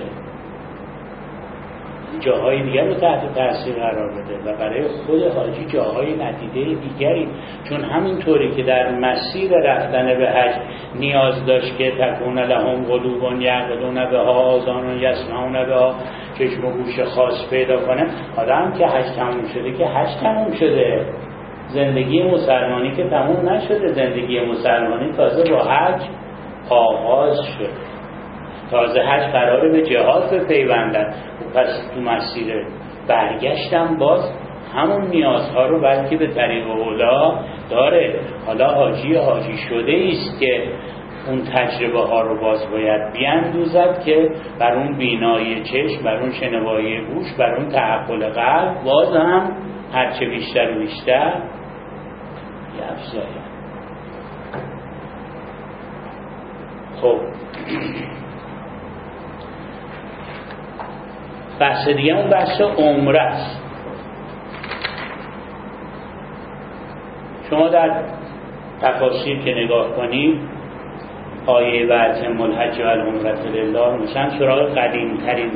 [SPEAKER 3] جاهای دیگر رو تحت تاثیر قرار بده و برای خود حاجی جاهای ندیده دیگری. چون همینطوری که در مسیر رفتن به حج نیاز داشت که تکون لهم قلوب یعقلون بها، آذان یسمعون بها، چشم و گوش خاص پیدا کنه. آدم که حج تموم شده که حج تموم شده، زندگی مسلمانی که تموم نشده. زندگی مسلمانی تازه با حج آغاز شده، تازه حج قراره به جهاد بپیوندن. پس تو مسیر برگشتم باز همون نیازها رو بلکه به طریق اولا داره. حالا حاجی حاجی شده است که اون تجربه ها رو باز باید بیاندوزد که بر اون بینایی چشم، بر اون شنوایی گوش، بر اون تعقل قلب باز هم هرچه بیشتر و بیشتر یفزاید. خب بحث دیگه اون بحث عمره است. شما در تفاسیر که نگاه کنید آیه و اتم الحج و العمرة لله، مثلا سراغ قدیم ترین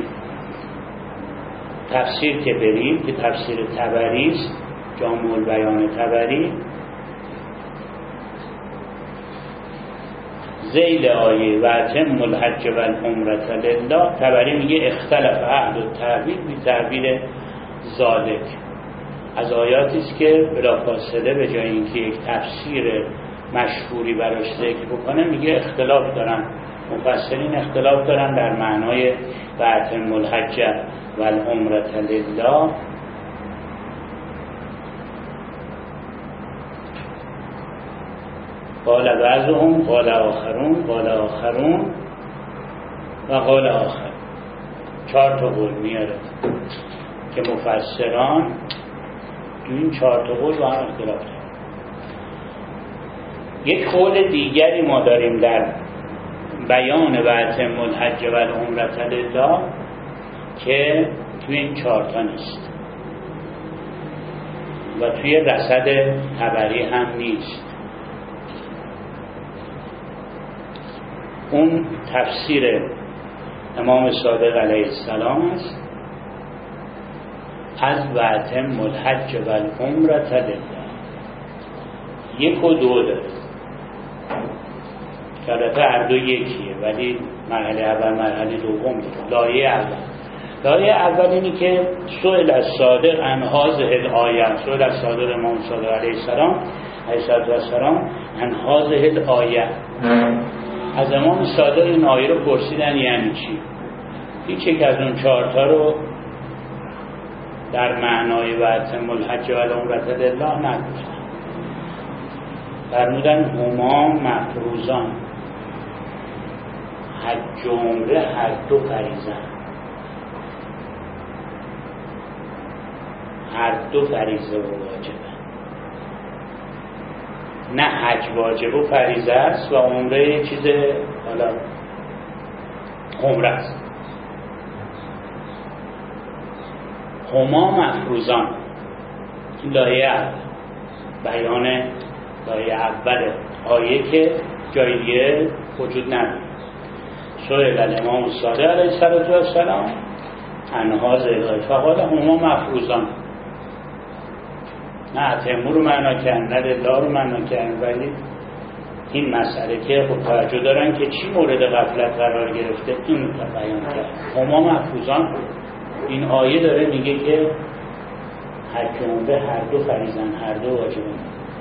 [SPEAKER 3] تفسیر که برید که تفسیر طبری است، جامع البیان طبری، ذیل آیه و اتم الحج و العمرة لله، طبری میگه اختلف اهل التأویل بی تعبیر ذالک. از آیاتی است که بلافاصله به جای اینکه یک تفسیر مشهوری براش ذکر بکنه میگه اختلاف دارن، مفسرین اختلاف دارن در معنای و اتم الحج و العمرة لله. قال بعضهم قال آخرون قال آخرون و قال آخر. چهار تا قول میاره که مفسران تو این چهار تا قول با هم اختلاف دارن. یک قول دیگری ما داریم در بیان و اتم الحج و العمرة لله که توی این چهار تا نیست و توی رصد طبری هم نیست. اون تفسیر امام صادق علیه السلام است از و اتم الحج و العمرة لله. یک و دو داره. که البته هر دو یکیه، ولی مرحله اول مرحله دوم لایه اول لایه اول اینی که سئل الصادق عن هذه الآیه، سئل الصادق امام صادق علیه السلام علیه السلام عن هذه الآیه، از امام صادق این آیه رو پرسیدن یعنی چی. هیچ یک از اون چهارتا رو در معنای و اتم الحج و العمرة لله نگفتن، فرمودن هما مفروضان، حج و عمره هر دو فریضه‌اند، هر دو فریضه و واجبه، نه حج واجب و فریضه است و عمره یه چیز حالا عمره است. هما مفروضان، این لایه اول بیان لایه اول آیه که جای دیگه وجود نداره. سئل الامام الصادق علیه السلام عن هذه الآیه فقال هما مفروضان، نه اتموا رو معنا کردن نه لله رو معنا کردن، ولی این مسئله که خب توجه دارن که چی مورد غفلت قرار گرفته این رو بیان کرد. هما مفروضان، این آیه داره میگه که حج و عمره هر دو فریضه‌اند، هر دو واجبند.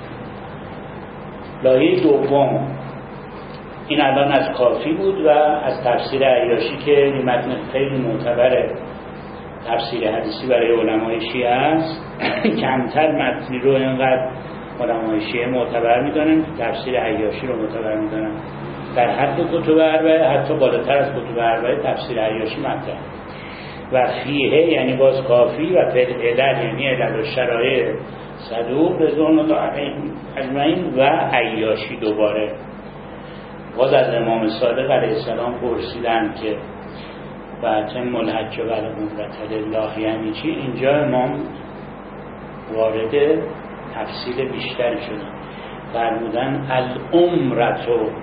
[SPEAKER 3] لایه دوم این الان از کافی بود و از تفسیر عیاشی که این متن خیلی معتبره، تفسیر حدیثی برای علمای شیعه است. کمتر متنی رو اینقدر علمای شیعه معتبر میدونن، تفسیر عیاشی رو معتبر میدونن. در حد کتب اربعه، حتی بالاتر از کتب اربعه تفسیر عیاشی مطرح و فیه یعنی باز کافی و فل علل یعنی علل و شرایع صدوق رضوان الله علیهم اجمعین و عیاشی دوباره باز از امام صادق علیه السلام پرسیدن که و اتم الحج و العمرة لله یعنی چی. اینجا امام وارد تفصیل بیشتری شدن، فرمودن العمرة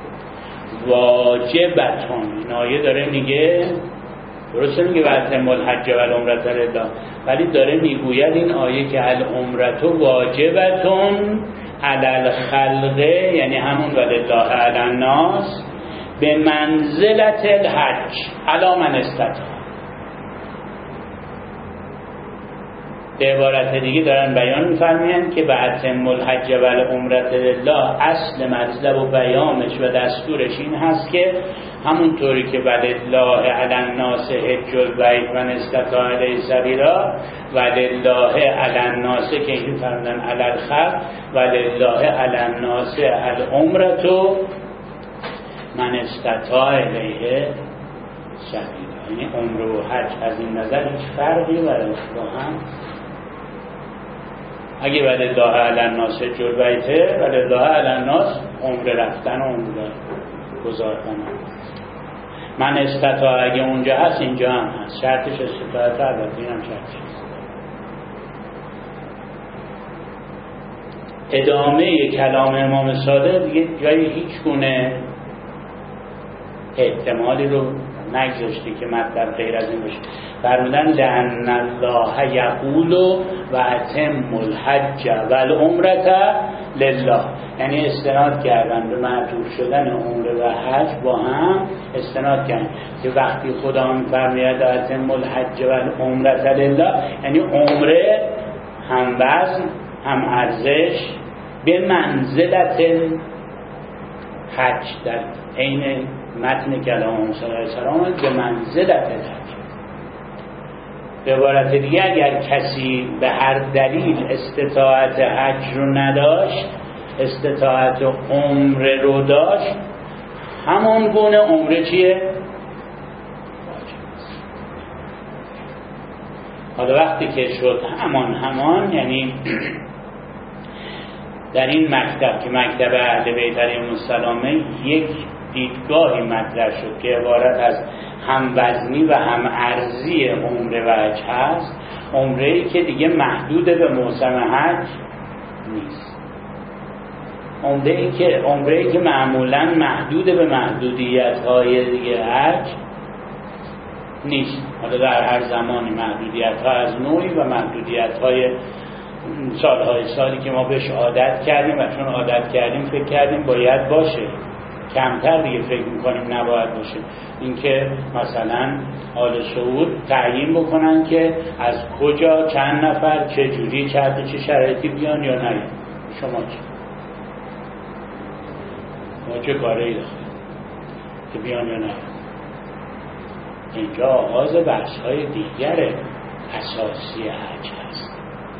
[SPEAKER 3] واجبتون. این آیه داره میگه، درسته میگه و اتم الحج و العمرة لله، ولی داره میگوید این آیه که العمرة واجبتون علی الخلق، یعنی همون ولله علی الناس به منزلت الحج علی من استطاع. به عبارت دیگه دارن بیان می‌فرمایند که به اتم الحج و العمرة لله اصل مطلب و بیانش و دستورش این هست که همونطوری که ولله علی الناس حج البیت من استطاع الیه سبیلا، ولله علی الناس که این فرمودن علی الخلق، ولله علی الناس العمرة من استطاع الیه سبیلا. یعنی عمره و حج از این نظر هیچ فرقی برای با هم، اگه ولله علی الناس حج البیت، ولله علی الناس عمره رفتن و عمره گذاردن. من استطاع اگه اونجا هست اینجا هم هست، شرطش استطاعت، البته این هم شرطش هست. ادامه کلام امام صادق دیگه جای هیچ گونه احتمالی رو نگذاشته که مطلب غیر از این باشه. فرمودن لأن الله یقول و اتم الحج و العمرة لله، یعنی استناد کردن به معطوف شدن عمره و حج با هم استناد کردن که وقتی خدا می‌فرماید اتم الحج و العمرة لله، یعنی عمره هم وزن هم ارزش به منزلت حج، در عین متن کلام صلی الله علیه وسلم به منزلت حج. به عبارت دیگه اگر کسی به هر دلیل استطاعت حج رو نداشت، استطاعت عمره رو داشت، همون گونه عمره چیه؟ حالا وقتی که شد همان همان، یعنی در این مکتب که مکتب اهل بیت علیهم السلام یک دیدگاهی مطرح شد که عبارت از هم وزنی و هم ارزی عمره و حج هست، عمره‌ای که دیگه محدود به موسم حج نیست، عمره‌ای که عمره‌ای که معمولاً محدود به محدودیت‌های دیگه حج نیست. حالا در هر زمانی محدودیت‌ها از نوعی و محدودیت‌های سالهای سالی که ما بهش عادت کردیم و چون عادت کردیم فکر کردیم باید باشه، کمتر دیگه فکر میکنیم نباید باشه. اینکه مثلا آل سعود تعیین بکنن که از کجا چند نفر چه جوری چه چه شرایطی بیان یا نه. شما چه؟ ما چه کاری داریم که بیان یا نه؟ اینجا آغاز بحث های دیگر اساسی حج هست.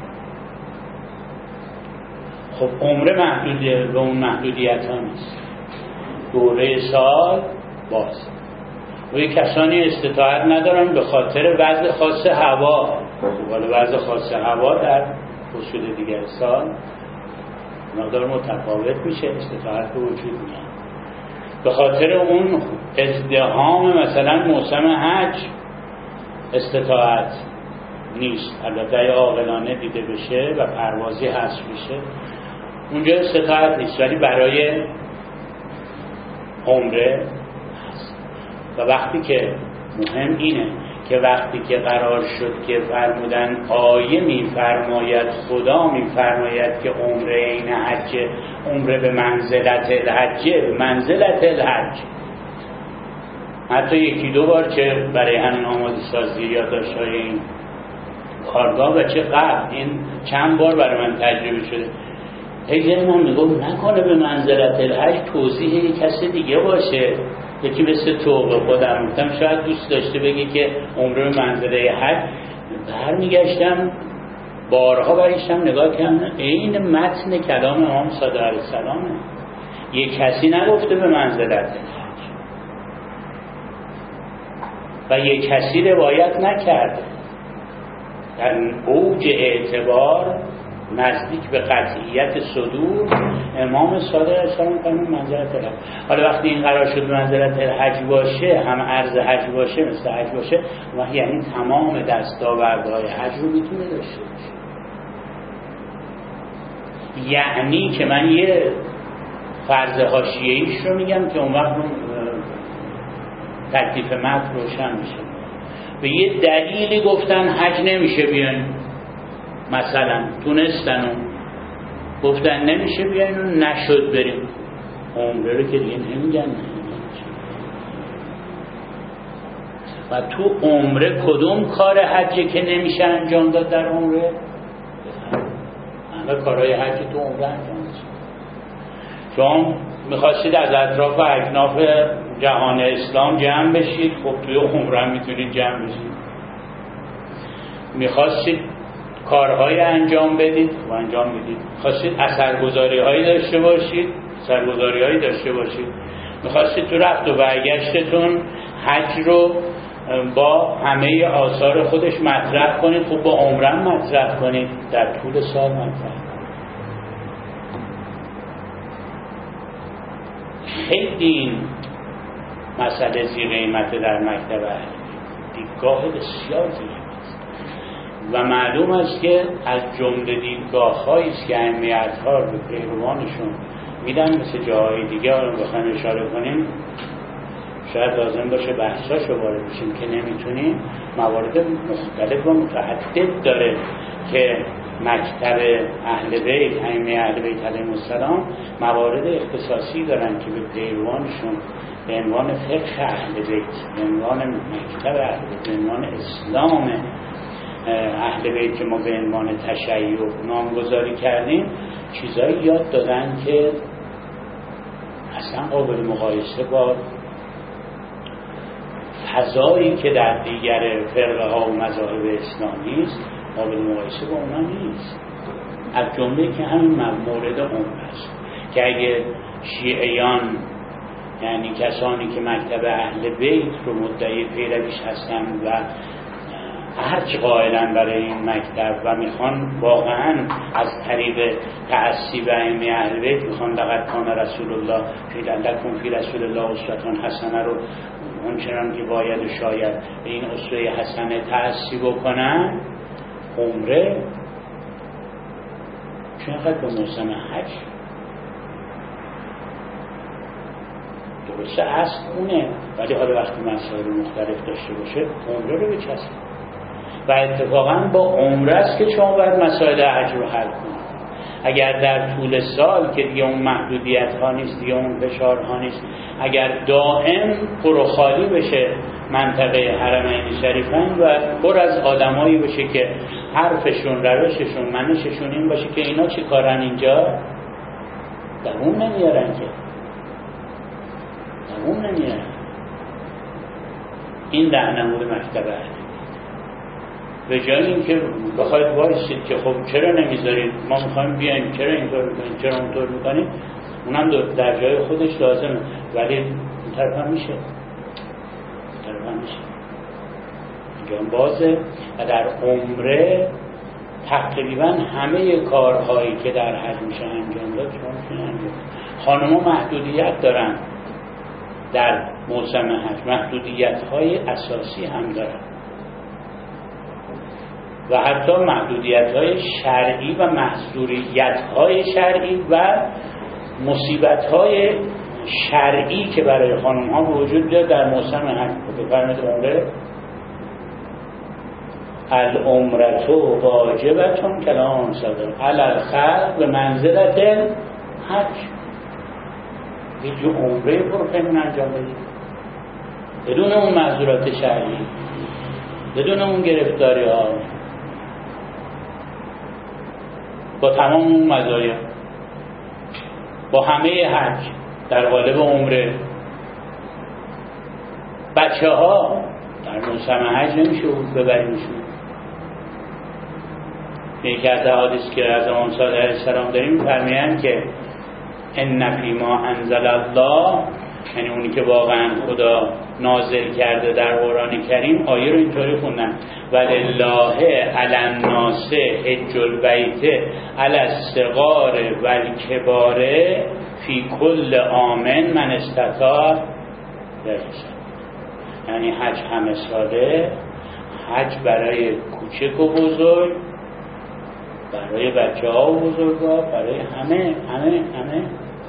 [SPEAKER 3] خب عمره محدوده به اون محدودیت ها نیست. دوره سال باز و یک کسانی استطاعت ندارن به خاطر وضع خاص هوا، ولی وضع خاص هوا در فصول دیگر سال مقدار متفاوت میشه، استطاعت به وجود میاد. به خاطر اون ازدحام مثلا موسم حج استطاعت نیست، البته عاقلانه دیده بشه و پروازی حذف بشه اونجا استطاعت نیست، ولی برای عمره هست. و وقتی که مهم اینه که وقتی که قرار شد که فرمودن آیه میفرماید، خدا میفرماید که عمره این حج، عمره به منزلت الحج، به منزلت الحج. حتی یکی دو بار چه برای همین آماده سازی یادداشت‌های این کارگاه و چه قبل این چند بار برای من تجربه شده. هی ذهنم میگم نکنه به منزلت الحج توضیح یک کسی دیگه باشه، یکی مثل تو خودم گفتم شاید دوست داشته بگی که عمره به منزله حج. برمیگشتم بارها برگشتم نگاه کردم این متن کلام امام صادق علیه السلامه، یک کسی نگفته به منزلت الحج و یک کسی روایت نکرده. در اوج اعتبار نزدیک به قطعیت صدور امام صادق علیه السلام فرمود منزلت الحج. حالا وقتی این قرار شد منزلت الحج باشه، هم عرض حج باشه، مثل حج باشه، و یعنی تمام دستاوردهای حج رو میتونه داشته باشه. یعنی که من یه فرض حاشیه‌ایش رو میگم که اون وقت تکلیف متن روشن میشه. به یه دلیلی گفتن حج نمیشه بیان، مثلا تونستن و گفتن نمیشه بیاین و نشد بریم، عمره رو که دیگه نمیگن. و تو عمره کدوم کار حجه که نمیشه انجام داد در عمره؟ همه کارهای حج تو عمره انجام میشه. چون میخواستید از اطراف و اکناف جهان اسلام جمع بشید، خب توی عمره میتونید جمع بشید. میخواستید کارهای انجام بدید و انجام میدید. خواستید اثرگذاری هایی داشته باشید، اثرگذاری هایی داشته باشید. میخواستید تو رفت و برگشتتون حج رو با همه آثار خودش مطرح کنید، خب با عمره مطرح کنید، در طول سال مطرح کنید. خیلی این مسئله زی قیمت در مکتب اهل، دیدگاه بسیار زی و معلوم است که از جمله دیدگاه‌هایی است که اهمیت‌ها رو به پیروانشون میدن، مثل جاهای دیگه رو بخوایم اشاره کنیم شاید لازم باشه بحثاشو وارد بشیم که نمیتونیم. موارد مختلف و متعدد داره که مکتب اهل بیت، ائمه اهل بیت علیهم السلام موارد اختصاصی دارن که به پیروانشون به عنوان فقه اهل بیت، به عنوان مکتب اهل بیت، به عنوان اسلام اهل بیت که ما به عنوان تشیع نامگذاری کردیم چیزایی یاد دادن که اصلا قابل مقایسه با فضایی که در دیگر فرقه ها و مذاهب اسلامی است قابل مقایسه با اونا نیست. از جمله که همین مورد عمره است که اگه شیعیان یعنی کسانی که مکتب اهل بیت رو مدعی پیرویش هستن و هرچی قائلن برای این مکتب و میخوان واقعا از طریق تعصیب ائمه اهل بیت میخوان لقد کان رسول الله فی لکم فی رسول الله اسوة حسنه رو اونچنان که باید و شاید به این اسوه حسنه تعصیب بکنن، عمره چقدر به موسم حج درسته اصل اونه، ولی حالا وقتی مسائل مختلف داشته باشه عمره رو بچسبه و اتفاقا با عمره است که شما باید مسائل حج رو حل کنید. اگر در طول سال که دیگه اون محدودیت ها نیست، دیگه اون فشار ها نیست، اگر دائم پر و خالی بشه منطقه حرمین شریفین و پر از آدمایی بشه که حرفشون، روششون، منششون این باشه که اینا چی کارن اینجا، دوام نمیارن که دوام نمیارن. این رهنمود مکتب اهل به جای اینکه بخواید وایسید که خب چرا نمیذارید ما میخوایم بیایم، چرا اینطور میکنید، چرا اونطور میکنید، اونم در جای خودش لازمه، ولی این طرف هم میشه این طرف هم میشه اینجا بازه. و در عمره تقریبا همه کارهایی که در حج میشه انجام داد شما میتونید انجام. خانم‌ها محدودیت دارن در موسم حج، محدودیت های اساسی هم دارن و حتی محدودیت های شرعی و محظوریت های شرعی و مصیبت های شرعی که برای خانم ها وجود داره در موسم حج. بفرمایید عمره العمرتو واجبتون کلام صادر علی الخلق به منزلت حج. یه جو عمره پرفهمون انجام بدید بدون اون معذورات شرعی، بدون اون گرفتاری ها، با تمام اون مزایا، با همه حج در قالب عمره. بچه ها در موسم حج نمیشه ببریمشون. یکی از حدیث که از امام صادق علیه السلام داریم فرمیان که ان فی ما انزل الله، یعنی اونی که واقعا خدا نازل کرده در قرآن کریم، آیه رو اینطوری خوندن ولله علی الناس حج البیت علی الصغار والکبار فی کل عام من استطاع درست. یعنی حج همه ساله، حج برای کوچک و بزرگ، برای بچه ها و بزرگ ها، برای همه همه همه.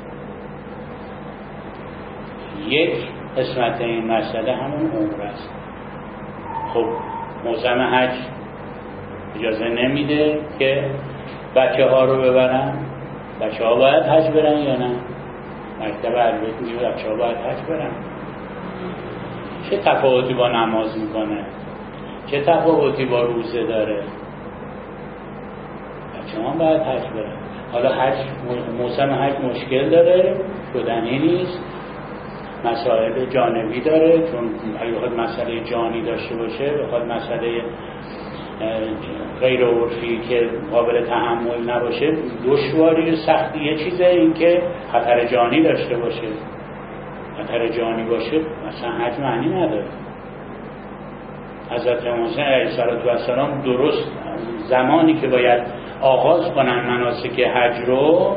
[SPEAKER 3] یک قسمت این مسئله همون عمره است. خب موسم حج اجازه نمیده که بچه ها رو ببرن. بچه ها باید حج برن یا نه؟ مکتب اهل میگه بچه ها باید حج برن. چه تفاوتی با نماز میکنه؟ چه تفاوتی با روزه داره؟ بچه ها باید حج برن. حالا حج موسم حج مشکل داره، شدنی نیست، مسائل جانبی داره، چون اگه بخواد مسئله جانی داشته باشه، بخواد مسئله غیر عرفی که قابل تحمل نباشه، دشواری و سختی. یه چیزه این که خطر جانی داشته باشه، خطر جانی باشه مثلا حج معنی نداره. حضرت موسی علیه السلام درست زمانی که باید آغاز کنن مناسک حج رو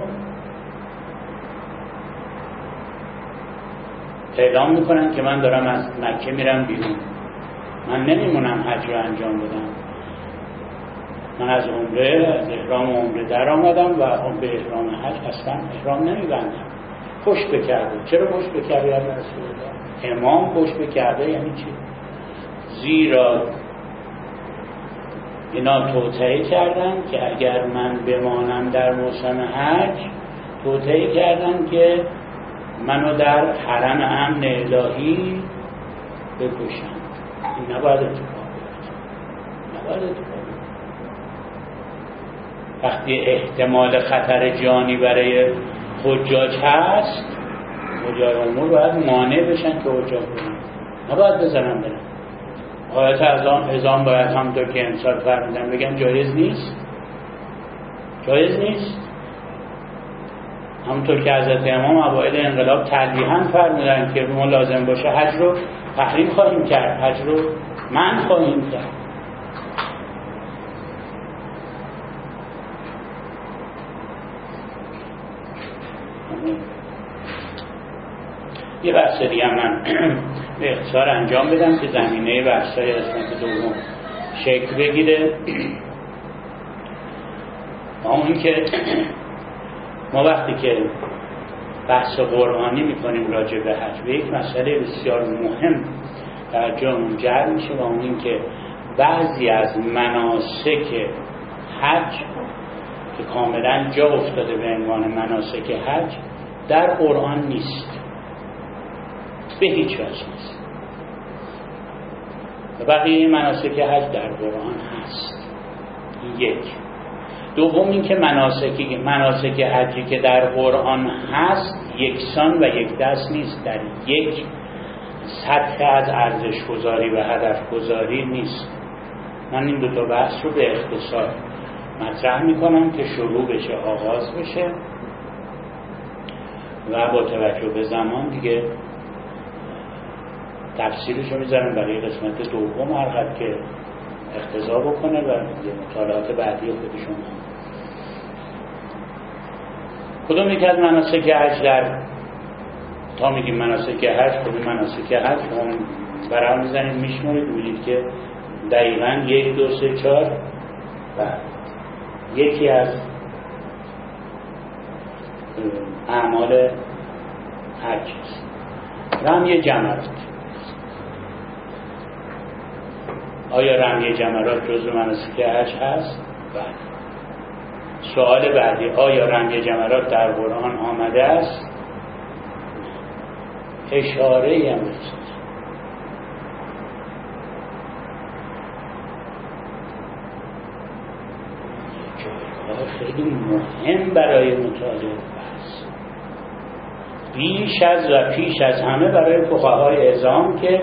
[SPEAKER 3] اعلام میکنن که من دارم از مکه میرم بیرون، من نمیمونم حج رو انجام بدم، من از عمره از احرام عمره در آمدم و به احرام حج اصلا احرام نمیبندم. پشت به کعبه. چرا پشت به کعبه یا رسول الله؟ امام پشت به کعبه یعنی چی؟ زیرا اینا توطئه کردن که اگر من بمانم در موسم حج، توطئه کردن که منو در حرم امن الهی بکشن. این نباید اتفاق بیفته. نباید اتفاق بیفته. وقتی احتمال خطر جانی برای حجاج هست، حجاج امور باید مانع بشن که حجاج برن، نباید بزنن برن. آیت اذان باید همونطور که امسال فرمودن بگن جایز نیست، جایز نیست. همونطور که حضرت امام اوایل انقلاب تلویحاً فرمودن که ما لازم باشه حج رو تحریم خواهیم کرد، حج رو منع خواهیم کرد. یه بحث دیگه من به اختصار انجام بدم که زمینه بحث‌های قسمت دوم شکل بگیره. اون که ما وقتی که بحث قرآنی میکنیم راجع به حج، به یک مسئله بسیار مهم در جامون جر میشه و اون این که بعضی از مناسک حج که کاملا جا افتاده به عنوان مناسک حج در قرآن نیست، به هیچ وجه نیست. و بقیه مناسک حج در قرآن هست. یک. دوم این که مناسکی مناسک حجی که در قرآن هست یکسان و یک دست نیست، در یک سطح از ارزش گذاری و هدف گذاری نیست. من این دو تا بحث رو به اختصار مطرح میکنم که شروع بشه، آغاز بشه و با توجه به زمان دیگه تفصیلش رو میذارم برای قسمت دوم هر قد که اقتضا بکنه و مطالعات بعدی خودشون. کدوم یکی از مناسک حج در تا میگیم مناسک حج، کدوم مناسک حج اون برام میزنید میشمارید میبینید که دقیقاً یک دو سه چهار و یکی از اعمال حج است. رمی جمرات. آیا رمی جمرات جزو مناسک حج هست؟ بله. سوال بعدی، آیا رمی جمرات در قرآن آمده است؟ اشاره هم هست. خیلی مهم برای مطالعه است، بیش از و پیش از همه برای فقهای اعظام که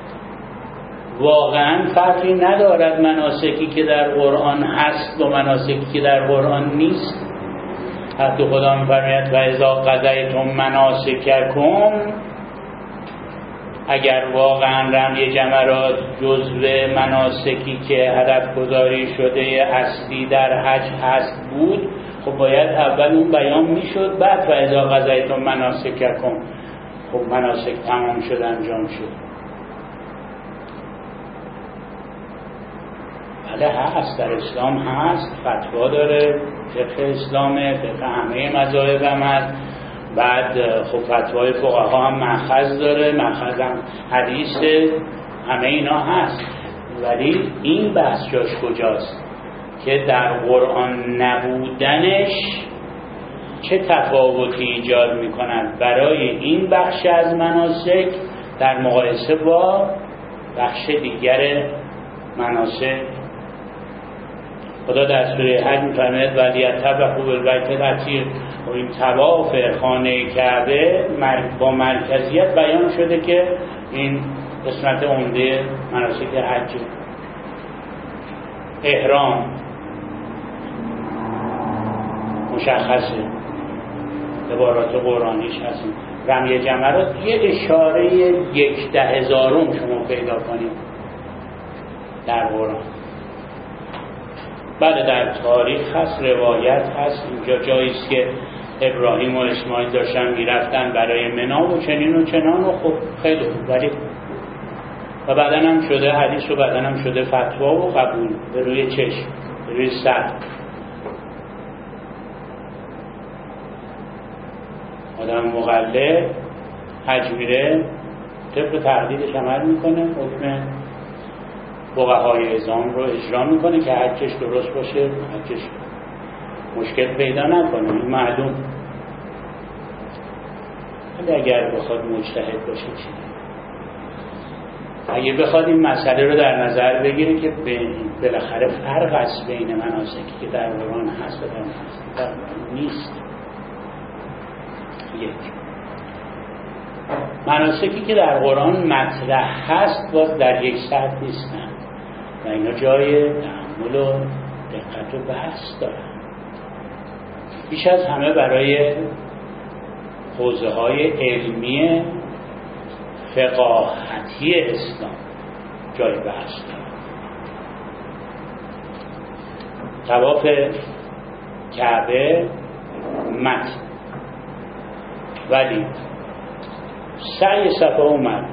[SPEAKER 3] واقعا فرقی ندارد مناسکی که در قرآن هست و مناسکی که در قرآن نیست. حتی خدا می‌فرماید و اذا قضیتم مناسککم، اگر واقعا رمی جمرات جزو مناسکی که هدف گذاری شده اصلی در حج هست بود، خب باید اول اون بیان میشد، بعد و اذا قضیتم مناسککم. خب مناسک تمام شد، انجام شد. بله هست، در اسلام هست، فتوا داره، فقه اسلامه، فقه همه مذاهب هم هست. بعد خب فتوای فقها هم مأخذ داره، مأخذ هم حدیث، همه اینا هست. ولی این بحث جاش کجاست که در قرآن نبودنش چه تفاوتی ایجاد میکنند برای این بخش از مناسک در مقایسه با بخش دیگر مناسک. خدا در سوره حج می‌فرماید ولیطوفوا بالبیت العتیق، و این طواف خانه کعبه با مرکزیت بیان شده که این قسمت عمده مناسک حج. احرام مشخصه، عبارات قرآنیش هست. رمی جمرات یه اشاره یک ده هزارم شما پیدا کنید در قرآن. بله در تاریخ هست، روایت هست، اینجا جاییست که ابراهیم و اسماعیل داشتن میرفتن برای منا و چنین و چنان و خب خیلی خوب. ولی و بعدن هم شده حدیث و بعدن هم شده فتوا و قبول به روی چشم، به روی سر. آدم مقلد حج میره طبق تقلیدش عمل میکنه، حکم فقهای اعظام رو اجرا میکنه که حجش درست باشه، حجش مشکل پیدا نکنه. این معلوم. ولی اگر بخواد مجتهد باشه چی؟ اگه بخواد این مسئله رو در نظر بگیره که بالاخره فرق است بین مناسکی که در قرآن هست و در مناسکی در قرآن نیست. یک مناسکی که در قرآن مطرح هست باز در یک سطح نیستن و اینا جای تأمل و دقت و بحث دارن. بیش از همه برای حوزه های علمی فقاهتی اسلام جای بحث دارن. طواف کعبه متن، ولی سعی صفا و مروه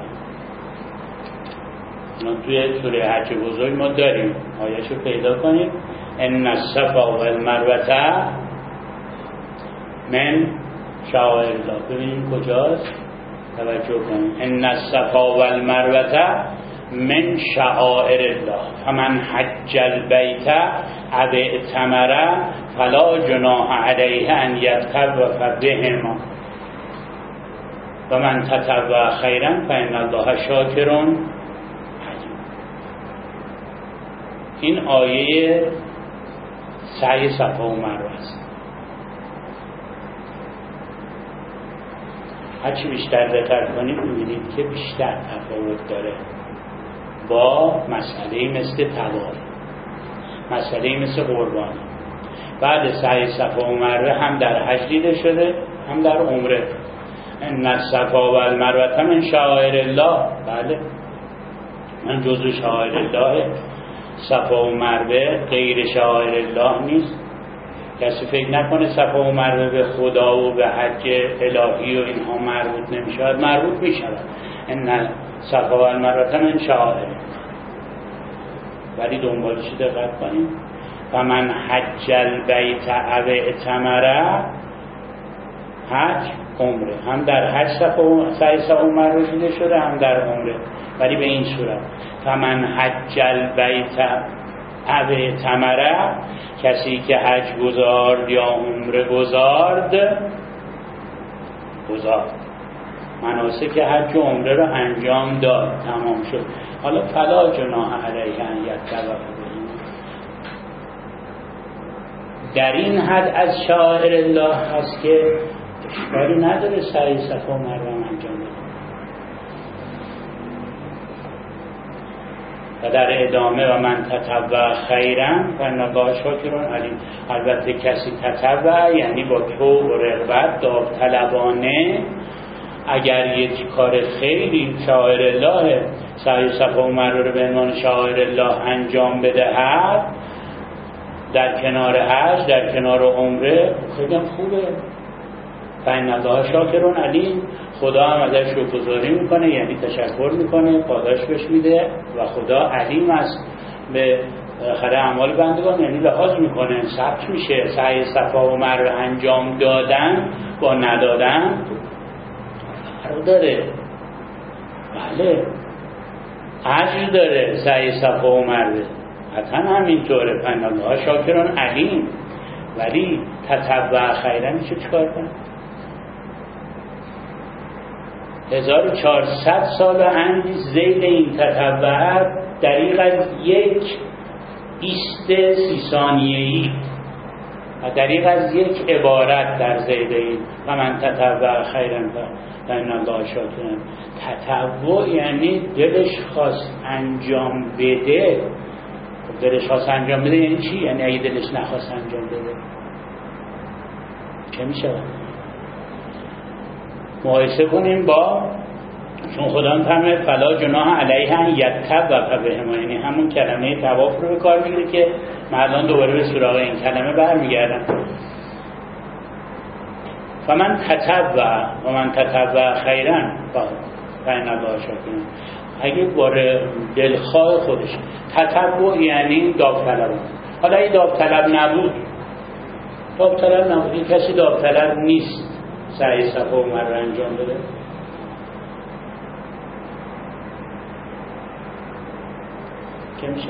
[SPEAKER 3] ما توی سوره حج بزرگ ما داریم، آیه‌شو پیدا کنیم. ان الصفا والمروه من شعائر الله. ببینیم کجاست، توجه کنیم. ان الصفا والمروه من شعائر الله فمن حج البیت او اعتمر فلا جناح علیه ان یطوف بهما و من تطوع خیرا فإن الله شاکر علیم. این آیه سعی صفا و مروه است. هرچی بیشتر دقت کنید می‌بینید که بیشتر تفاوت داره با مسئله مثل طواف، مسئله مثل قربانی. بعد سعی صفا و مروه هم در حج دیده شده هم در عمره. ان الصفا و المروه من شعائر الله. بله من جزو شعائر الله. صفا و مروه غیر شعائر الله نیست. کسی فکر نکنه صفا و مروه به خدا و به حج الهی و اینها مربوط نمیشود، مربوط میشود. ان صفا و المروه من شعائر. ولی دنبالش دقت کنیم. فمن حج البیت او اعتمر، حج عمره، هم در حج صفا و سعی صفا و مروه دیده شده هم در عمره، ولی به این صورت فمن حج البیت او اعتمر، کسی که حج گزارد یا عمره گزارد گزارد مناسک حج و عمره رو انجام داد، تمام شد. حالا فلا جناح علیه ان یطوف بهما. در این حد از شعائر الله هست که اشکالی نداره سعی صفا و مروه انجام بده. و در ادامه و من تطوع خیرا فإن الله شاکر علیم. البته کسی تطوع یعنی با طوع و رغبت داوطلبانه اگر یک کار خیری شعائر الله سعی صفا و مروه رو به عنوان شعائر الله انجام بدهد در کنار حج، در کنار عمره، خیلی هم خوبه. فإن الله شاکر علیم. خدا هم ازش شکرگزاری میکنه، یعنی تشکر میکنه، پاداش بهش میده و خدا علیم است به خیر اعمال بندگان، یعنی لحاظ میکنه، ثبت میشه. سعی صفا و مروه انجام دادن با ندادن فرق داره. بله اجر داره سعی صفا و مروه، حتما همینطوره. فإن الله شاکر علیم. ولی تطوع خیرا میشه چیکار کنه؟ هزار و چهارصد سال اندی زید این تطوع دریغ از یک ایست سی ثانیه‌ای و دریغ از یک عبارت در زید این و من تطوع خیرا فإن الله شاکر. تطوع یعنی دلش خواست انجام بده. دلش خواست انجام بده یعنی چی؟ یعنی اگه دلش نخواست انجام بده چه میشه؟ مقایسه کنیم با، چون خدا میفرماید فلا جناح علیه ان یطوف بهما، یعنی همون کلمه طواف رو به کار میگیره که من الان دوباره به سراغ این کلمه برمیگردم. فمن تطوع و من تطوع خیرا فإن الله شاکر. اگه باره دلخواه خودش تطوع یعنی داوطلب. حالا این داوطلب نبود، داوطلب نبود، این کسی داوطلب نیست سعی صفا و مروه انجام بده، که میشه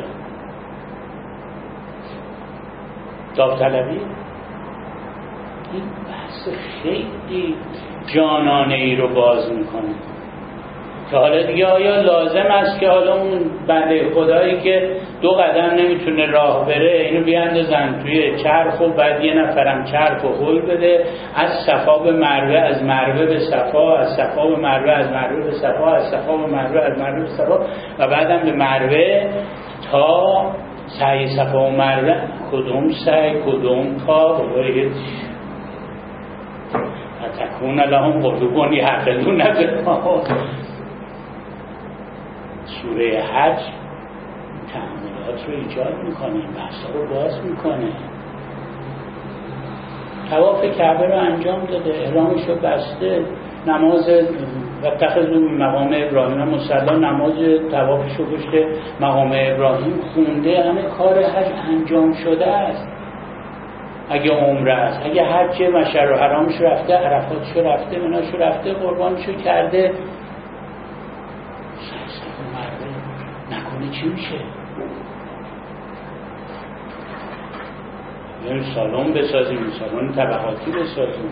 [SPEAKER 3] داوطلبی. این بحث خیلی جانانه ای رو باز میکنه که حالا دیگه آیا لازم است که حالا اون بنده خدایی که دو قدم نمیتونه راه بره اینو بیاندازن توی چرخ و بعد یه نفرم چرخ و هل بده از صفا به مروه، از مروه به صفا، از صفا به مروه، از مروه به صفا، از صفا به مروه، از مروه به صفا و بعدم به مروه تا سعی صفا و مروه. کدوم سعی کدوم تا بگوید تکون لهم قلوب یعقلون بها. سوره حج تأملات رو ایجاد میکنه، این بحثا رو باز میکنه. طواف کعبه رو انجام داده، احرامش رو بسته، نماز و تخذوا مقام ابراهیم مصلی، نماز طوافش رو پشت مقام ابراهیم خونده. همه کار حج انجام شده است. اگه عمره است، اگه حج مشعر و حرامش رفته، عرفاتش رفته، مناش رفته، قربانش کرده. نکنه چی میشه؟ یه سالن بسازیم، سالن طبقاتی بسازیم.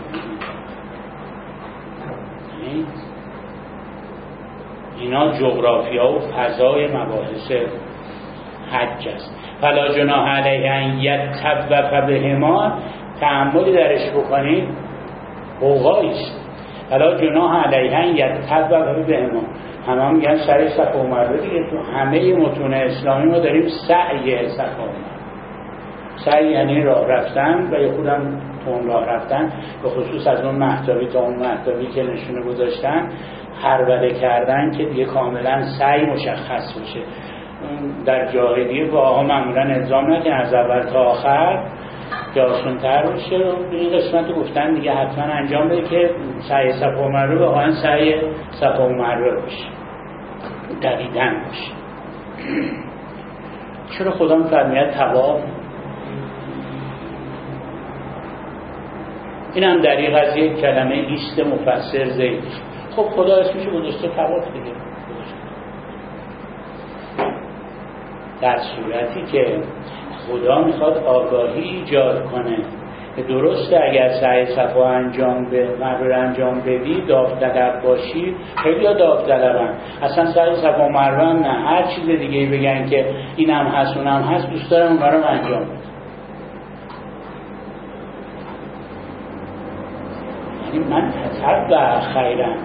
[SPEAKER 3] اینا جغرافیا و فضای مباحث حج است. فلا جناح علیه ان یطوف بهما، تأملی درش بکنید قوقایی است. فلا جناح علیه ان یطوف بهما، همه میگن سعی صفا و مروه دیگه. تو همه متون اسلامی ما داریم سعی صفا و مروه. سعی یعنی راه رفتن و یه خودم تو اون راه رفتن، به خصوص از اون مهتابی تا اون مهتابی که نشونه گذاشتن، هربده کردن که دیگه کاملا سعی مشخص بشه. در جاهلیه با آقا معمولا الزام نکن از اول تا آخر که آسان تر بشه. این قسمت رو گفتن دیگه حتما انجام بده که سعی صفا و مروه واقعا سعی صفا و مروه باشه، دویدن باشه. چرا خدا می‌فرماید طواف؟ این هم دریغ از یک کلمه ایست مفسر زید. خب خدا اسمشو گذاشته طواف دیگه. در صورتی که خدا میخواد آگاهی ایجاد کنه که درسته اگر سعی صفا انجام به مروه انجام بدی داوطلب باشی، خیلی ها داوطلبن، اصلا سعی صفا و مروه نه هر چیز دیگه بگن که اینم هست اونم هست دوست دارم اون رو انجام بدم. یعنی من تطبع خیرم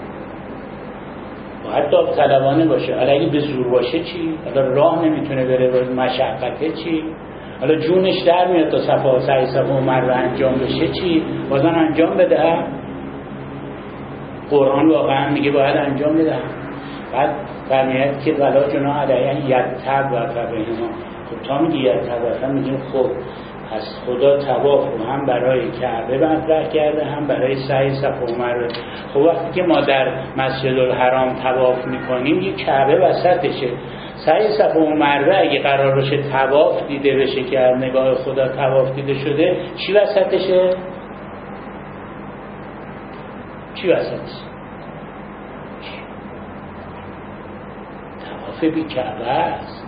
[SPEAKER 3] باید داوطلبانه باشه. حالا اگه به زور باشه چی؟ حالا راه نمیتونه بره و مشقته چی؟ حالا جونش در میاد تا صفا و سعی صفا و مروه انجام بشه چی؟ بازم انجام بده. قرآن واقعا میگه باید انجام بده. بعد فرمیاد که ولا جناح علیه یطوف بهما. خب تا میگی یطوف میگیم خب پس خدا طواف رو هم برای کعبه مطرح کرده هم برای سعی صفا و مروه. خب وقتی که ما در مسجد الحرام طواف میکنیم یک کعبه وسطشه، سعی صفا و مروه اگه قرار باشه طواف دیده بشه که از نگاه خدا طواف دیده شده، چی وسطشه؟ چی وسطشه؟ طواف بی کعبه است.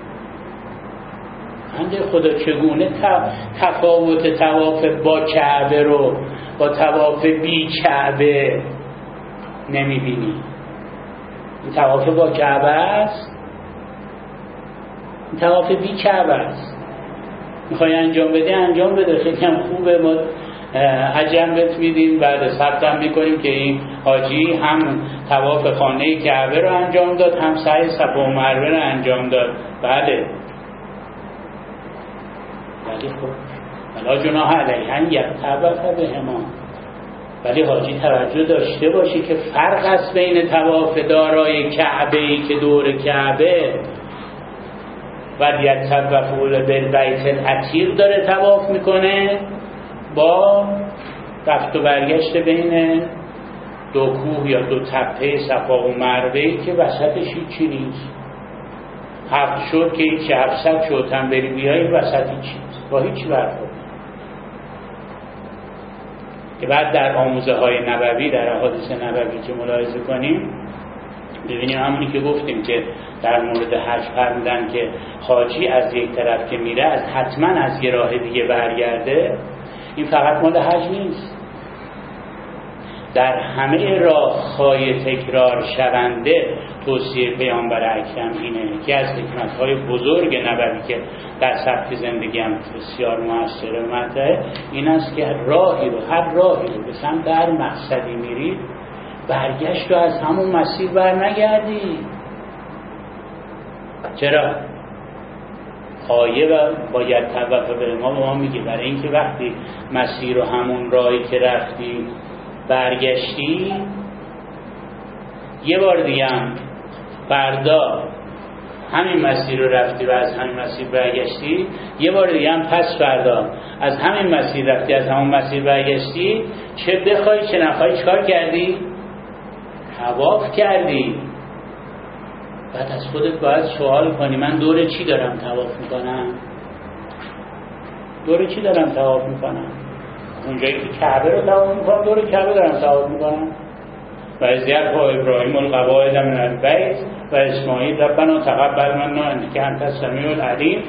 [SPEAKER 3] هنده خدا چگونه تفاوت طواف با کعبه رو با طواف بی کعبه نمیبینی؟ این طواف با کعبه است، این طواف بی کعبه است. میخوای انجام بده انجام بده، خیلی هم خوبه. ما عجم بهت میدیم، بعد ثبتم میکنیم که این حاجی هم طواف خانه کعبه رو انجام داد هم سعی صفا و مروه رو انجام داد. بله ولی خب ولا جناح علیه ان یطوف بهما، ولی حاجی توجه داشته باشی که فرق است بین طواف دارای کعبه‌ای که دور کعبه و یطوف بالبیت العتیق داره طواف میکنه با رفت و برگشت بین دو کوه یا دو تپه صفا و مروه‌ای که وسطش هیچی نیست. هفت شد که هیچ هفتصد شد هم بری بیایی وسطی چیز با هیچ برخورد. که بعد در آموزه های نبوی در احادیث نبوی که ملاحظه کنیم ببینیم همونی که گفتیم که در مورد حج فرمودن که حاجی از یک طرف که میره از حتما از یه راه دیگه برگرده. این فقط مال حج نیست، در همه راه‌های تکرار شونده توصیه پیامبر اکرم اینه که از حکمت‌های بزرگ نبوی که در سبک زندگی هم بسیار موثر و مطرحه این است که راهی رو هر راهی رو به سمت هر مقصدی میرید برگشت رو از همون مسیر بر نگردی. چرا؟ آیه و باید طواف به ما به ما میگه برای اینکه وقتی مسیر رو همون راهی که رفتی برگشتی یه بار دیگه هم فردا همین مسیر رو رفتی و از همین مسیر برگشتی، یه بار دیگه هم پس فردا از همین مسیر رفتی از همون مسیر برگشتی، چه بخوای چه نخوای چکار کردی؟ طواف کردی. بعد از خودت باید سوال کنی من دور چی دارم طواف میکنم؟ دور چی دارم طواف میکنم؟ اونجایی که کعبه رو طواف میکنم دور کعبه دارم طواف میکنم؟ و از یرفع ابراهیم القواعد من البیت و اسماعیل ربنا تقبل منا انک انت السمیع العلیم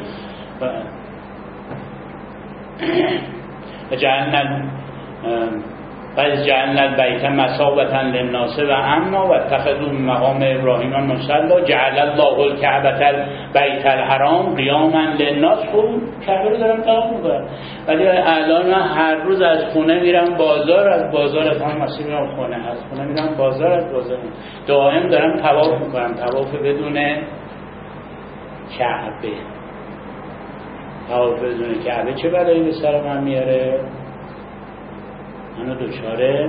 [SPEAKER 3] و جعلنا قد جعلنا البیت مثابة للناس و امنا و اتخذوا من مقام ابراهیم مصلی جعل الله الکعبة البیت الحرام قیاما للناس. خب کعبه رو دارم طواف میکنم، ولی الان من هر روز از خونه میرم بازار، از بازار از خانه مسیر میرم خونه، از خونه میرم بازار، از بازار میرم. دائم دارم طواف میکنم، طواف بدون کعبه. طواف بدون کعبه چه بلایی به سر من میاره؟ منو دوچاره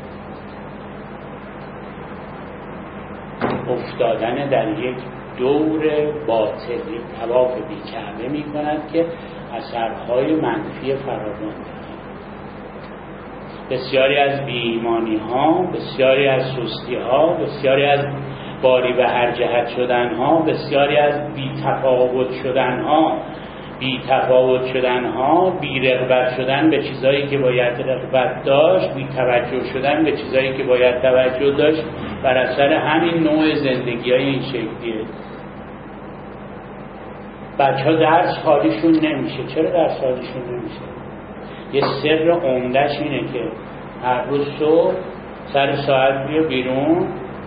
[SPEAKER 3] افتادن در یک دور باطل، یک طواف بی کعبه می کند که اثرهای منفی فراوان دارد. بسیاری از بی ایمانی ها، بسیاری از سستی ها، بسیاری از باری به هر جهت شدن ها، بسیاری از بی تفاوت شدن ها بی تفاوت شدن ها بی رغبت شدن به چیزایی که باید رغبت داشت، بی توجه شدن به چیزایی که باید توجه داشت، بر اثر همین نوع زندگی های این شکلیه. بچه ها درس حالیشون نمیشه. چرا درس حالیشون نمیشه؟ یه سر عمدهش اینه که هر روز صبح سر ساعت بیا بیرون،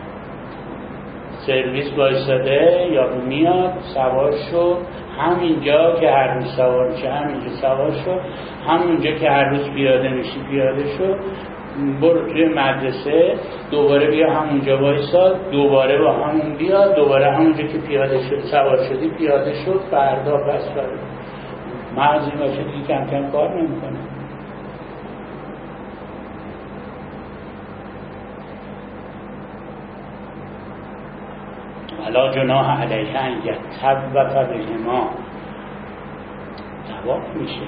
[SPEAKER 3] سرویس بایستاده یا میاد سوار شو، همینجا که هر روز سوار میشه همینجا سوار شو، همونجا که هر روز پیاده میشی پیاده شو، برو توی مدرسه دوباره بیا همونجا وایسا، دوباره با همون بیا، دوباره همونجا که پیاده شد سوار شدی پیاده شو، فردا پس فردا. مغز این باشه دیگه کم کم کار نمیکنه. ولا جناح علیه ان یطوف بهما. طواف میشه.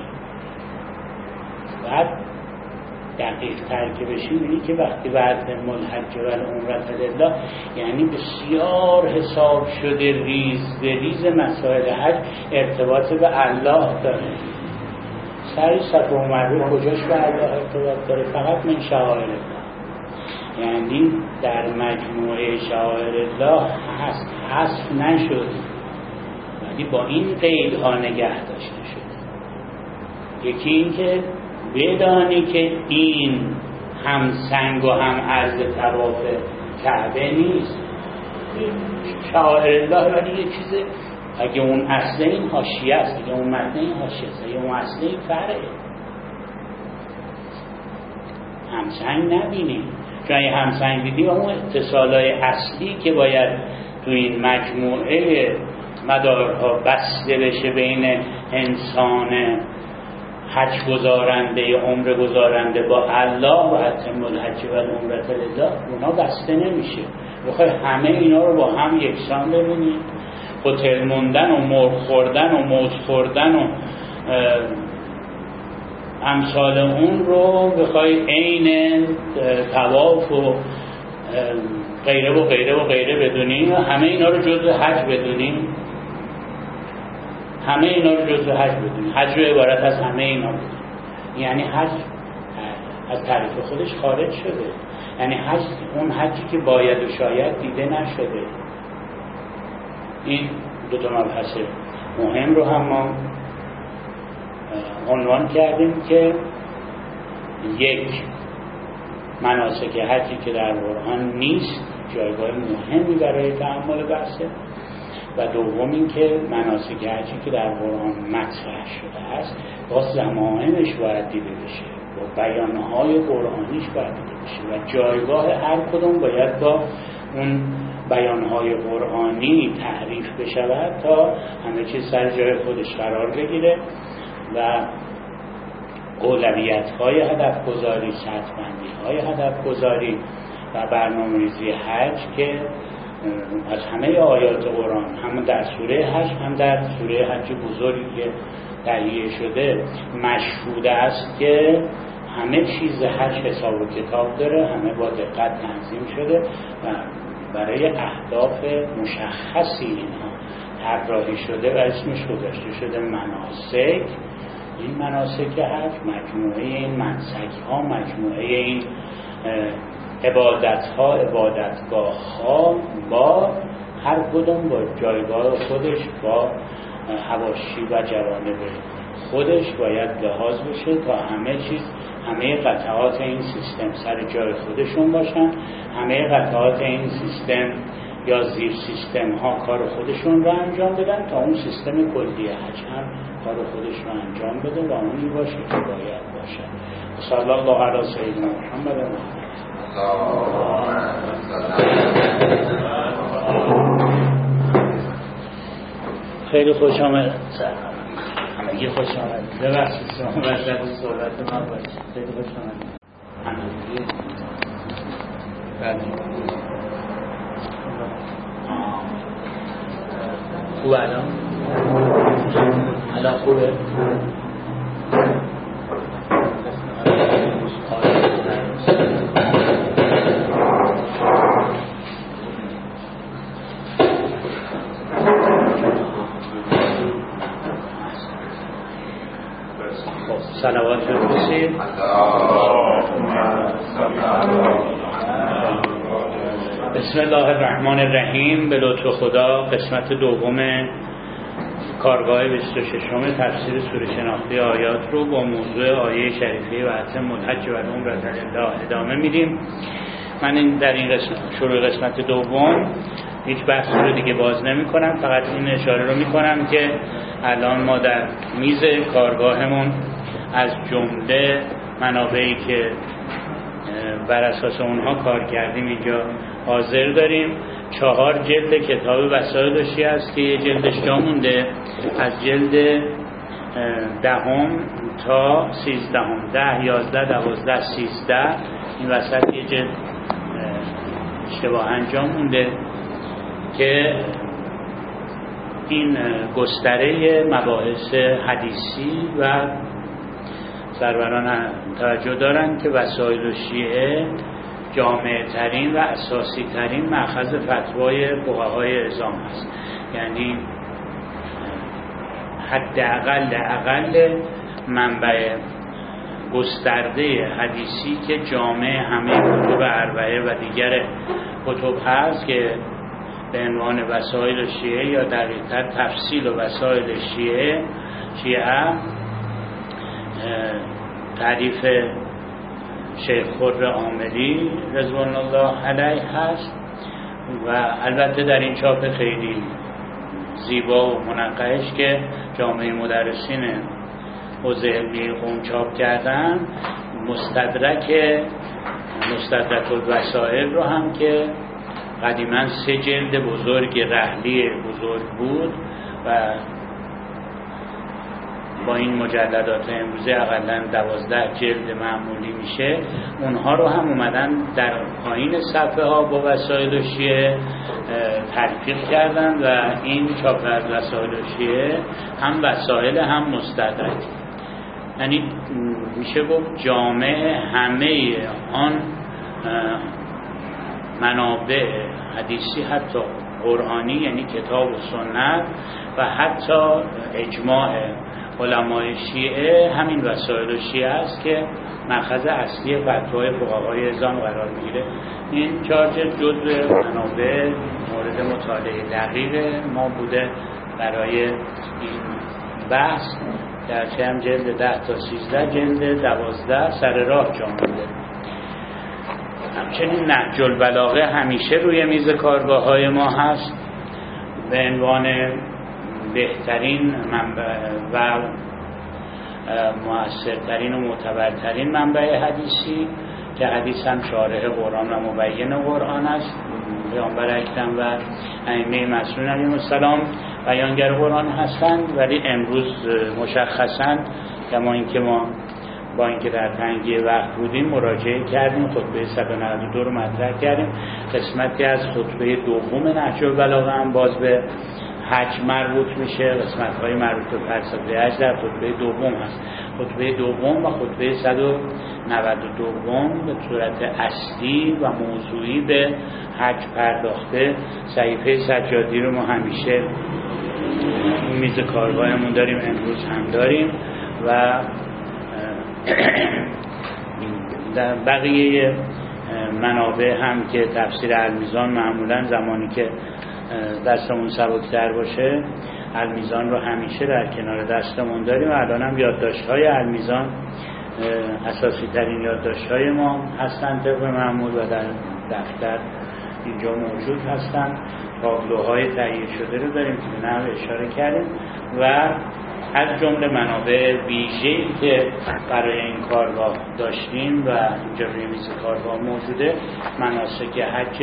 [SPEAKER 3] بعد دقیق تر که بشیم اینی که وقتی بعد الحج و العمرة لله یعنی بسیار حساب شده ریز به ریز مسائل حج ارتباط به الله داره. سری صفا و مروه کجاش به الله ارتباط داره؟ فقط من شعائر الله، یعنی در مجموعه شعائر الله هست، حذف نشد ولی با این قیدها نگه داشته شده. یکی این که بدانی که این هم سنگ و هم عرض طواف کعبه نیست، شعائر الله ولی یه چیز، اگه اون اصل این حاشیه است، اگه اون متن این حاشیه است، اگه اون اصل این فرعه، هم سنگ نبینیم. چون اگه همسنگ دیدی و اون اتصالای اصلی که باید تو این مجموعه مدارها بسته بشه بین انسان حج گذارنده عمر گذارنده با الله و اتم الحج و العمرة لله، اونا بسته نمیشه. بخوای همه اینا رو با هم یکسان ببینی، هتل موندن و مرغ خوردن و موز خوردن و امثال اون رو بخوای عین طواف و غیره و غیره و غیره بدونیم و همه اینا رو جزء حج بدونیم، همه اینا رو جزء حج بدونیم، حج رو عبارت از همه اینا بدونیم. یعنی حج از تعریف خودش خارج شده، یعنی حج اون حجی که باید و شاید دیده نشده. این دو تا مبحث مهم رو هم ما عنوان کردیم که یک، مناسک حجی که در قرآن نیست جایگاه مهمی برای تأمل بحثه، و دوم این که مناسک حجی که در قرآن مطرح شده است با ضمائمش باید دیده بشه، با بیانهای قرآنیش باید دیده بشه و جایگاه هر کدوم باید با اون بیانهای قرآنی تعریف بشود تا همه چیز سر جای خودش قرار بگیره و اولویت های هدف گذاری، سطح بندی های هدف گذاری و برنامه‌ریزی حج که از همه آیات قرآن هم در سوره حج هم در سوره حج بزرگی که تهیه شده مشهود است که همه چیز حج حساب و کتاب داره، همه با دقت تنظیم شده و برای اهداف مشخصی اینها طراحی شده و اسمش گذاشته شده مناسک. این مناسک حج مجموعه این منسک ها، مجموعه این عبادت ها عبادتگاه ها با هر کدوم با جایگاه خودش، با حواشی و جوانب خودش باید لحاظ بشه تا همه چیز، همه قطعات این سیستم سر جای خودشون باشن، همه قطعات این سیستم یا زیر سیستم ها کار خودشون رو انجام بدن تا اون سیستم کلی حجم کار خودش رو انجام بده و اونی باشه که باید باشه. صلی الله علی سیدنا محمد و خیلی خوش آمد. همگی خوش آمد. ببخشید شما وسط صحبت من باشید. خیلی خوش آمد. همگی بله خوبه الان؟ الان خوبه؟ صلوات بفرستید. بسم الله الرحمن الرحیم. به لطف خدا قسمت دوم کارگاه بیست و ششم تفسیر سوره شناختی آیات رو با موضوع آیه شریفه و اتم الحج و العمرة لله ادامه میدیم. من این در این قسمت شروع قسمت دوم هیچ بحثی رو دیگه باز نمی کنم، فقط این اشاره رو می کنم که الان ما در میز کارگاهمون از جمله منابعی که بر اساس اونها کار کردیم اینجا حاضر داریم. چهار جلد کتاب وسایل شیعه است که یه جلدش جا مونده، از جلد دهم تا سیزدهم، ده، یازده، دوازده، سیزده، این وسط یه جلد اشتباه انجام مونده که این گستره مباحث حدیثی و سروران توجه دارن که وسایل شیعه جامع ترین و اساسی ترین مأخذ فتوای فقهای اعظام است، یعنی حداقل اقل منبع گسترده حدیثی که جامع همه کتب اربعه و دیگر کتب هست که به عنوان وسایل شیعه یا دقیق‌تر تفصیل و وسایل شیعه شیعه تعریف شیخ خضر عاملی رضوان الله علیه هست و البته در این چاپ خیلی زیبا و منقش که جامعه مدرسین حوزه علمیه قم چاپ کردن، مستدرک مستدرک الوسائل رو هم که قدیما سه جلد بزرگ رحلی بزرگ بود و با این مجلدات امروزه اقلا دوازده جلد معمولی میشه، اونها رو هم اومدن در پایین صفحه ها با وسایل شیعه تلفیق کردن و این چاپ از وسایل شیعه هم وسایل هم مستدرک، یعنی میشه گفت جامع همه آن منابع حدیثی، حتی قرآنی یعنی کتاب و سنت و حتی اجماع علمای شیعه، همین وسایل شیعه است که مأخذ اصلی فتوای فقهای اعظام قرار میگیره. این چهار جلد جزو منابع مورد مطالعه دقیق ما بوده برای این بحث، گرچه هم جلد ده تا سیزده، جلد دوازده سر راه جا مونده. همچنین نهج البلاغه همیشه روی میز کارگاه های ما هست به عنوان بهترین منبع و مؤثرترین و معتبرترین منبع حدیثی که حدیث هم شارح قرآن و مبین قرآن است. پیامبر اکرم و ائمه معصومین علیهم السلام بیانگر قرآن هستند، ولی امروز مشخصاً کما اینکه ما با اینکه در تنگی وقت بودیم مراجعه کردیم، خطبه صد و نود و دو رو مطرح کردیم، قسمتی از خطبه دوم نهج البلاغه هم باز به حج مربوط میشه، قسمت های مربوط به فلسفه حج در خطبه دوم هست. خطبه دوم و خطبه صد و نود و دو به صورت اصلی و موضوعی به حج پرداخته. صحیفه سجادی رو ما همیشه میز کارگاهمون داریم، امروز هم داریم و در بقیه منابع هم که تفسیر المیزان معمولا زمانی که دستمون سبکتر باشه المیزان رو همیشه در کنار دستمون داریم و الان هم یادداشت‌های المیزان اساسی ترین یادداشت‌های ما هستن طبق معمول و در دفتر اینجا موجود هستن. تابلوهای تهیه شده رو داریم که نه اشاره کردیم و از جمله منابع ویژه‌ای که برای این کارگاه داشتیم و اینجا روی میز کارگاه موجوده مناسک حج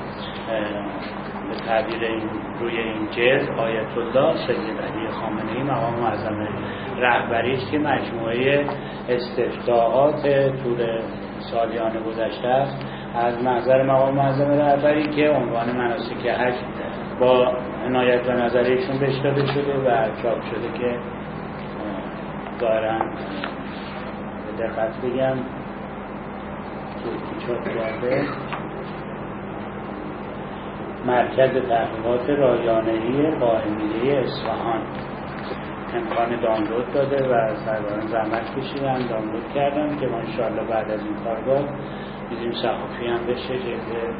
[SPEAKER 3] به تعبیر روی این جلد آیت الله سید علی خامنه‌ای مقام معظم رهبری است که مجموعه استفتاءات طول سالیان گذشته است از محضر مقام معظم رهبری که عنوان مناسک حج با عنایت و نظریشون بهش داده شده و چاپ شده که دارن به دقت بگم که چاپ کرده مرکز تحقیقات رایانه‌ای قائمیه اصفهان امکان دانلود داده و سروران زحمت کشیدن دانلود کردن که ما انشاءالله بعد از این کارگاه بیدیم صحافی هم بشه جلد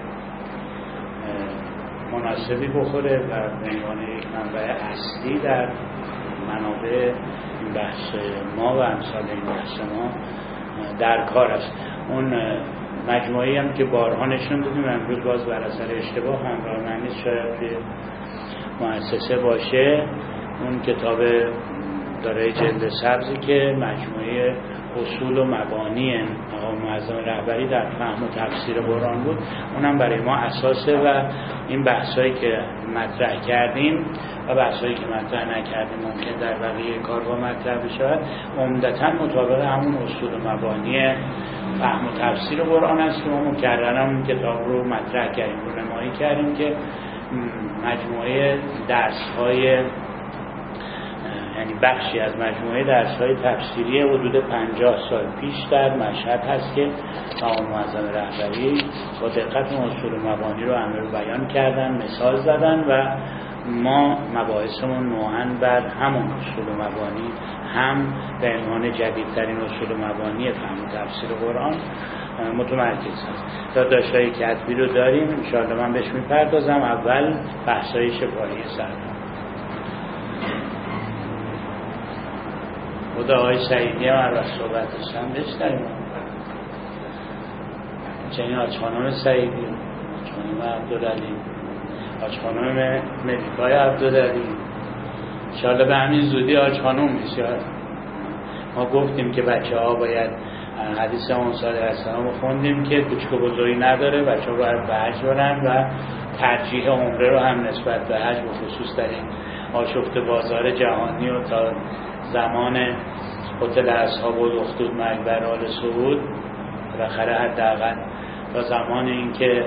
[SPEAKER 3] مناسبی بخوره و به عنوان یک منبع اصلی در منابع این بحث ما و امثال این بحث ما در کار است. اون مجموعی هم که بارها نشون دادیم امروز باز بر اثر اشتباه همراه من نیست شاید به مؤسسه باشه اون کتاب دارای جلد سبزی که مجموعه اصول و مبانی مقام معظم رهبری در فهم و تفسیر قرآن بود اونم برای ما اساسه و این بحثایی که مطرح کردیم و بحثایی که مطرح نکردیم ممکن در بقیه کارها مطرح بشه عمدتاً مطابق همون اصول و مبانی فهم و تفسیر قرآن است که ما مکررن اون کتاب رو مطرح کردیم رو نمایی کردیم که مجموعه درس‌های یعنی بخشی از مجموعه درس‌های تفسیری حدود پنجاه سال پیش در مشهد هست که مقام معظم رهبری با دقت اصول و مبانی رو همه رو بیان کردن مثال زدن و ما مباحثمون نوعاً بر همون اصول و مبانی هم به عنوان جدیدترین اصول و مبانی فهم و تفسیر قرآن متمرکز هست. یادداشت‌های کتبی رو داریم انشاءالله من بهش میپردازم. اول بحث‌های شفاهی سردار خدا آقای سعیدی هم هر وقت صحبتش هم بشتریم چنین آج خانم سعیدی آج خانم عبدالعلی آج خانم ملیکای عبدالعلی انشاءالله به همین زودی آج خانم میشه. ما گفتیم که بچه ها باید حدیث اون صلی الله علیه و سلم خوندیم که کوچک و بزرگی نداره بچه ها باید به حج برن و ترجیح عمره رو هم نسبت به حج به خصوص در این آشفته بازار جهانی و تا زمان هتل اصحاب و اخدود مقبره آل سعود بالاخره حداقل تا زمان اینکه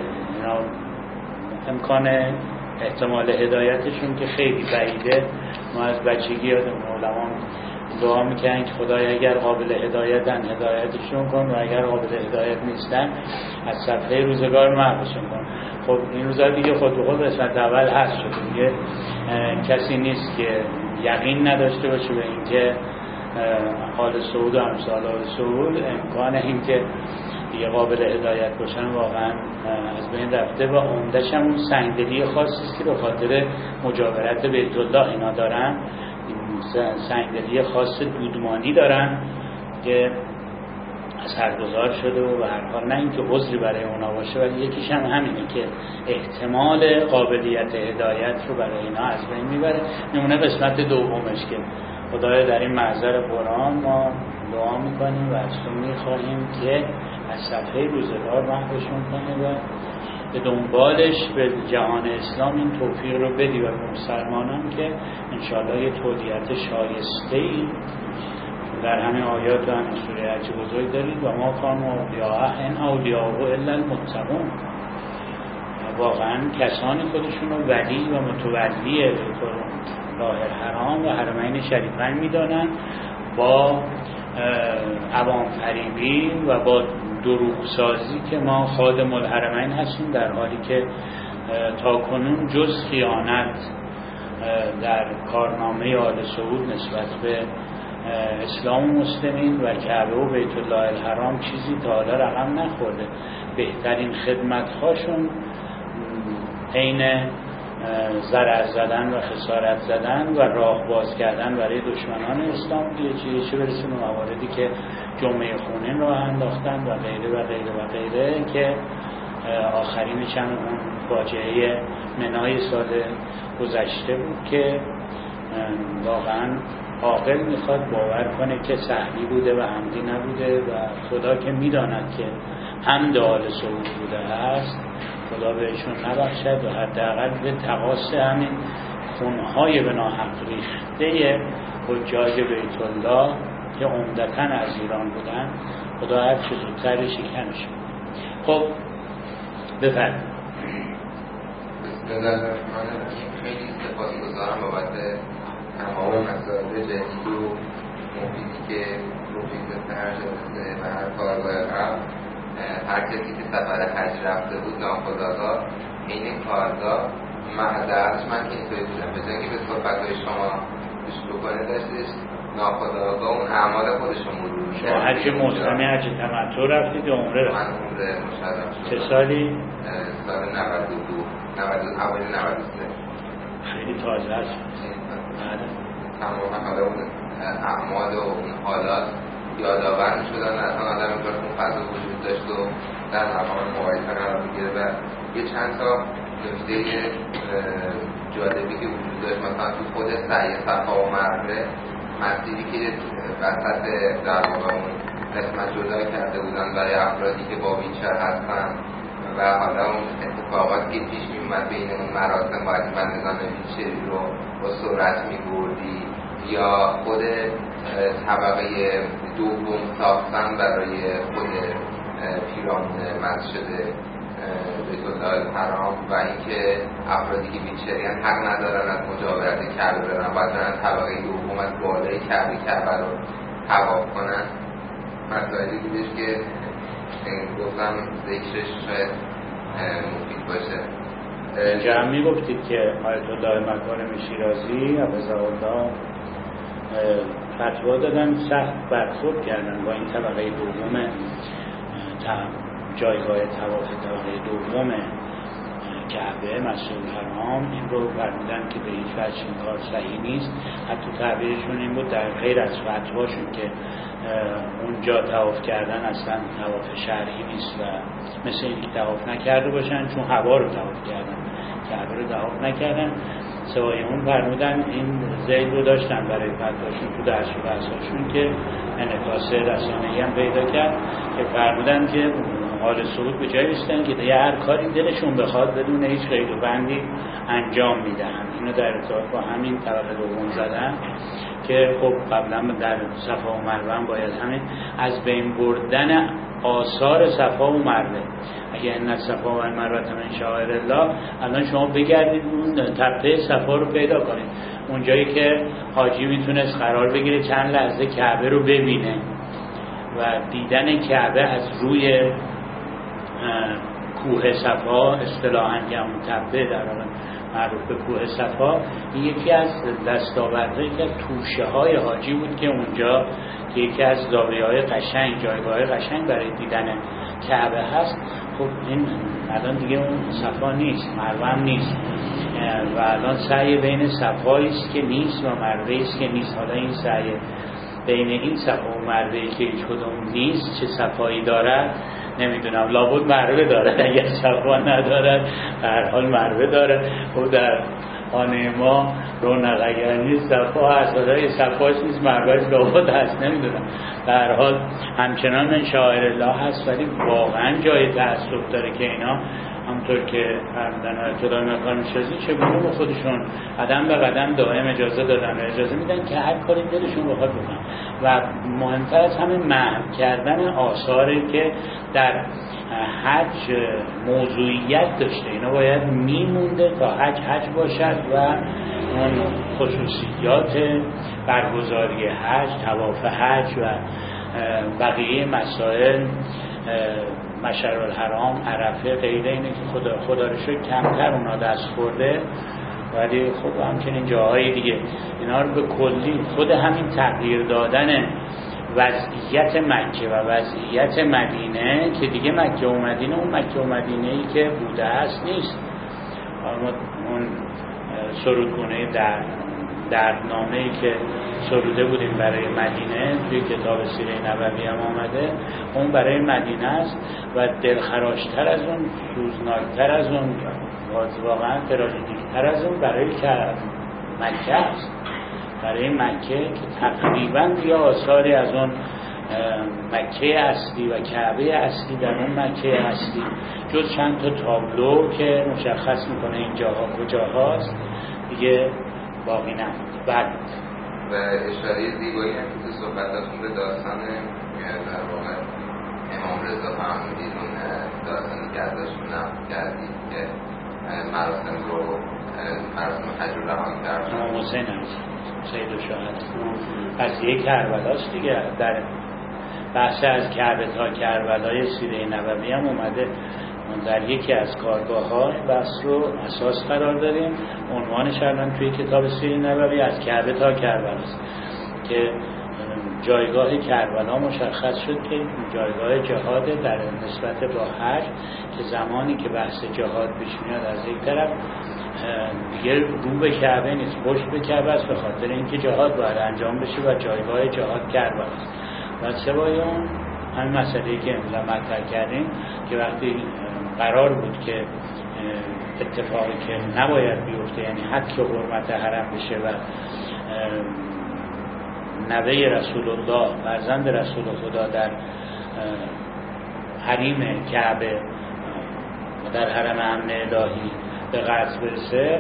[SPEAKER 3] امکان احتمال هدایتشون که خیلی بعیده ما از بچگی یادم علما دعا میکنن که خدای اگر قابل هدایتن هدایتشون کن و اگر قابل هدایت نیستن از صفحه روزگار محوشون کن. خب این روزا دیگه خود به خود قسمت اول هست شده دیگه کسی نیست که یقین نداشته باشه به اینکه حال سعود و امثال حال سعود امکان اینکه دیگه قابل هدایت باشن واقعا از بین رفته و عمدش هم اون سنگدلی خاصی است که به خاطر مجاورت بیت الله اینا دارن سنگدلی خاص دودمانی دارن که اثرگذار شده و به هر حال نه اینکه عذری برای اونا باشه ولی یکیش هم همینه که احتمال قابلیت هدایت رو برای اینا از بین میبره. نمونه قسمت دومش که خدایا در این محضر قرآن ما دعا میکنیم و از تو میخواهیم که از صفحه روزگار محوشون کنه و به دنبالش به جهان اسلام این توفیق رو بدی و به مسلمانان که انشاءالله یه تولیت شایسته‌ای در همه آیات و همه سوره حج بزرگ دارید و ما کانوا اولیاء ان اولیاء الا المتقون. واقعا کسانی خودشون رو ولی و متولی بیت الله الحرام و حرمین شریفین میدانن با عوام فریبی و با دروغ سازی که ما خادم الحرمین هستیم در حالی که تا کنون جز خیانت در کارنامه آل سعود نسبت به اسلام و مسلمین و کعبه و بیت الله الحرام چیزی تا حالا رقم نخورده. بهترین خدمت هاشون عین ضرر زدن و خسارت زدن و راه باز کردن برای دشمنان اسلام دیگه. چیه چه برسیم به مواردی که جمعه خونین راه انداختن و غیره و غیره و غیره که آخرینش هم اون فاجعه منای سال گذشته بود که واقعا عاقل میخواد باور کنه که سهلی بوده و عمدی نبوده و خدا که میداند که حمد آل سعود بوده است، خدا بهشون نبخشد و حداقل به تقاص همین خونهای به ناحق ریخته حجاج بیت الله که عمدتاً از ایران بودن، خدا هر چه زودتر شکنش. خب بفرمایید.
[SPEAKER 4] بسم الله الرحمن الرحیم. خیلی سپاسگزارم بابت تمام مسائل جدید و مفیدی که مفید هر جلسه و هر کارگاه قبل هر کسی که سفر حج رفته بود ناخودآگاه این کارگاه معذرتش من که اینطوری بودم به جای که به صحبت‌های شما گوش بکنه داشتش ناخودآگاه اون اعمال خودشون مرور می‌کرد.
[SPEAKER 3] شما حج موسمی حج تمتع رفتید یا عمره رفتید؟
[SPEAKER 4] من عمره مشرف شدم.
[SPEAKER 3] چه سالی؟
[SPEAKER 4] سال نود و دو نود اوایل نود و سه.
[SPEAKER 3] خیلی تازه است.
[SPEAKER 4] بله. تمام حالا اون اعمال و اون حالات یادآور می‌شدن، اصلا آدم انگار اون فضا وجود داشت و در مقام مقایسه قرار می‌گیره و یه چند تا نکته جالبی که وجود داشت، مثلا تو خود سعی صفا و مروه مسیری که وسط در واقع اون قسمت جدا کرده بودن برای افرادی که با ویلچر هستن و حالا اون اتفاقات که پیش می‌اومد بین اون مراسم باید بندگان ویلچری رو با سرعت می‌بردی یا خود طبقه دوم ساختن برای خود پیرامون مسجد بیت الله الحرام و اینکه افرادی که ویلچریان حق ندارن از مجاورت کعبه برن، باید برن طبقه دوم از بالای کعبه کعبه رو طواف کنن. مسائلی بودش که گفتم ذکرش شاید مفید باشه.
[SPEAKER 3] اینجا هم میگفتید که آیت الله مکارم شیرازی حفظه‌الله فتوا دادن، سخت برخورد کردن با این طبقه دوم جایگاه طواف طبقه دوم کعبه مسجد الحرام. این رو فرمودن که به هیچ وجه این کار صحیح نیست. حتی تعبیرشون این بود در غیر از فتواشون که اونجا طواف کردن اصلا طواف شرعی نیست و مثل اینکه طواف نکرده باشن چون هوا رو طواف کردن، کعبه رو طواف نکردن. سوای اون فرمودن این ذیل رو داشتن برای فتواشون تو درس و بحثاشون که انعکاس رسانه‌ای هم پیدا کرد که فرمودن که آل سعود به جای رسیدن که دیگه هر کاری دلشون بخواد بدون هیچ قید و بندی انجام میدن. اینو در ارتباط با همین طبقه دوم زدن که خب قبلا در صفا و مروه باید همین از بین بردن آثار صفا و مروه. اگه ان صفا و مروه من شعائر الله، الان شما بگردید اون تپه صفا رو پیدا کنید، اونجایی که حاجی میتونست قرار بگیره چند لحظه کعبه رو ببینه و دیدن کعبه از روی کوه صفا اصطلاحاً که همون تپه در واقع معروف به کوه صفا، این یکی از دستاوردهایی که توشه های حاجی بود که اونجا که یکی از زاویه‌های قشنگ، جایگاه قشنگ برای دیدن کعبه هست. خب این الان دیگه اون صفا نیست، مروه هم نیست و الان سعی بین صفایی است که نیست و مروه است که نیست. حالا این سعی بین این صفا و مروه که هیچ کدوم نیست چه صفایی دارد نمیدونم، لابد مروه دارد، اگر صفا ندارد هر حال مروه داره. و در خانه ما رونق اگر نیست صفا هست، حالا صفاش نیست مروهش لابد هست، نمیدونم. در حال همچنان من شاعر الله هست ولی واقعا جای تأسف داره که اینا همطور که فرمودن آیت الله مکارم شیرازی چگونه به خودشون قدم به قدم دائم اجازه دادن و اجازه میدن که هر کاری دلشون بخواد بکنن و مهمتر از همه محو کردن آثاری که در حج موضوعیت داشته. اینا باید میمونده تا حج حج باشد و اون خصوصیات برگزاری حج، طواف حج و بقیه مسائل مشعر الحرام، عرفه، غیره اینه که خدا خدا رو شکر کمتر اونا دست خورده، ولی خب همچنین جاهای دیگه اینا رو به کلی خود همین تغییر دادن وضعیت مکه و وضعیت مدینه که دیگه مکه و مدینه اون مکه و مدینه‌ای که بوده است نیست. اون سرودگونه در دردنامه‌ای که سروده بودیم برای مدینه توی کتاب سیره نبوی هم آمده، اون برای مدینه است و دلخراشتر از اون، سوزناکتر از اون، واقعا تراژدیکتر از اون برای مکه است. برای مکه که تقریبا دیگه آثاری از اون مکه اصلی و کعبه اصلی در اون مکه اصلی جز چند تا تابلو که مشخص میکنه اینجاها کجاهاست دیگه باقی نمونده. بعد
[SPEAKER 4] و اشاره زیبایی هم که تو صحبتاتون به داستان در واقع امام رضا فرمودید، اون داستانی که ازشون نقل کردید که مراسم رو مراسم حج رو روان کرد.
[SPEAKER 3] امام حسین هم سید الشهدا از یک کربلاست دیگه. در بحث از کعبه تا کربلای سیره نبوی هم اومده، در یکی از کارگاه‌ها بحث رو اساس قرار داریم. عنوانش الان توی کتاب سیره نبوی از کعبه تا کربلاست که جایگاه کربلا مشخص شد که جایگاه جهاد در نسبت با حج، که زمانی که بحث جهاد پیش میاد از یک طرف دیگه رو به کعبه نیست، پشت به کعبه است، به خاطر اینکه جهاد باید انجام بشه و جایگاه جهاد کربلا است. و سوای اون همین مسئله‌ای که امروز مطرح کردیم که وقتی قرار بود که اتفاقی که نباید بیفته، یعنی حد که حرمت حرم بشه و نوه رسول الله فرزند رسول خدا در حریم کعبه و در حرم امن الهی به قتل برسه،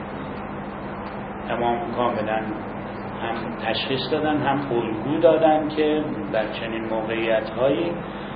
[SPEAKER 3] امام کاملا هم تشخیص دادن هم الگو دادن که در چنین موقعیت هایی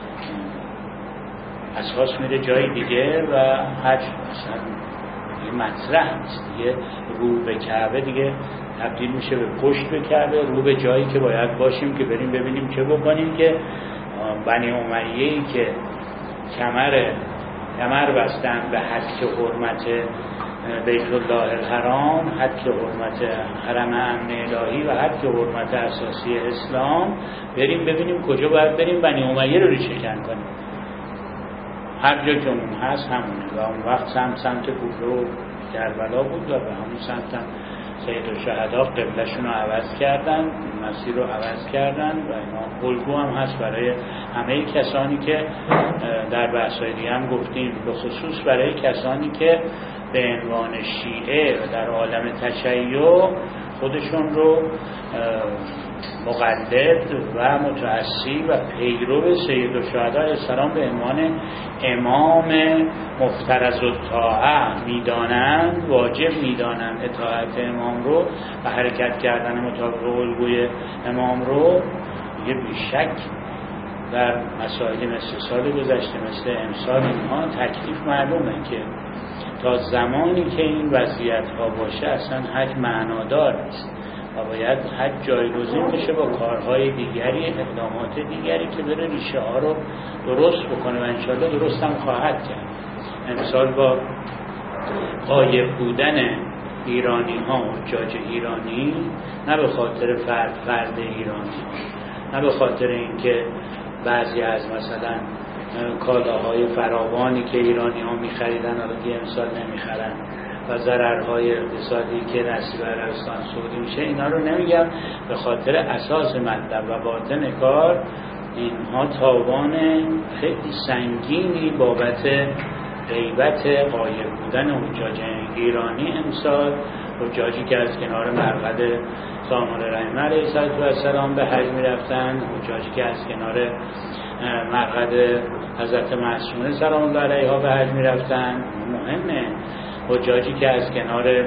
[SPEAKER 3] اساس میره جای دیگه و حج اصلا دیگه مطرح نیست دیگه. رو به کعبه دیگه تبدیل میشه به پشت به کعبه، رو به جایی که باید باشیم که بریم ببینیم چه بکنیم که بنی امیه‌ای که کمر کمر بستن به حد حرمت بیت الله الحرام، حد حرمت حرم امن الهی و حد حرمت اساسی اسلام، بریم ببینیم کجا باید بریم بنی امیه رو ریشه‌کن کنیم. هر جا که اون هست همونه. و اون وقت سمت سمت کوفه و کربلا بود و به همون سمت هم سید الشهدا قبلشون رو عوض کردن، مسیر رو عوض کردن و اینا الگو هم هست برای همه کسانی که در بحث‌های دیگه هم گفتیم، به خصوص برای کسانی که به عنوان شیعه و در عالم تشیع خودشون رو مقلد و متأسی و پیرو سید الشهدا علیه السلام به عنوان امام مفترض الطاعه میدانند، واجب میدانند اطاعت امام رو و حرکت کردن مطابق الگوی امام رو. یه بیشک در مسائل مثل سال گذشته مثل امسال اینها تکلیف معلومه که تا زمانی که این وضعیت ها باشه اصلا حج معنادار نیست و باید حج جایگزین بشه با کارهای دیگری، اقدامات دیگری که بره ریشه ها رو درست بکنه و انشاءالله درست هم خواهد کرد. امسال با غایب بودن ایرانی ها و حجاج ایرانی، نه به خاطر فرد فرد ایرانی، نه به خاطر اینکه بعضی از مثلا کالاهای فراوانی که ایرانی ها میخریدن حالا که امسال نمیخرن و ضررهای اقتصادی که نصیب عربستان سعودی میشه، اینا رو نمیگم، به خاطر اساس مطلب و باطن کار اینها تاوان خیلی سنگینی بابت غیبت غایب بودن حجاج ایرانی امسال، حجاجی که از کنار مرقد سامان رحمه علیه السلام به حج میرفتن، حجاجی که از کنار مرقد حضرت معصومه سلام الله علیها به حج میرفتن. مهمه حجاجی که از کنار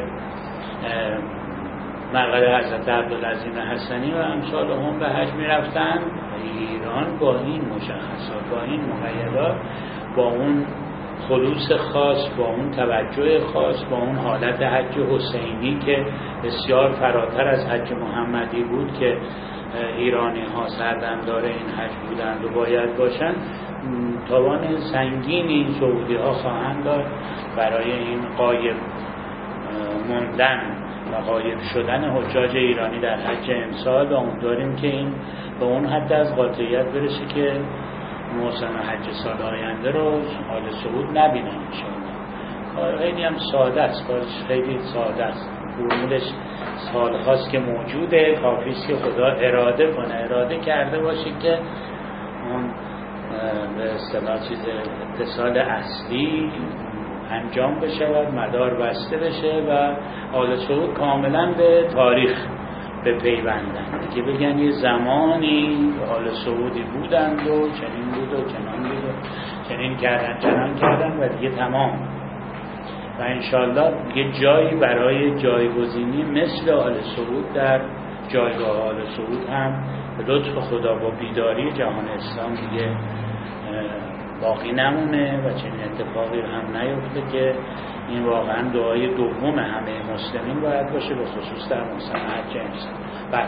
[SPEAKER 3] مرقد حضرت عبدالعظیم حسنی و امثال هم به حج میرفتن. ایران با این مشخصات، با این مقیدات، با اون خلوص خاص، با اون توجه خاص، با اون حالت حج حسینی که بسیار فراتر از حج محمدی بود که ایرانی ها سردمدار این حج بودند و باید باشند، تاوان سنگینی سعودی ها خواهند داشت برای این غایب موندن و غایب شدن حجاج ایرانی در حج امسال و امیدواریم که این به اون حد از قاطعیت برسه که موسم حج سال آینده رو آل سعود نبینن انشاءالله. کار خیلی هم ساده است، کارش خیلی ساده است، فرمولش سال هاست که موجوده، کافیست که خدا اراده کنه، اراده کرده باشه که اون به اصطلاح چیز اتصال اصلی انجام بشه و مدار بسته بشه و آل سعود کاملا به تاریخ به پیوندن، که بگن یه زمانی آل سعودی بودند و چنین بود و چنان بود و چنین کردن چنان کردن و دیگه تمام. و انشالله یه جایی برای جایگزینی مثل آل سعود در جایگاه آل سعود هم به لطف خدا با بیداری جهان اسلام دیگه باقی نمونه و چنین اتفاقی هم نیفته که این واقعا دعای دوم همه مسلمین باید باشه، به خصوص در موسم حج امسال. بعد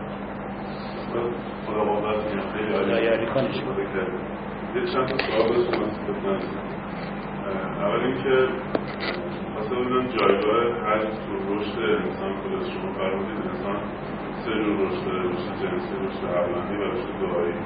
[SPEAKER 5] خدا واقعا خیلی عالی
[SPEAKER 3] یاری کنه شما
[SPEAKER 5] یه چند تا سوال بسیم از اول اینکه اصلا بودن جایگاه حج تو رشد انسان خودش شما فرمودید انسان سه جور رشد داره، رشد جنسی، رشد عقلانی و رشد دعایی.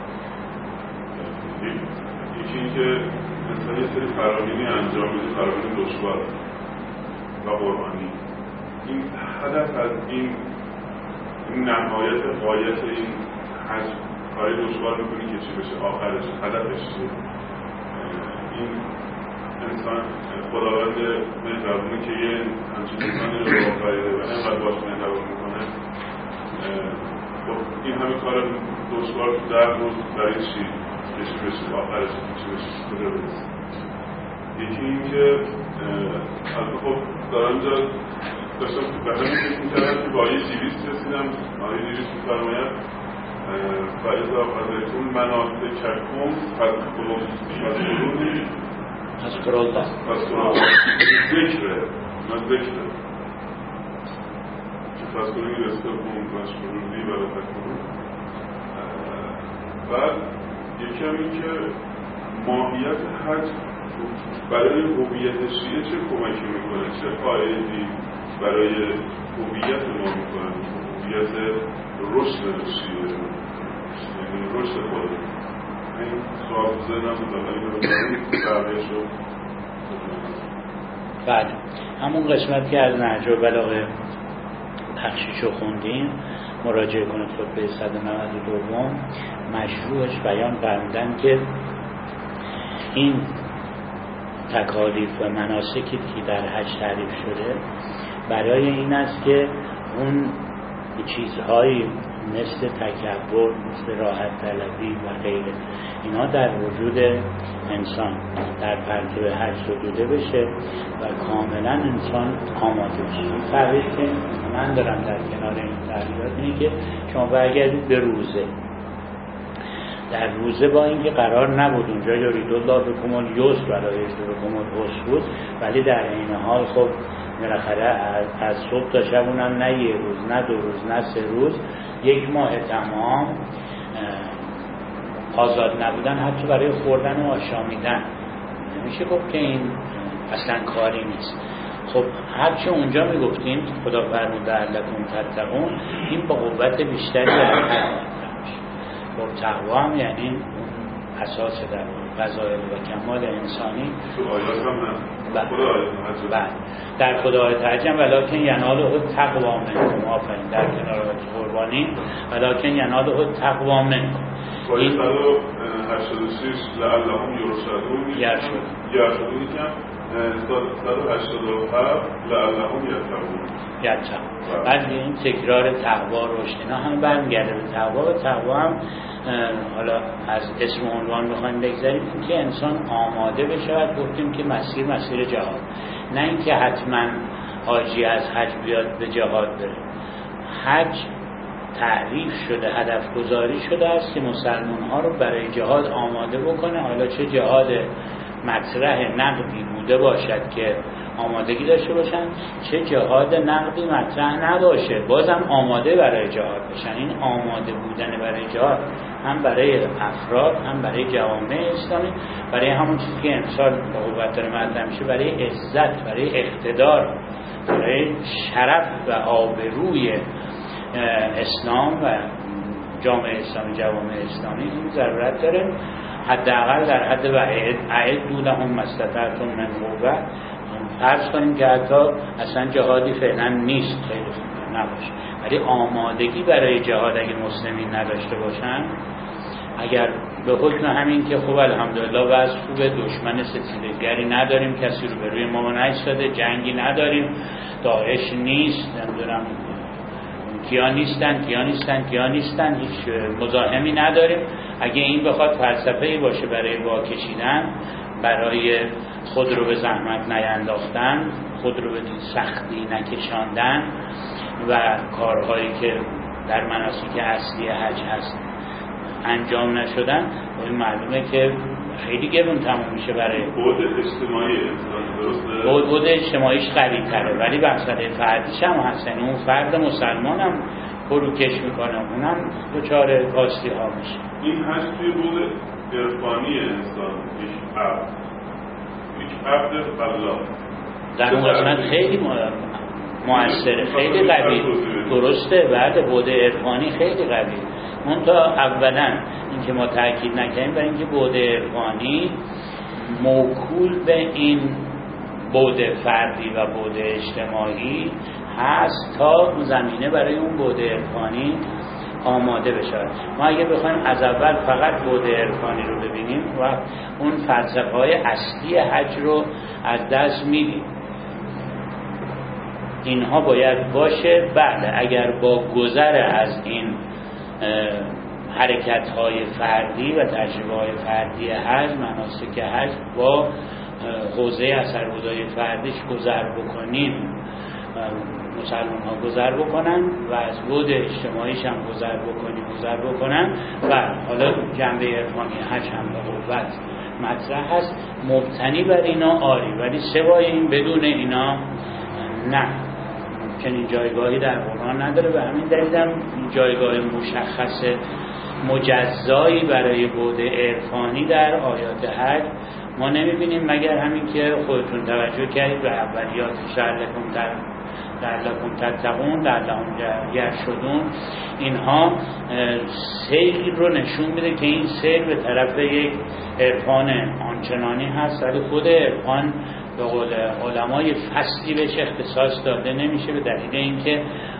[SPEAKER 5] یکی اینکه انسان یه سری فرامینی انجام میده، فرامین دشوار و قربانی. این هدف از این این نهایت غایت این حج کاری دشوار میکنی که چی بشه آخرش هدفش چیه؟ این انسان خداوند مهربونی که یه همچین انسانی رو آفریده و اینقدر باش مهربون میکنه، خب این همه کار دشوار تو ده روز برای چی؟ که چی بشه آخرش چی بشه کجا برسه؟ یکی این که البته خب دارم جا داشتم به همین فکر میکردم که با یه دیویست رسیدم، آیه دیویست میفرماید و اذا قضیتون مناسککم فاذکروا
[SPEAKER 3] اذکر الله
[SPEAKER 5] فاذکروا ذکره من ذکره که فاذکرونی رزقکم واشکروا لی ولا تکفرون. بعد یکی هم این که ماهیت حج برای هویت شیعه چه کمکی میکنه، چه فایده‌ای برای هویت ما میکنه، هویت رشد شیعه، یعنی رشد خود. این سوال ذهنم بود دادن این شد.
[SPEAKER 3] بعد همون قسمت که از نهج البلاغه تخشیشو خوندیم مراجعه کنید خطبه صد و نود و دو مشروعش بیان فرمودن که این تکالیف و مناسکی که در حج تعریف شده برای این است که اون چیزهایی مثل تکبر، مثل راحت طلبی و غیره اینا در وجود انسان در پرتو حج زدوده بشه و کاملا انسان آماده بشه. این تعریف که من دارم در کنار این تعریفات اینه که شما برگردید به روزه. در روزه با اینکه قرار نبود اونجا یرید الله بکم الیسر ولا یرید بکم العسر بود، ولی در این حال خب بالاخره از صبح تا شب اونم نه یه روز نه دو روز نه سه روز یک ماه تمام آزاد نبودن حتی برای خوردن و آشامیدن. نمیشه گفت که این اصلا کاری نیست. خب هرچه اونجا میگفتیم خدا فرمود لعلکم تتقون، این با قوت بیشتری در حد خب تقوا هم یعنی اون اساس در فضایل و کمال انسانی
[SPEAKER 5] تو آیات هم نه خدا آیات
[SPEAKER 3] هم در خدا آیات حجم ولکن یناله تقوا منکم آفرین در کنار آیات قربانی ولکن یناله تقوا منکم.
[SPEAKER 5] این صد و هشتاد و شش لعلهم یرشدون یرشدونی که صد و هشتاد و هفت لعلهم یتقون
[SPEAKER 3] یتقون. بعد این تکرار تقوا رشد اینا هم برمیگرده به تقوا و تقوا هم حالا از اسم عنوان بخوایم بگذاریم این که انسان آماده بشه. و گفتیم که مسیر مسیر جهاد، نه اینکه حتما حاجی از حج بیاد به جهاد بره. حج تعریف شده، هدف گذاری شده است که مسلمان ها رو برای جهاد آماده بکنه. حالا چه جهاد مطرح نقدی بوده باشد که آمادگی داشته باشن، چه جهاد نقدی مطرح نباشه بازم آماده برای جهاد بشن. این آماده بودن برای جهاد هم برای افراد هم برای جوامع اسلامی، برای همون چیزی که امسال با قوت داره مطرح میشه، برای عزت، برای اقتدار برای شرف و آبروی اسلام و جامعه اسلامی، جوامع اسلامی این ضرورت داره حداقل در حد و اعدوا لهم ما استطعتم من قوة. فرض کنیم که حتی اصلا جهادی فعلا نیست، خیلی نباشه، ولی آمادگی برای جهاد اگه مسلمین نداشته باشن، اگر به حکم همین که خوب الحمدلله وضع خوبه، دشمن ستیزگری نداریم، کسی رو به روی ما نایستاده، جنگی نداریم، داعش نیست، نمیدونم کیا نیستن کیا نیستن کیا نیستن هیچ مزاحمی نداریم، اگه این بخواد فلسفه‌ای باشه برای واکشیدن، برای خود رو به زحمت نینداختن، خود رو به سختی نکشاندن و کارهایی که در مناسک اصلی حج هست انجام نشدن، این معلومه که خیلی گرون تموم میشه برای
[SPEAKER 5] بود اجتماعی انسان. درسته؟
[SPEAKER 3] بود بود اجتماعیش قوی تره، ولی بحثه فردیش هم هست، یعنی اون فرد مسلمان هم فروکش میکنه، اونم دچار کاستی ها میشه.
[SPEAKER 5] این هست توی بود عرفانی انسان، یک عبد یک عبد الله
[SPEAKER 3] در اون قسمت خیلی مؤثره، خیلی قوی، درسته، بعد بود عرفانی خیلی قوی. منتها اولا اینکه ما تاکید نکنیم برای اینکه بود عرفانی موکول به این بود فردی و بود اجتماعی هست تا زمینه برای اون بود عرفانی آماده بشه. ما اگه بخوایم از اول فقط بود عرفانی رو ببینیم و اون فلسفه‌های اصلی حج رو از دست میدیم. اینها باید باشه. بعد اگر با گذر از این حرکت‌های فردی و تجربه‌های فردی حج، مناسک حج با حوزه اثرگذاری فردیش گذر بکنیم، مسلمان ها گذر بکنن و از بود اجتماعیش هم گذر بکنیم گذر بکنن و حالا جنبه عرفانی حج هم به قوت مطرح هست، مبتنی بر اینا آری، ولی سوای این بدون اینا نه، چنین جایگاهی در قرآن نداره. و همین دلیل هم جایگاه مشخص مجزایی برای بود عرفانی در آیات حج ما نمیبینیم، مگر همین که خودتون توجه کردید به اولیات لعلکم لعلکم تتقون لعلهم یرشدون، اینها سیر رو نشون میده که این سیر به طرف یک عرفان آنچنانی هست، ولی خود عرفان به قول علمای فصلی بهش اختصاص داده نمیشه به دلیل اینکه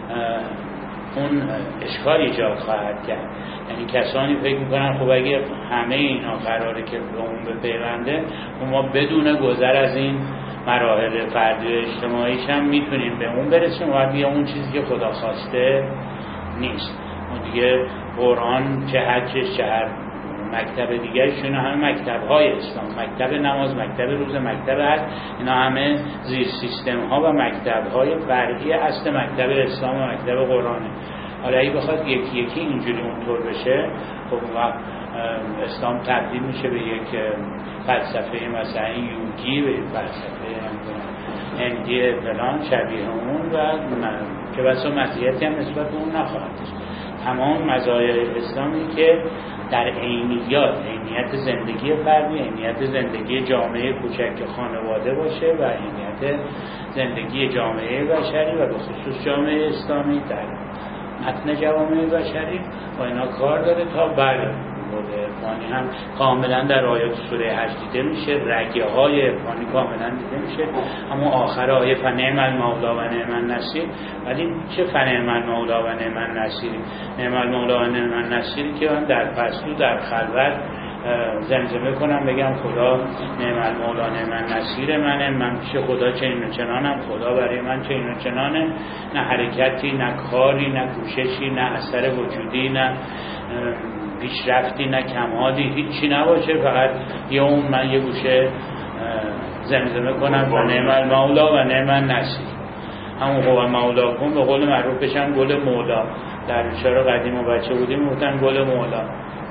[SPEAKER 3] اون اشکال ایجاد خواهد کرد. یعنی کسانی فکر میکنن خب اگه همه اینا قراره که به اون بپیونده، ما بدون گذر از این مراحل فردی و اجتماعیش هم میتونیم به اون برسیم و دیگه اون چیزی که خدا خواسته نیست. اون دیگه قرآن چه حجش چه هر مکتب دیگرشون همه مکتب های اسلام، مکتب نماز، مکتب روزه، مکتب حج، اینا همه زیر سیستم ها و مکتب های فرعی اصل مکتب اسلام و مکتب قرآنه. حالا اگه بخواد یکی یکی اینجوری اونطور بشه، خب اسلام تبدیل میشه به یک فلسفه مثلا یوگی، به یک فلسفه هندی فلان شبیه اون و که بسا مزیتی هم نسبت به اون نخواهد داشت. تمام مزایای اسلامی که در عینیات، عینیت زندگی فردی، عینیت زندگی جامعه کوچک خانواده باشه و عینیت زندگی جامعه بشری و به خصوص جامعه اسلامی در متن جوامع بشری با اینا کار داره. تا بعد بود عرفانی هم کاملا در آیات سوره حج دیده میشه، رگه های عرفانی کاملا دیده میشه، اما آخر آیه فنعم المولا و نعم النصیر. ولی چه فنعم المولا و نعم النصیر؟ نعم المولا و نعم النصیر که من در پستو در خلوت زمزمه کنم بگم خدا نعم المولا نعم النصیر منه، من پیش خدا چنین و چنانم، خدا برای من چنین و چنانه، نه حرکتی، نه کاری، نه کوششی، نه اثر وجودی، نه پیشرفتی، نه کمالی، هیچی نباشه، فقط یه اون من یه گوشه زمزمه کنم و نعم المولا و نعم النصیر. همون هو مولا کن به قول معروف بشن گل مولا، در شعر قدیم و بچه بودیم میگفتن گل مولا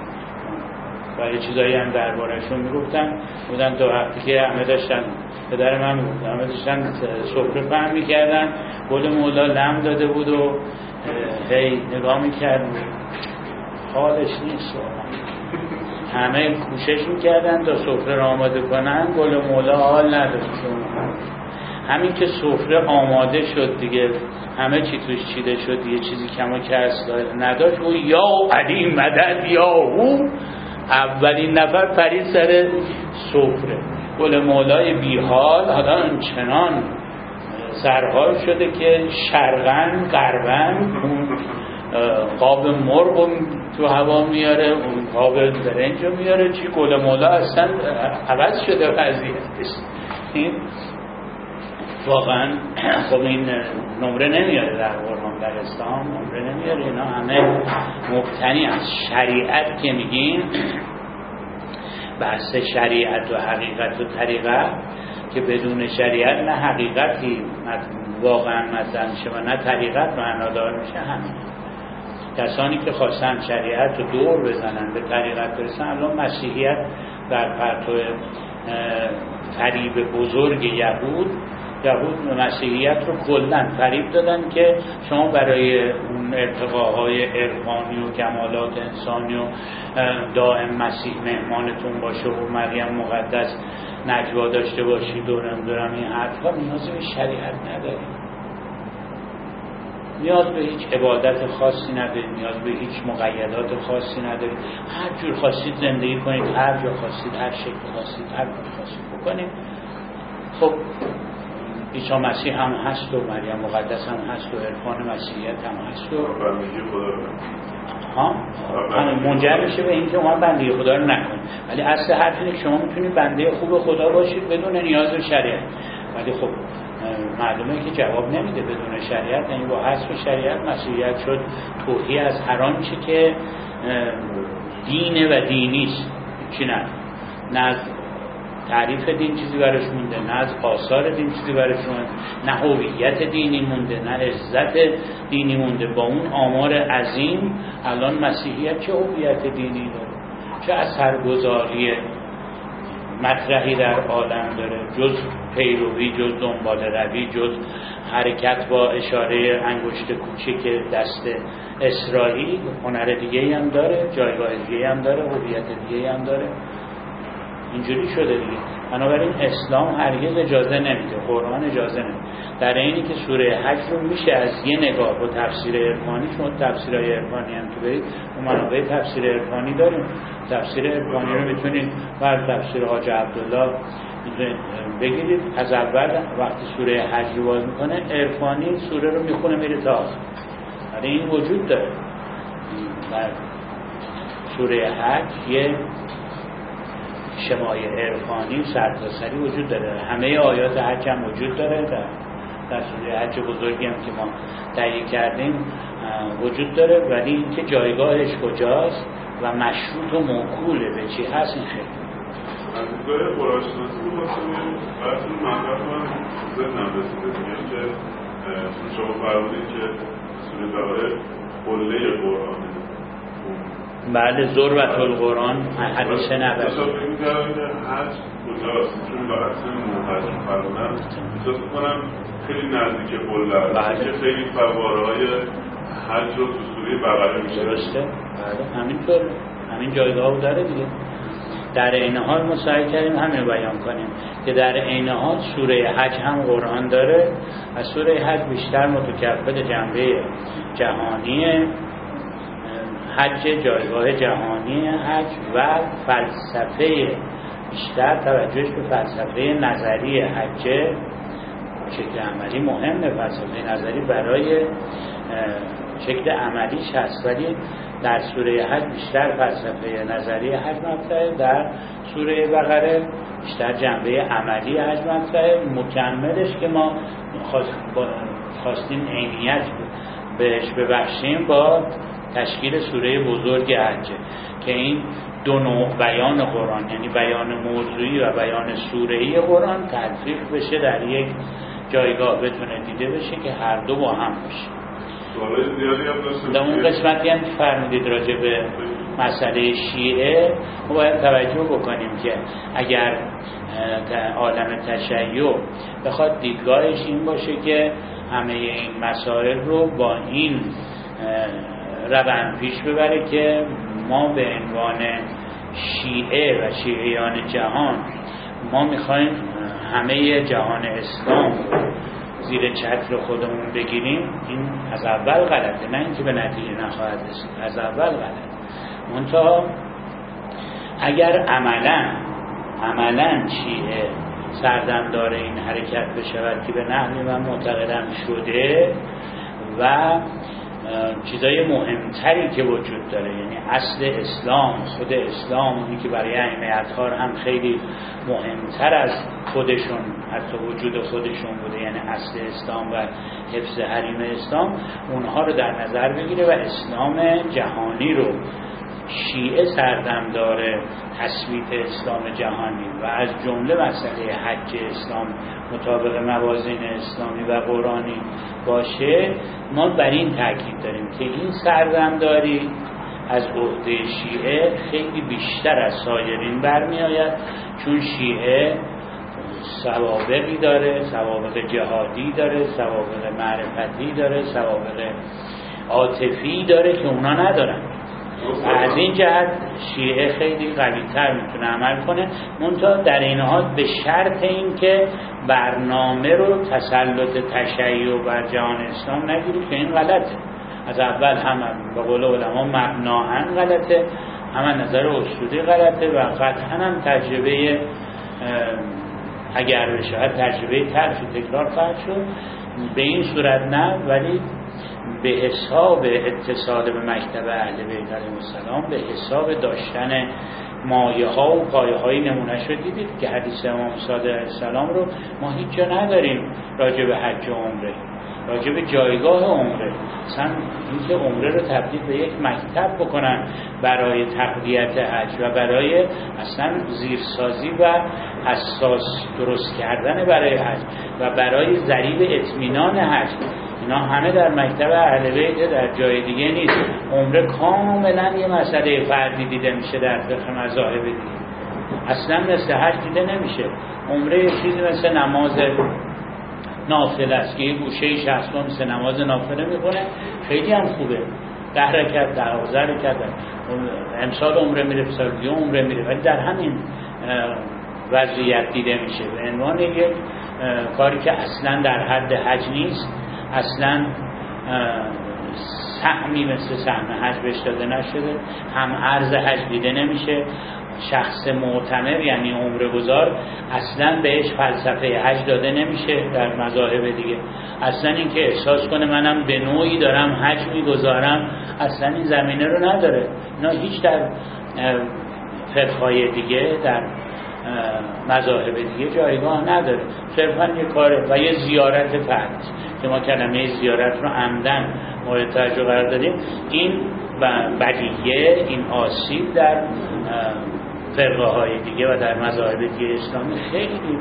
[SPEAKER 3] و یه چیزایی هم دربارشون میگفتن بودن. تا وقتی که همه داشتن، پدر من میگفتن همه داشتن سفره پهن میکردن، گل مولا لم داده بود و هی نگاه میکرد، حالش نیست، همه کوشش میکردن تا سفره را آماده کنن، گل مولا حال نداشت. همین که سفره آماده شد دیگه، همه چی توش چیده شد، یه چیزی کما کس نداشت، و یا علی مدد یا او اولین نفر پرید سر سفره. گل مولای بیحال حالا چنان سرحال شده که شرقن غربن اون قاب مرغ تو هوا میاره، اون قاب برنج رو میاره، چی گل مولا اصلا عوض شده وضعیتش. این واقعا خب این نمره نمیاره در قرآن، در اسلام نمره نمیاره. اینا همه مبتنی از شریعت که میگیم، بحث شریعت و حقیقت و طریقت، که بدون شریعت نه حقیقتی واقعا مطرح میشه و نه طریقت معنادار میشه. همین کسانی که خواستن شریعت رو دور بزنن به طریقت برسن، الان مسیحیت در پرتو فریب بزرگ یهود یهود مسیحیت رو کلاً فریب دادن که شما برای اون ارتقاهای عرفانی و کمالات انسانی و دائم مسیح مهمانتون باشه و مریم مقدس نجوا داشته باشید و نمیدونم این حرفا، نیازی به شریعت نداریم، نیاز به هیچ عبادت خاصی ندارید، نیاز به هیچ مقیدات خاصی ندارید، هر جور خواستید زندگی کنید، هر جور خواستید، هر شکل خواستید، هر کار خواستید بکنید. خب عیسی مسیح هم هست و مریم مقدس هم هست و عرفان مسیحیت هم هست و ها منجر میشه به اینکه ما بنده خدا رو نکنیم. ولی اصل حرف اینه که شما میتونید بنده خوب خدا باشید بدون نیاز به شریعت. ولی خب معلومه که جواب نمیده بدون شریعت، یعنی با حذف شریعت مسیحیت شد توهی از هر آنچه که دینه و دینیست. چی نه؟ نه از تعریف دین چیزی برش مونده، نه از آثار دین چیزی برش مونده، نه هویت دینی مونده، نه عزت دینی مونده. با اون آمار عظیم الان مسیحیت چه هویت دینی داره، چه اثرگذاری مطرحی در عالم داره، جز پیروی، جز دنبال روی، جز حرکت با اشاره انگشت کوچک دست اسرائیل. هنر دیگه هم داره، جایگاه دیگه هم داره، هویت دیگه هم داره. اینجوری شده دیگه. بنابراین اسلام هرگز اجازه نمیده، قرآن اجازه نمیده. در اینی که سوره حج رو میشه از یه نگاه با تفسیر عرفانی، شما تفسیرهای عرفانی هم تو برید و منابع تفسیر عرفانی داریم. تفسیر عرفانی رو میتونید بر تفسیر حاج عبدالله بگیرید، از اول وقتی سوره حج رو باز میکنه عرفانی سوره رو میخونه میره تا آخر. ولی این وجود داره. در سوره حج یه شمای عرفانی سرتاسری وجود داره. همه آیات حج هم وجود داره، در, در سوره حج بزرگی هم که ما تهیه کردیم وجود داره. ولی اینکه جایگاهش کجاست و مشروط و موکوله به چی هست این خیلی
[SPEAKER 5] از دیدگاه قرآن‌شناسی رو باسمیم براتون مطلب من ذهنم رسیده دیگه که شما فرمودید که سوره بقره قله قرآنه.
[SPEAKER 3] بله، ذروة القرآن حدیث نبوی.
[SPEAKER 5] اصلا فکر می‌کردم که حج کجاست، چون برای اصلا حج فرمودن احساس می‌کنم خیلی نزدیک قله است که خیلی فواره‌های حج رو تو سوره بقره میشه.
[SPEAKER 3] درسته، بله همینطور، همین جایگاه رو داره دیگه. در عین حال ما سعی کردیم همین رو بیان کنیم که در عین حال سوره حج هم قرآن داره و سوره حج بیشتر متکفل جنبه جهانی حج، جایگاه جهانی حج و فلسفه، بیشتر توجهش به فلسفه نظری حج. شکل عملی مهمه، فلسفه نظری برای شکل عملیش هست، ولی در سوره حج بیشتر فلسفه نظری حج مطرحه، در سوره بقره بیشتر جنبه عملی حج مطرحه. مکملش که ما خواستیم عینیت بهش ببخشیم با تشکیل سوره بزرگ حج که این دو نوع بیان قرآن، یعنی بیان موضوعی و بیان سوره‌ای قرآن تلفیق بشه در یک جایگاه بتونه دیده بشه که هر دو با هم باشه.
[SPEAKER 5] سوالای زیادی هم داشتم.
[SPEAKER 3] در اون قسمتی هم که فرمودید راجع به مسئله شیعه ما باید توجه بکنیم که اگر عالم تشیع بخواد دیدگاهش این باشه که همه این مسائل رو با این روند پیش ببره که ما به عنوان شیعه و شیعیان جهان ما میخوایم همه جهان اسلام زیر چتر خودمون بگیریم، این از اول غلطه، نه اینکه به نتیجه نخواهد رسید، از اول غلطه. منتها اگر عملا عملا شیعه سردمدار این حرکت بشود که به نحوی من معتقدم شده و چیزای مهمتری که وجود داره، یعنی اصل اسلام، خود اسلام، اونی که برای ائمه اطهار هم خیلی مهمتر از خودشون، حتی وجود خودشون بوده، یعنی اصل اسلام و حفظ حریم اسلام، اونها رو در نظر بگیره و اسلام جهانی رو، شیعه سردمدار تثبیت اسلام جهانی و از جمله مسئله حج اسلام مطابق موازین اسلامی و قرآنی باشه، ما بر این تاکید داریم که این سردمداری از عهده شیعه خیلی بیشتر از سایرین برمی آید، چون شیعه سوابقی داره، سوابق جهادی داره، سوابق معرفتی داره، سوابق عاطفی داره که اونا ندارن. از این جهت شیعه خیلی قوی‌تر میتونه عمل کنه، منتها در این حال به شرط این که برنامه رو تسلط تشیع بر جهان اسلام نگیرید که این غلطه. از اول هم به قول علما مبناً غلطه، هم نظر اصولی غلطه و قطعاً هم تجربه اگر بشه تجربه تلخی تکرار خواهد شد. به این صورت نه، ولی به حساب اتصال به مکتب اهل بیت علیهم السلام، به حساب داشتن مایه ها و پایه های نمونه شد. دیدید که حدیث امام صادق علیه السلام رو ما هیچ جا نداریم راجع به حج و عمره، راجع به جایگاه عمره، مثلا اینکه عمره رو تبدیل به یک مکتب بکنن برای تقویت حج و برای اصلا زیرسازی و اساس درست کردن برای حج و برای ذریب اطمینان حج، اینا همه در مکتب اهل بیت، در جای دیگه نیست. عمره کاملا یه مسئله فردی دیده میشه در فقه مذاهب دیگه، اصلا مثل حج دیده نمیشه. عمره یه چیزی مثل نماز نافله است که یه گوشه شخص با مثل نماز نافله میکنه، خیلی هم خوبه، ده رکعت دوازده رکعت، امسال عمره میره، سال دیگه عمره میره، ولی در همین وضعیت دیده میشه به عنوان یک کاری که اصلا در حد حج نیست، اصلا سهمی مثل سهم حج بهش داده نشده، هم عرض حج دیده نمیشه. شخص معتمر یعنی عمره گذار اصلا بهش فلسفه حج داده نمیشه در مذاهب دیگه، اصلا این که احساس کنه منم به نوعی دارم حج میگذارم، اصلا این زمینه رو نداره. اینا هیچ در فرقهای دیگه، در مذاهب دیگه جایگاه نداره، صرفا یه کاره و یه زیارت فرد که ما کلمه زیارت رو عمدن مورد توجه قرار دادیم. این بدیهیه، این آسیب در فرقه های دیگه و در مذاهب دیگه اسلامی خیلی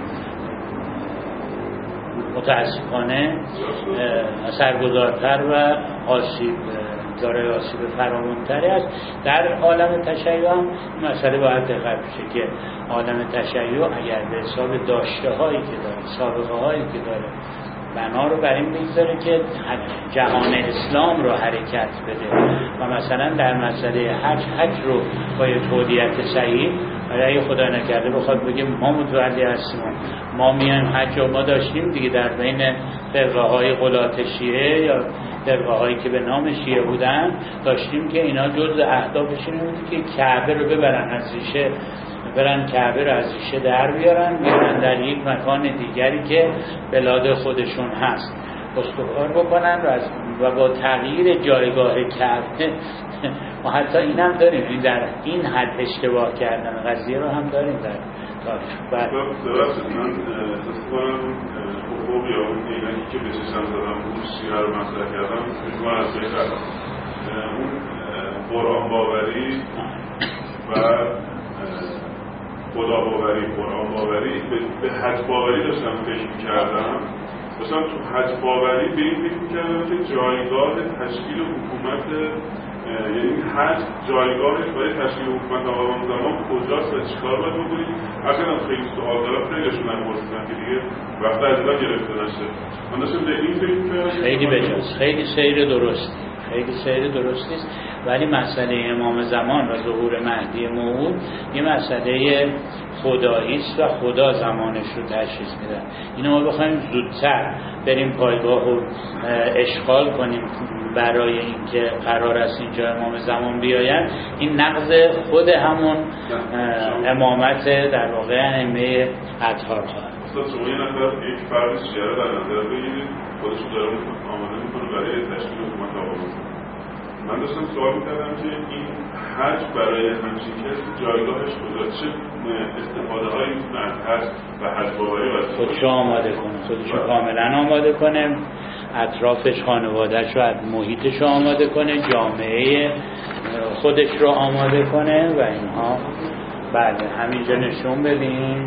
[SPEAKER 3] متاسفانه اثرگذارتر و آسیب داره، آسیب فراوان‌تری است. در عالم تشیع هم مسئله باید دقت بشه که عالم تشیع اگر به حساب داشته هایی که داره، سابقه هایی که داره، بنا رو بر این بگذاره که جهان اسلام رو حرکت بده و مثلا در مسئله حج حج رو با یه توضیحات صحیح، برای خدا نکرده بخواد بگه ما متولی هستیم، ما میایم حج و ما داشتیم دیگه در بین فرقه های غلات شیعه یا فرقه هایی که به نام شیعه بودن، داشتیم که اینا جزء اهدافشون بود که کعبه رو ببرن از ریشه، برن کعبه رو از ریشه در بیارن، بیارن در یک مکان دیگری که بلاد خودشون هست استقرار بکنن و, از و با تغییر جایگاه کعبه ما حتی این هم داریم، این در این حد اشتباه کردن قضیه رو هم داریم در تاریخ.
[SPEAKER 5] بعد درست من احساس کنم حقوق یا اون اینایی که به چشم زدم اون شیعه رو مطرح کردم من از بین رفتم، اون قرآن باوری و خدا باوری، قرآن باوری، به حج باوری داشتم فکر می‌کردم. داشتم تو حج باوری به این فکر می‌کردم که جایگاه تشکیل حکومت، یعنی حج جایگاهش برای تشکیل حکومت آقایان زمان کجاست و چیکار باید بکنید. اصلا خیلی سوال دارم، خیلیشون هم پرسیدن که دیگه وقت از اینا گرفته نشه. من داشتم به این فکر می‌کردم خیلی
[SPEAKER 3] بجاست، خیلی سیر درست، خیلی سیر درست نیست. ولی مسئله امام زمان و ظهور مهدی موعود یه مسئله خدایی است و خدا زمانش رو تشخیص میده. اینو ما بخوایم زودتر بریم پایگاه رو اشغال کنیم برای اینکه قرار است اینجا امام زمان بیاین، این نقض خود همون امامت در واقع ائمه اطهار خواهد.
[SPEAKER 5] استاد شما یه نفر یک فرد شیعه در نظر بگیرید، خودش رو داره آماده میکنه برای تشکیل حکومت آقا. من داشتم سوال میکردم که این حج برای همچین کسی جایگاهش کجا، چه استفاده هایی میتونه از حج و حج باوری و
[SPEAKER 3] خودشو آماده کنه، خودشو کاملا آماده کنه، اطرافش خانوادهش رو، محیطش رو آماده کنه، جامعه خودش رو آماده کنه و اینها. بله همینجا نشون بدیم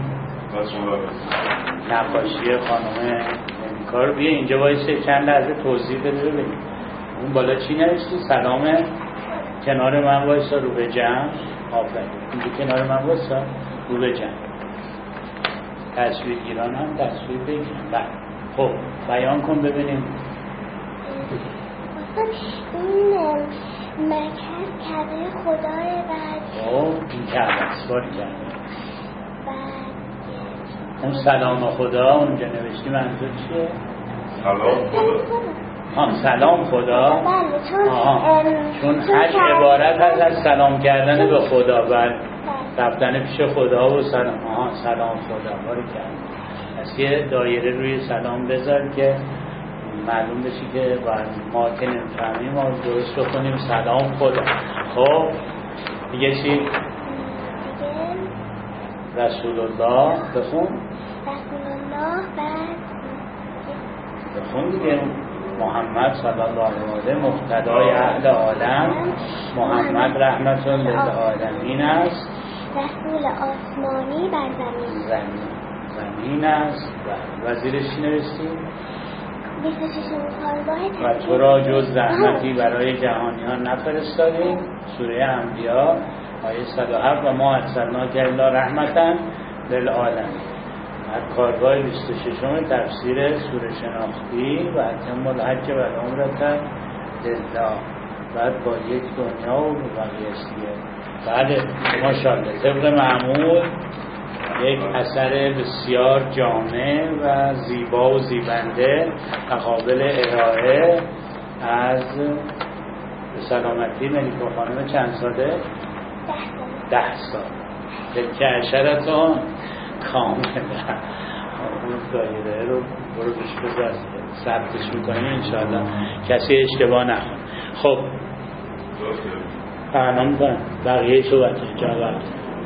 [SPEAKER 3] نقاشی خانم کار. بیا اینجا وایسه چند لحظه توضیح بده ببینیم. اون بالا چی نوشتی؟ سلام کنار من وایسا رو به جمع. آفرین. اینجا کنار من وایسا رو به جمع. تصویر گیران هم تصویر بگیرن. بله خب بیان کن ببینیم.
[SPEAKER 6] این مرکز کعبه خدای بعد
[SPEAKER 3] او این کعبه اسواری کرده. اون سلام خدا اونجا نوشتی منظور چیه؟
[SPEAKER 5] سلام خدا.
[SPEAKER 3] ها سلام خدا.
[SPEAKER 6] بله
[SPEAKER 3] چون چون حج عبارت هست از سلام کردن به خدا و رفتن پیش خدا و سلام. آها سلام خدا باری کرد. پس یه دایره روی سلام بذار که معلوم بشی که باید ما که نمی‌فهمیم ما درست بکنیم سلام خدا. خب دیگه چی؟ رسول الله بخون.
[SPEAKER 6] رسول الله بعد
[SPEAKER 3] بخون دیگه. محمد صلی الله علیه و مقتدای اهل عالم، محمد رحمت للعالمین است،
[SPEAKER 6] رسول آسمانی بر زمین
[SPEAKER 3] زمین زمین است. و وزیرش چی نوشتی؟
[SPEAKER 6] بیست و ششمین کارگاه
[SPEAKER 3] و تو را جز زحمتی برای جهانیان نفرستادیم. سوره انبیاء آیه صد و هفت و ما ارسلناک الا رحمتا للعالمین. از کارگاه بیست و ششم تفسیر سوره شناختی و اتم الحج و العمرة لله. بعد با یک دنیا و بقیه استیه. بله ماشاءالله طبق معمول یک اثر بسیار جامع و زیبا و زیبنده و قابل ارائه از به سلامتی ملیکا خانم چند ساله؟ ده سال. تلک عشرتون کامل. اون دایره رو برو بهش بذار ثبتش میکنیم انشاءالله کسی اشتباه نکنه. خب پهنا میکنم بقیه صحبت جواب.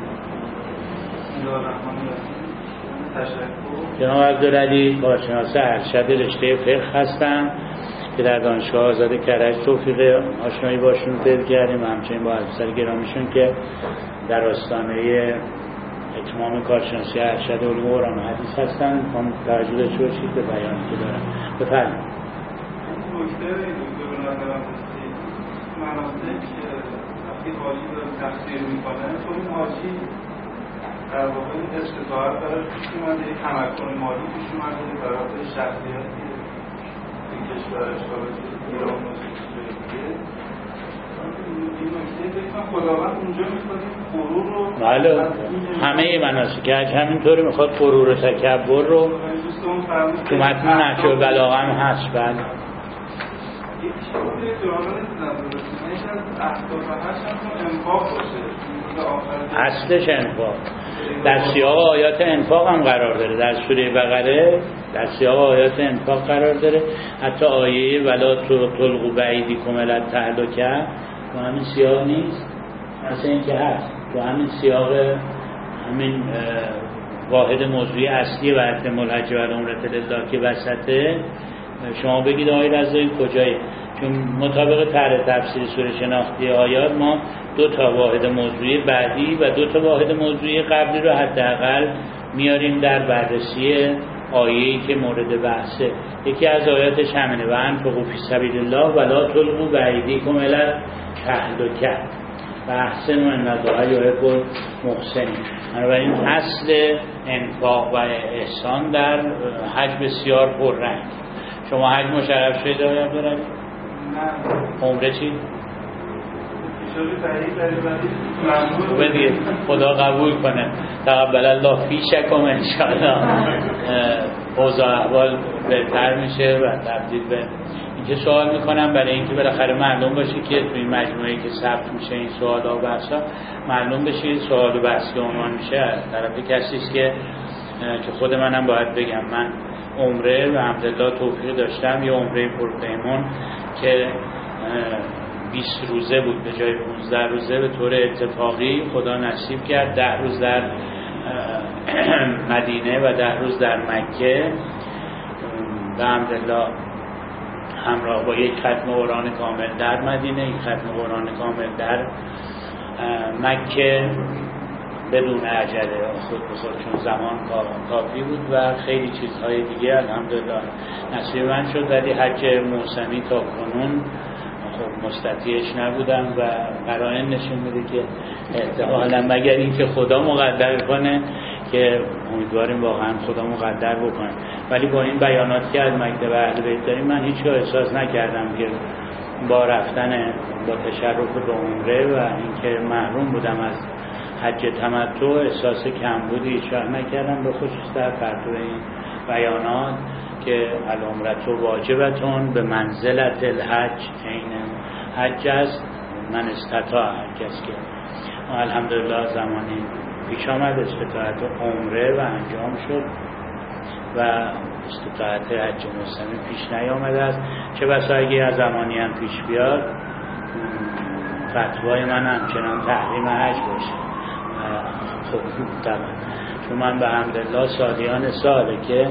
[SPEAKER 3] جناب عبدالعلی کارشناس ارشد رشته فقه هستم که در دانشگاه آزاد کرج توفیق آشنایی باشون پیدا کردیم. همچنین با افسر گرامیشون که در آستانه اتمام کارشناسی ارشد علوم قرآن و حدیث هستن. میخوام توجه داشته باشید به بیانی که دارم. بفرمایید.
[SPEAKER 2] نکته دکتر به نظرم رسید مناسک وقتی حاجی داره تفسیر میکنه تو این حاجی در واقع این استطاعت براش پیش اومده، یک تمکن مالی پیش اومده برای شخصیتی این کشورش برای ایران و دیگه. این نکته بکنم خداوند اونجا میخواد غرور رو
[SPEAKER 3] بله همه مناسک حج همینطوری میخواد غرور و تکبر رو تو متن نهج البلاغه هم هست. بله
[SPEAKER 2] یک چیزی که جوانان دیدن درستش از اهداف حج هم انفاق باشه.
[SPEAKER 3] اصلش انفاق در سیاق آیات انفاق هم قرار داره. در سوره بقره در سیاق آیات انفاق قرار داره. حتی آیه ولا تلقوا بایدیکم الی التهلکه تو همین سیاق نیست؟ مثل این که هست تو همین سیاق همین واحد موضوعی اصلی و اتم الحج و العمرة لله که وسطه. شما بگید آقای رضایی کجایی؟ چون مطابق طرح تفسیر سوره شناختی آیات ما دو تا واحد موضوعی بعدی و دو تا واحد موضوعی قبلی رو حداقل میاریم در بررسی آیه‌ای که مورد بحثه. یکی از آیاتش همینه و انفقوا فی سبیل الله ولا تلقوا بایدیکم الی التهلکه و احسنوا ان الله یحب المحسنین. بنابراین اصل انفاق و احسان در حج بسیار پررنگ. شما حج مشرف شده آیا برای؟
[SPEAKER 2] نه.
[SPEAKER 3] عمره چی؟
[SPEAKER 7] بدید خدا قبول کنه. تقبل الله فیشکم انشاءالله اوضاع احوال بهتر میشه و تبدیل به اینکه سوال میکنم برای اینکه بالاخره معلوم باشه که توی مجموعه‌ای که ثبت میشه این سوالا و بحثا معلوم بشه سوال و بحث که عنوان میشه از طرف کسی است که که خود منم باید بگم من عمره و الحمدلله توفیق داشتم یه عمره پرپیمون که بیست روزه بود به جای پانزده روزه به طور اتفاقی خدا نصیب کرد. ده روز در مدینه و ده روز در مکه و الحمدلله همراه با یک ختم قرآن کامل در مدینه، یک ختم قرآن کامل در مکه بدون عجله خود به خود، چون زمان کافی بود و خیلی چیزهای دیگه الحمدلله نصیب من شد. ولی حج موسمی تا کنون خب مستطیعش نبودم و قرائن نشون میده که احتمالا مگر اینکه خدا مقدر کنه که امیدواریم واقعا خدا مقدر بکنه. ولی با این بیانات که از مکتب اهل بیت داریم من هیچگاه احساس نکردم که با رفتن با تشرف به عمره و اینکه محروم بودم از حج تمتع احساس کمبودی هیچ وقت نکردم، به خصوص در پرتو این بیانات که العمرة واجبتون به منزلت الحج عین حج است. من استطاع هر کس که الحمدلله زمانی پیش آمد استطاعت عمره و انجام شد و استطاعت حج موسمی پیش نیامده است. چه بسا اگه از زمانی هم پیش بیاد فتوای من همچنان تحریم حج باشه. خب طبعا چون من به حمدالله سالیان ساله که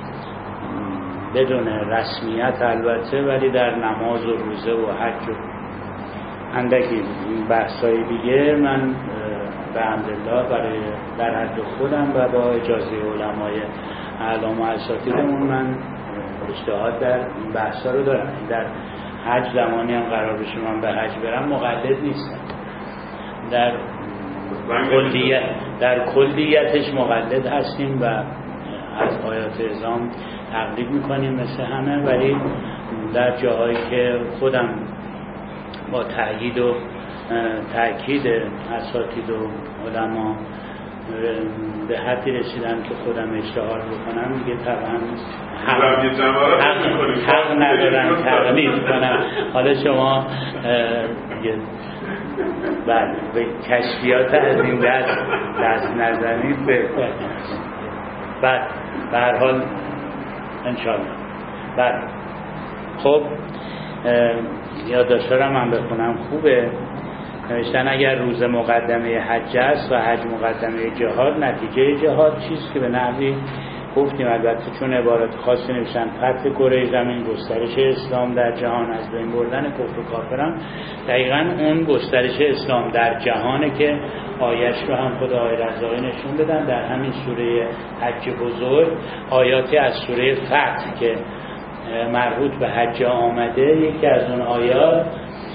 [SPEAKER 7] بدون رسمیت البته ولی در نماز و روزه و حج و اندکی بحثای دیگه من به حمدالله برای در حد خودم و با اجازه علمای اعلام و اساتیدمون من اجتهاد در این بحثا رو دارم. در حج زمانی هم قرار بشه من به حج برم مقلد نیستم، در کلیت در کلیتش مقلد هستیم و از آیات اعظام تقلید میکنیم مثل همه، ولی در جاهایی که خودم با تأیید و تأکید اساتید و علما به حدی رسیدم که خودم اشتهار بکنم دیگه طبعا حق, حق, حق ندارم تقلید کنم. حالا شما بعد به کشفیات از این دست دست نزنید بهتر. بعد به هر حال انشاءالله بعد خب یادداشت‌ها من بخونم خوبه. نوشتن اگر روز مقدمه حج است و حج مقدمه جهاد، نتیجه جهاد چیست که به نحوی گفتیم البته چون عبارت خاصی نوشتن فتح کره زمین، گسترش اسلام در جهان، از بین بردن کفر و کافران. دقیقاً اون گسترش اسلام در جهانه که آیش رو هم خدا آیه رضایی نشون بدن در همین سوره حج بزرگ. آیاتی از سوره فتح که مربوط به حج آمده، یکی از اون آیات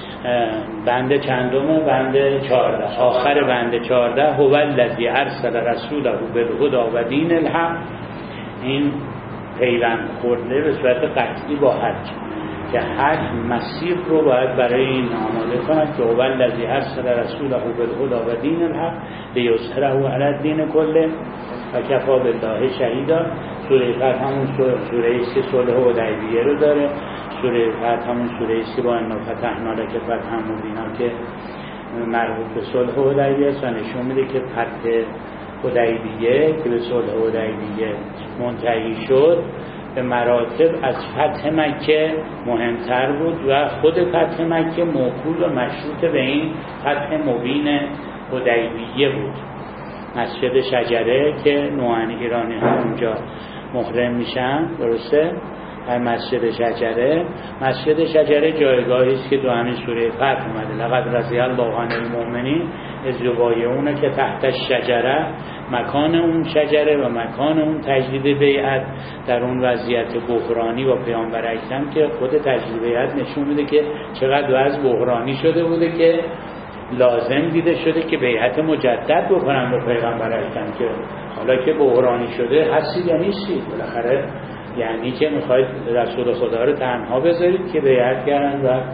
[SPEAKER 7] بند چندمه؟ بند چهارده، آخر بند چهارده هو الذی ارسل رسوله بالهدی و دین الحق. این پیوند خورده به صورت قطعی با حج که حج مسیر رو باید برای این آماده کند که هو الذی ارسل رسوله بالهدی و دین الحق لیظهره علی الدین کله و کفی بالله شهیدا. سوره فتح همون سوره است که صلح حدیبیه رو داره. سوره فتح همون سوره است که با انا فتحنا لک فتحا مبینا که مربوط به صلح حدیبیه است و نشون میده که فتح حدیبیه که به صلح حدیبیه منتهی شد به مراتب از فتح مکه مهمتر بود و خود فتح مکه موکول و مشروط به این فتح مبین حدیبیه بود. مسجد شجره که نوعن ایرانی ها اونجا محرم میشن، درسته؟ در مسجد شجره، مسجد شجره جایگاهی است که تو همین سوره فتح اومده لقد رضی الله عن المؤمنین اذ یبایعونک که تحت الشجره. مکان اون شجره و مکان اون تجدید بیعت در اون وضعیت بحرانی با پیامبر اکرم که خود تجدید بیعت نشون میده که چقدر وضع بحرانی شده بوده که لازم دیده شده که بیعت مجدد بکنن با پیغمبر اکرم که حالا که بحرانی شده هستید یا نیستید. بالاخره یعنی که میخواید رسول خدا رو تنها بذارید که بیعت کردن و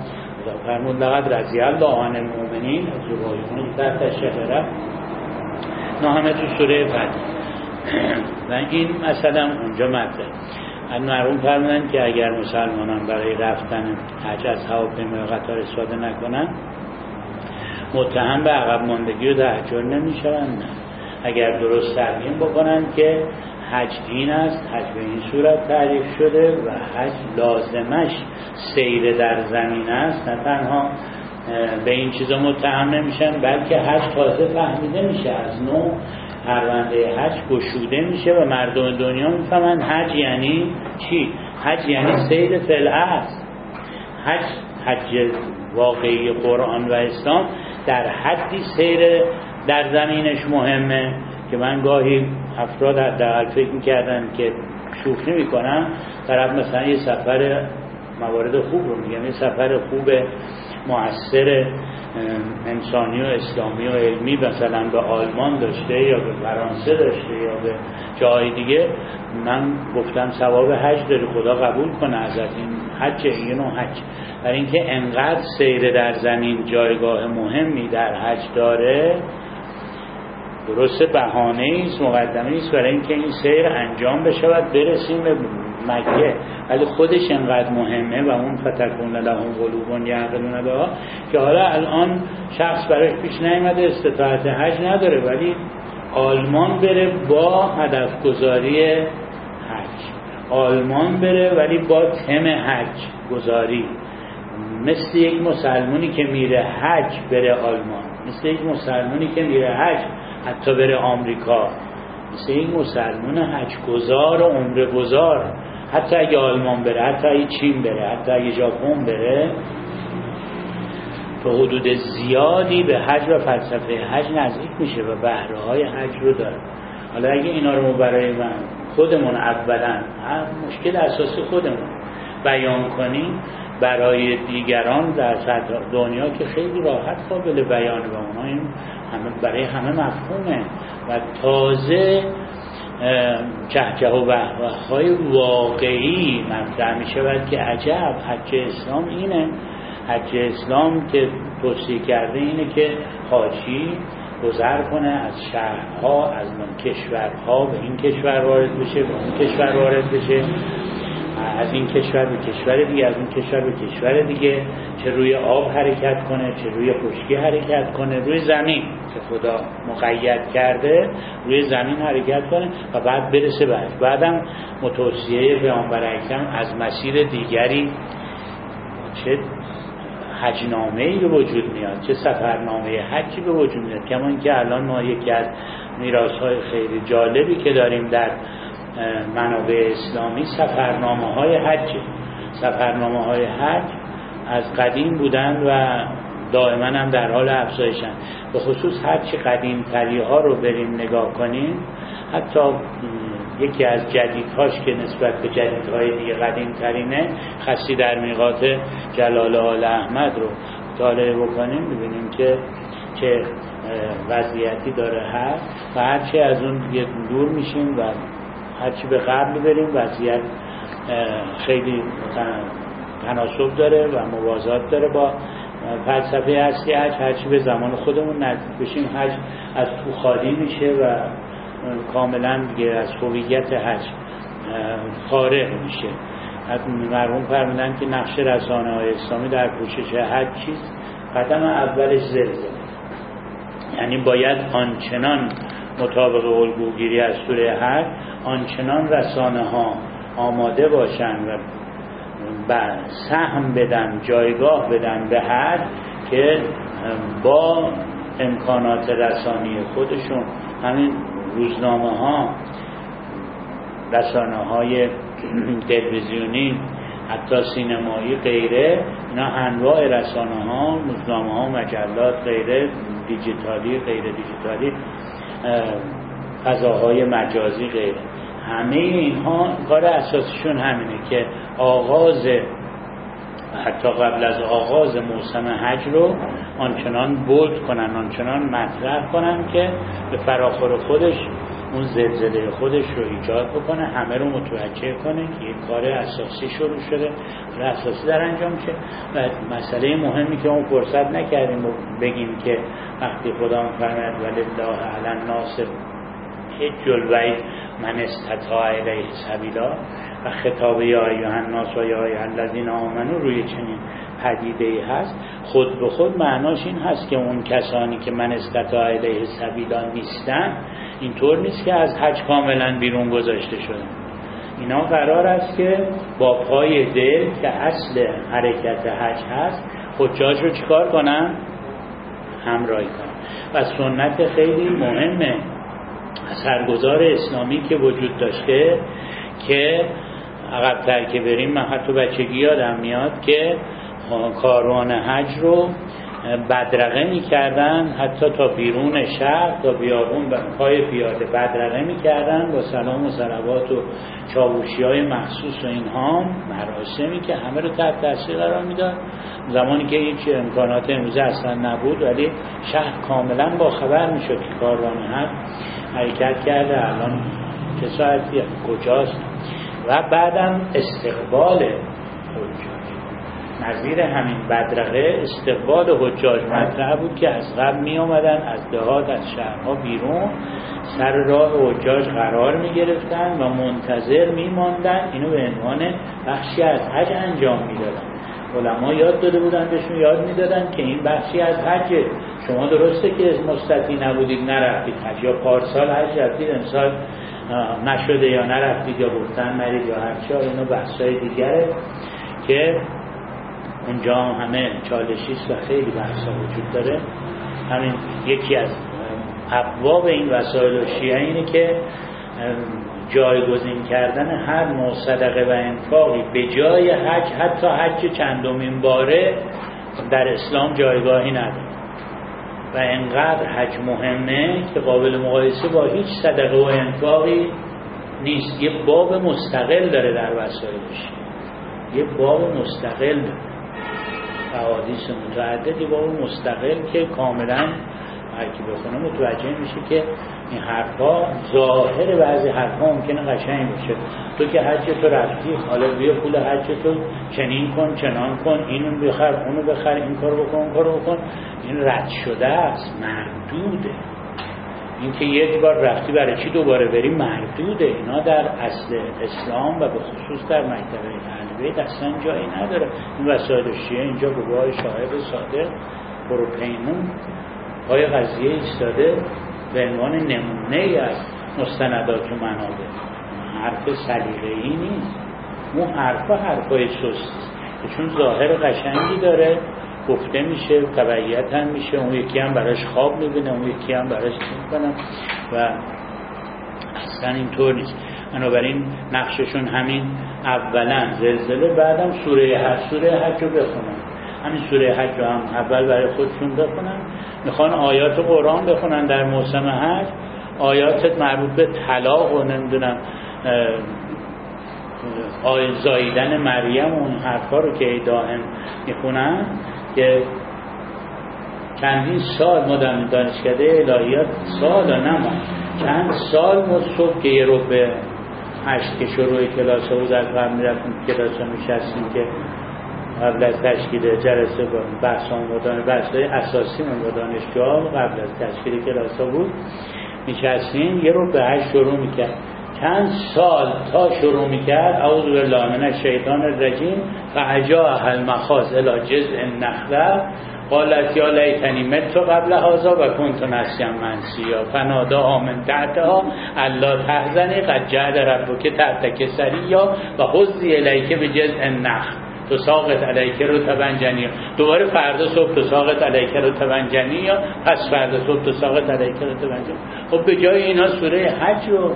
[SPEAKER 7] خدا. فرمود لقد رضی الله عن المؤمنین از یبایعونک تحت الشجره، نه همه تو سوره فتح و این مثلا اونجا مطرح. مرحوم فرمودن که اگر مسلمانان برای رفتن حج از هواپیمای قطار استفاده نکنن متهم به عقب ماندگی و تحجر نمیشوند. اگر درست ترجمه بکنن که حج این است، حج به این صورت تعریف شده و حج لازمش سیر در زمین است، نه تنها به این چیزا متهم نمیشن بلکه حج تازه فهمیده میشه، از نو پرونده حج گشوده میشه و مردم دنیا میفهمن حج یعنی چی. حج یعنی سیر فی الارض. حج حج واقعی قرآن و اسلام در حدی سیر در زمینش مهمه که من گاهی افراد حداقل فکر میکردن که شوخی میکنم، طرف مثلا یه سفر موارد خوب رو میگم، یه سفر خوب مؤثر انسانی و اسلامی و علمی مثلا به آلمان داشته یا به فرانسه داشته یا به جای دیگه، من گفتم ثواب حج داری، خدا قبول کنه ازت، این حج این نوع حج. برای اینکه انقدر سیر در زمین جایگاه مهمی در حج داره، درست بهانه است، مقدمه است برای اینکه این سیر انجام بشه و برسیم به مکه، ولی خودش انقدر مهمه و اون فتکون لهم قلوب یعقلون بها که حالا الان شخص براش پیش نیامده استطاعت حج نداره ولی آلمان بره با هدف گذاری حج، آلمان بره ولی با تم حج گذاری، مثل یک مسلمانی که میره حج بره آلمان، مثل یک مسلمانی که میره حج حتی بره آمریکا، مثل یک مسلمان حج گذار و عمره گذار، حتی اگه آلمان بره، حتی اگه چین بره، حتی اگه ژاپن بره، تو حدود زیادی به حج و فلسفه حج نزدیک میشه و بهره های حج رو داره. حالا اگه اینا رو برای من خودمون اولا مشکل اساسی خودمون بیان کنیم، برای دیگران در سطح دنیا که خیلی راحت قابل بیان و اونا این همه برای همه مفهومه و تازه چهچه و وحوهای واقعی مطرح می شود که عجب حج اسلام اینه. حج اسلام که توصیه کرده اینه که حاجی گذر کنه از شهرها، از کشورها به این کشور وارد بشه، به اون کشور وارد بشه، از این کشور به کشور دیگه، از اون کشور به کشور دیگه، چه روی آب حرکت کنه، چه روی خشکی حرکت کنه، روی زمین که خدا مقید کرده روی زمین حرکت کنه و بعد برسه به حج. بعدم متوصیه پیامبر اکرم از مسیر دیگری چه حجنامه‌ای به وجود میاد، چه سفرنامه حجی به وجود میاد. کما اینکه الان ما یکی از میراث‌های خیلی جالبی که داریم در منابع اسلامی سفرنامه های حج. سفرنامه های حج از قدیم بودن و دائما هم در حال افزایشن. به خصوص هرچی قدیم تری ها رو بریم نگاه کنیم، حتی یکی از جدیدهاش که نسبت به جدیدهای دیگه قدیم ترینه، خصی در میقات جلال آل احمد رو مطالعه بکنیم ببینیم که چه وضعیتی داره هست و هرچی از اون دور میشیم و هرچی به قبل بریم وضعیت خیلی تناسب داره و موازات داره با فلسفه اصلی حج. هرچی به زمان خودمون نزدیک بشیم حج از تو خالی میشه و کاملا دیگه از هویت حج خارج میشه. مرحوم فرمودن که نقش رسانه های اسلامی در پوشش حج چیست؟ قدم اولش زلزله، یعنی باید آنچنان مطابق الگوگیری از سوره حج آنچنان رسانه ها آماده باشن و سهم بدن، جایگاه بدن به حج که با امکانات رسانی خودشون، همین روزنامه ها، رسانه های تلویزیونی، حتی سینمایی، غیره، اینا انواع رسانه ها، روزنامه ها، مجلات، غیره، دیجیتالی، غیر دیجیتالی، فضاهای مجازی، غیره، همه اینها کار اساسیشون همینه که آغاز، حتی قبل از آغاز موسم حج رو آنچنان بولد کنن، آنچنان مطرح کنن که به فراخور خودش اون زلزله خودش رو ایجاد بکنه، همه رو متوجه کنه که یک کار اساسی شروع شده، کار اساسی در انجام شه. و مسئله مهمی که اون فرصت نکردیم بگیم که وقتی خدا فرمود ولله علی الناس حج البیت من استطاع الیه سبیلا و خطاب یا ایها الناس و یا ایها الذین آمنو روی چنین پدیده‌ای هست، خود به خود معناش این هست که اون کسانی که من استطاع الیه سبیلا نیستن اینطور نیست که از حج کاملا بیرون گذاشته شدن. اینا قرار است که با پای دل که اصل حرکت حج هست حجاج رو چیکار کنن؟ همراهی کنن. و سنت خیلی مهمه اثرگذار اسلامی که وجود داشته که عقب‌تر که بریم، من حتی بچگی یادم میاد که کاروان حج رو بدرقه می‌کردن حتی تا بیرون شهر، تا بیابون پای پیاده بدرقه می‌کردن با سلام و صلوات و چاوشی‌های مخصوص و اینها، مراسمی که همه رو تحت تاثیر قرار میداد. زمانی که هیچ امکانات امروزه اصلا نبود ولی شهر کاملا با خبر میشد که کاروان حج حرکت کرده، الان چه ساعتیه، کجاست. و بعدم استقبال حجاج نظیر همین بدرقه استقبال حجاج مطرح بود که از قبل می آمدن از دهات از شهرها بیرون سر راه حجاج قرار می گرفتن و منتظر می ماندن، اینو به عنوان بخشی از حج انجام می دادن. علما یاد داده بودن بهشون، یاد می دادن که این بخشی از حج، شما درسته که مستطیع نبودید نرفتید حج، یا پارسال حج رفتید امسال نشده یا نرفتید یا گفتن نرید یا هرچی، اینو بحثای دیگره که اونجا همه چالشیست و خیلی بحثا وجود داره. همین یکی از ابواب این وسایل شیعه اینه که جایگزین کردن هر نوع صدقه و انفاقی به جای حج، حتی حج چندمین باره در اسلام جایگاهی نداره و انقدر حج مهمه که قابل مقایسه با هیچ صدقه و انفاقی نیست. یه باب مستقل داره در وسایلش، یه باب مستقل داره، احادیث متعددی باب مستقل که کاملا هر کی بخونه متوجه میشه که این حرفا ظاهر بعضی حرفا ممکنه قشنگ باشه. تو که حج تو رفتی، حالا بیا پول حج تو چنین کن چنان کن، اینو بخر اونو بخر، این کارو بکن اون کارو بکن، این رد شده است، مردوده. این که یک بار رفتی برای چی دوباره بری؟ مردوده. اینا در اصل اسلام و به خصوص در مکتب اهل بیت اصلا جایی نداره. این وسایل شیعه اینجا به وای شاهد صادق پروپیمون پای قضیه ایستاده به عنوان نمونه ای از مستندات و منابع. حرف سلیقه‌ای نیست، اون حرفا حرفای سست چون ظاهر قشنگی داره گفته میشه، تبعیتاً میشه، اون یکی هم براش خواب میبینه، اون یکی هم براش میکنه و اصلا اینطور نیست. بنابراین نقششون همین اولا زلزله، بعدم سوره حج. سوره حج رو بخونن، همین سوره حج رو هم اول برای خودشون بخونن. میخوان آیات قرآن بخونن در موسم حج، آیات مربوط به طلاق و نمیدونم آیه زاییدن مریم، اون حرفا رو که دائم میخونن که چندین سال ما در دانشکده الهیات سال نما چند سال ما صبح که یه رو به هشت که شروع کلاس بود از قبل میرفتیم کلاس ها میشستیم که قبل از تشکیل جلسه با بحث آمودان بحثای اساسی من با دانشجوها قبل از تشکیل کلاس ها بود میشستیم، یه رو به هشت شروع میکرد، چند سال تا شروع میکرد اعوذ بالله من الشیطان الرجیم فاجاء المخاض الی جذع النخله قالت یا لیتنی مت قبل هذا و کنت نسیا منسیا فناداها من تحتها الا تحزنی قد جعل ربک تحتک سریا و حزی الیک بجذع النخل تساقط علیک رطبا جنیا. دوباره فردا صبح تساقط علیک رطبا جنیا، پس فردا صبح تساقط علیک رطبا جنیا. خب به جای اینا سوره حج رو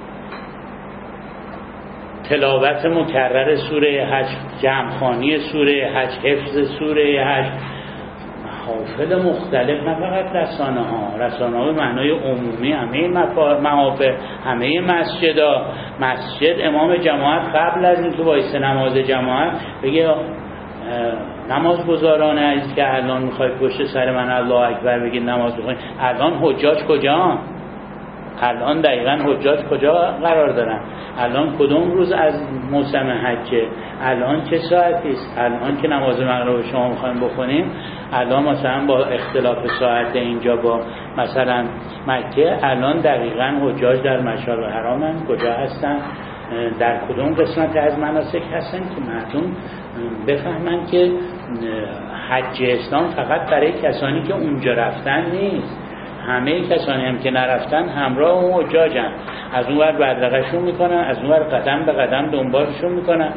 [SPEAKER 7] تلاوت مکرر سوره حج، جمعخوانی سوره حج، حفظ سوره حج، محافل مختلف، نه فقط رسانه ها، رسانه ها به معنای عمومی، همه محافل، همه مسجدها. مسجد امام جماعت قبل از اینکه وایسه نماز جماعت بگه نماز گزاران عزیز که الان میخوای پشت سر من الله اکبر بگید نماز بخونید، الان حجاج کجا؟ الان دقیقاً حجاج کجا قرار دارن؟ الان کدوم روز از موسم حجه؟ الان چه ساعتی است؟ الان که نماز مغرب شما می‌خوایم بخونیم، الان مثلا با اختلاف ساعت اینجا با مثلا مکه، الان دقیقاً حجاج در مشعر الحرامن، کجا هستن؟ در کدوم قسمت از مناسک هستن که مردم بفهمن که حج اسلام فقط برای کسانی که اونجا رفتن نیست. همه کسانی هم که نرفتن همراه اون حجاجن، از اون ور بدرقشون میکنن، از اون ور قدم به قدم دنبالشون میکنن.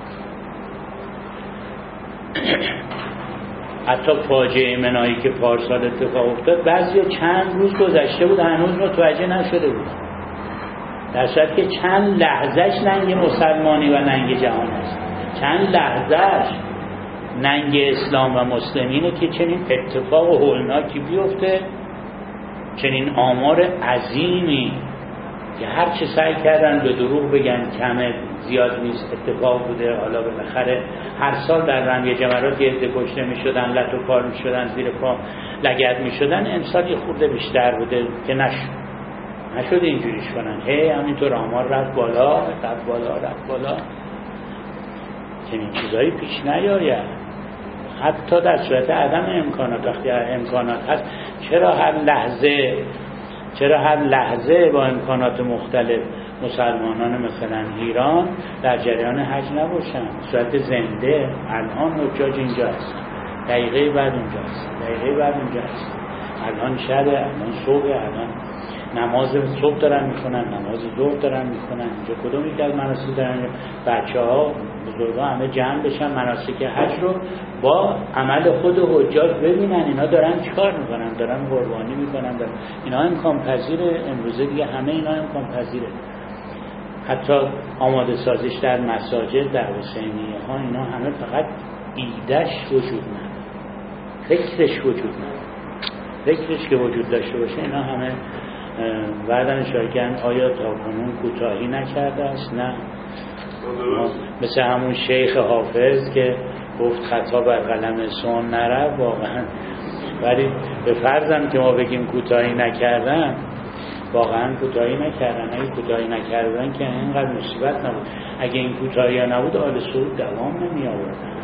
[SPEAKER 7] حتی فاجعه منایی که پارسال اتفاق افتاد، بعضی چند روز گذشته بود هنوز متوجه نشده بود، در صورتی که چند لحظهش ننگ مسلمانی و ننگ جهان است. چند لحظهش ننگ اسلام و مسلمینه که چنین اتفاق و هولناکی بیفته، چنین آمار عظیمی که هر چه سعی کردن به دروغ بگن کمه زیاد نیست اتفاق بوده. حالا بالاخره هر سال در رمی جمرات یه عده کشته می شدن، لط و پار می شدن، زیر پا لگد می شدن. امسال یه خورده بیشتر بوده که نشد نشد اینجوریش کنن. هی همینطور آمار رفت بالا رفت بالا رفت بالا. چنین چیزایی پیش نیاید حتی در صورت عدم امکانات. وقتی امکانات هست چرا هر لحظه چرا هر لحظه با امکانات مختلف مسلمانان مثلا ایران در جریان حج نباشن؟ صورت زنده الان حجاج اینجا هست، دقیقه بعد اونجا هست، دقیقه بعد اونجا هست، الان شبه، الان صبح، الان نماز صبح دارن میخونن، نماز ظهر دارن میخونن. اینجا کدوم یک از مناسک دارن بچه ها بزرگا همه جمع بشن مناسک حج رو با عمل خود حجاج ببینن اینا دارن چیکار میکنن، دارن قربانی میکنن، دارن. اینا امکان پذیره، امروزه دیگه همه اینا امکان پذیره. حتی آماده سازیش در مساجد در حسینیه ها اینا همه فقط ایدهش وجود نداره، فکرش وجود نداره. فکرش که وجود داشته باشه اینا همه بعدن شاگرد آیا تا کنون کوتاهی نکرده است؟ نه. مثل همون شیخ حافظ که گفت خطا بر قلم سون نره، واقعا ولی به فرضم که ما بگیم کوتاهی نکردن، واقعا کوتاهی نکردن. اگه کوتاهی نکردن که اینقدر مصیبت نبود. اگه این کوتاهی ها نبود آل سعود دوام نمی آوردن.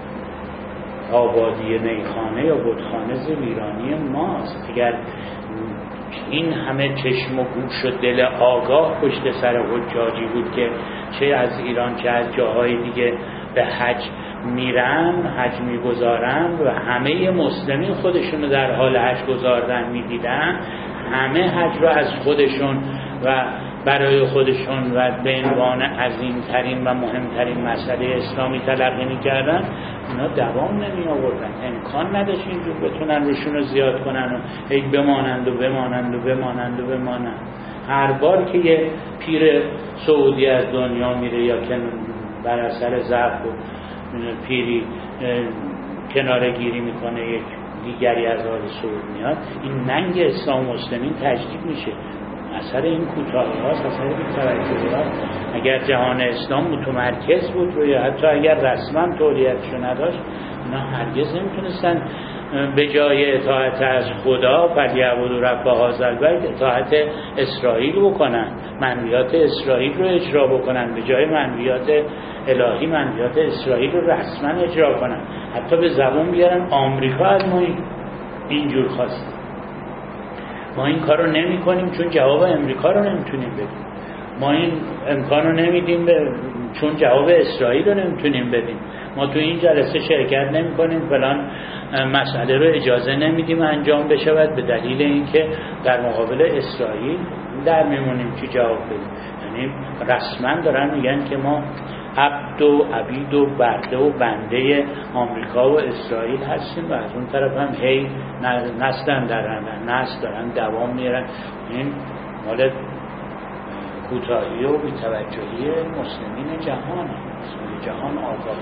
[SPEAKER 7] آبادی میخانه یا بتخانه ز ویرانی ماست. اگر این همه چشم و گوش و دل آگاه پشت سر حجاجی بود که چه از ایران چه از جاهای دیگه به حج میرن، حج میگذارن و همه مسلمین خودشونو در حال حج گذاردن میدیدن، همه حج رو از خودشون و برای خودشون و به عنوان عظیمترین و مهمترین مسئله اسلامی تلقی میکردن، اینا دوام نمی آوردن. امکان نداشت اینجور بتونن روشون رو زیاد کنن و هی بمانند و بمانند و بمانند و بمانند. هر بار که یه پیر سعودی از دنیا میره یا که بر اثر ضعف و پیری کناره گیری میکنه یک دیگری از آل سعود میاد، این ننگ اسلام و مسلمین تجدید میشه. اثر این کوتاهی هاست، اثر این توجهی هاست. اگر جهان اسلام متمرکز بود و یا حتی اگر رسما تولیتشو نداشت، اینا هرگز نمیتونستن به جای اطاعت از خدا فلیعبدوا رب هذا البیت اطاعت اسرائیل بکنن، منویات اسرائیل رو اجرا بکنن، به جای منویات الهی منویات اسرائیل رو رسما اجرا کنن. حتی به زبان بیارن آمریکا از ما اینجور خواست. ما این کار رو نمی کنیم چون جواب امریکا رو نمیتونیم بدیم. ما این امکان رو نمیدیم به چون جواب اسرائیل رو نمیتونیم بدیم. ما تو این جلسه شرکت نمی کنیم، فلان مسئله رو اجازه نمیدیم انجام بشود به دلیل اینکه در مقابل اسرائیل در میمونیم چی جواب بدیم. یعنی رسما دارن میگن که ما عبد و عبید و برده و بنده آمریکا و اسرائیل هستیم و از اون طرف هم هی نسلن دارن نسل دارن دوام میرن. این مال کوتاهی و بی‌توجهی مسلمین جهان مسلمین جهان آگاه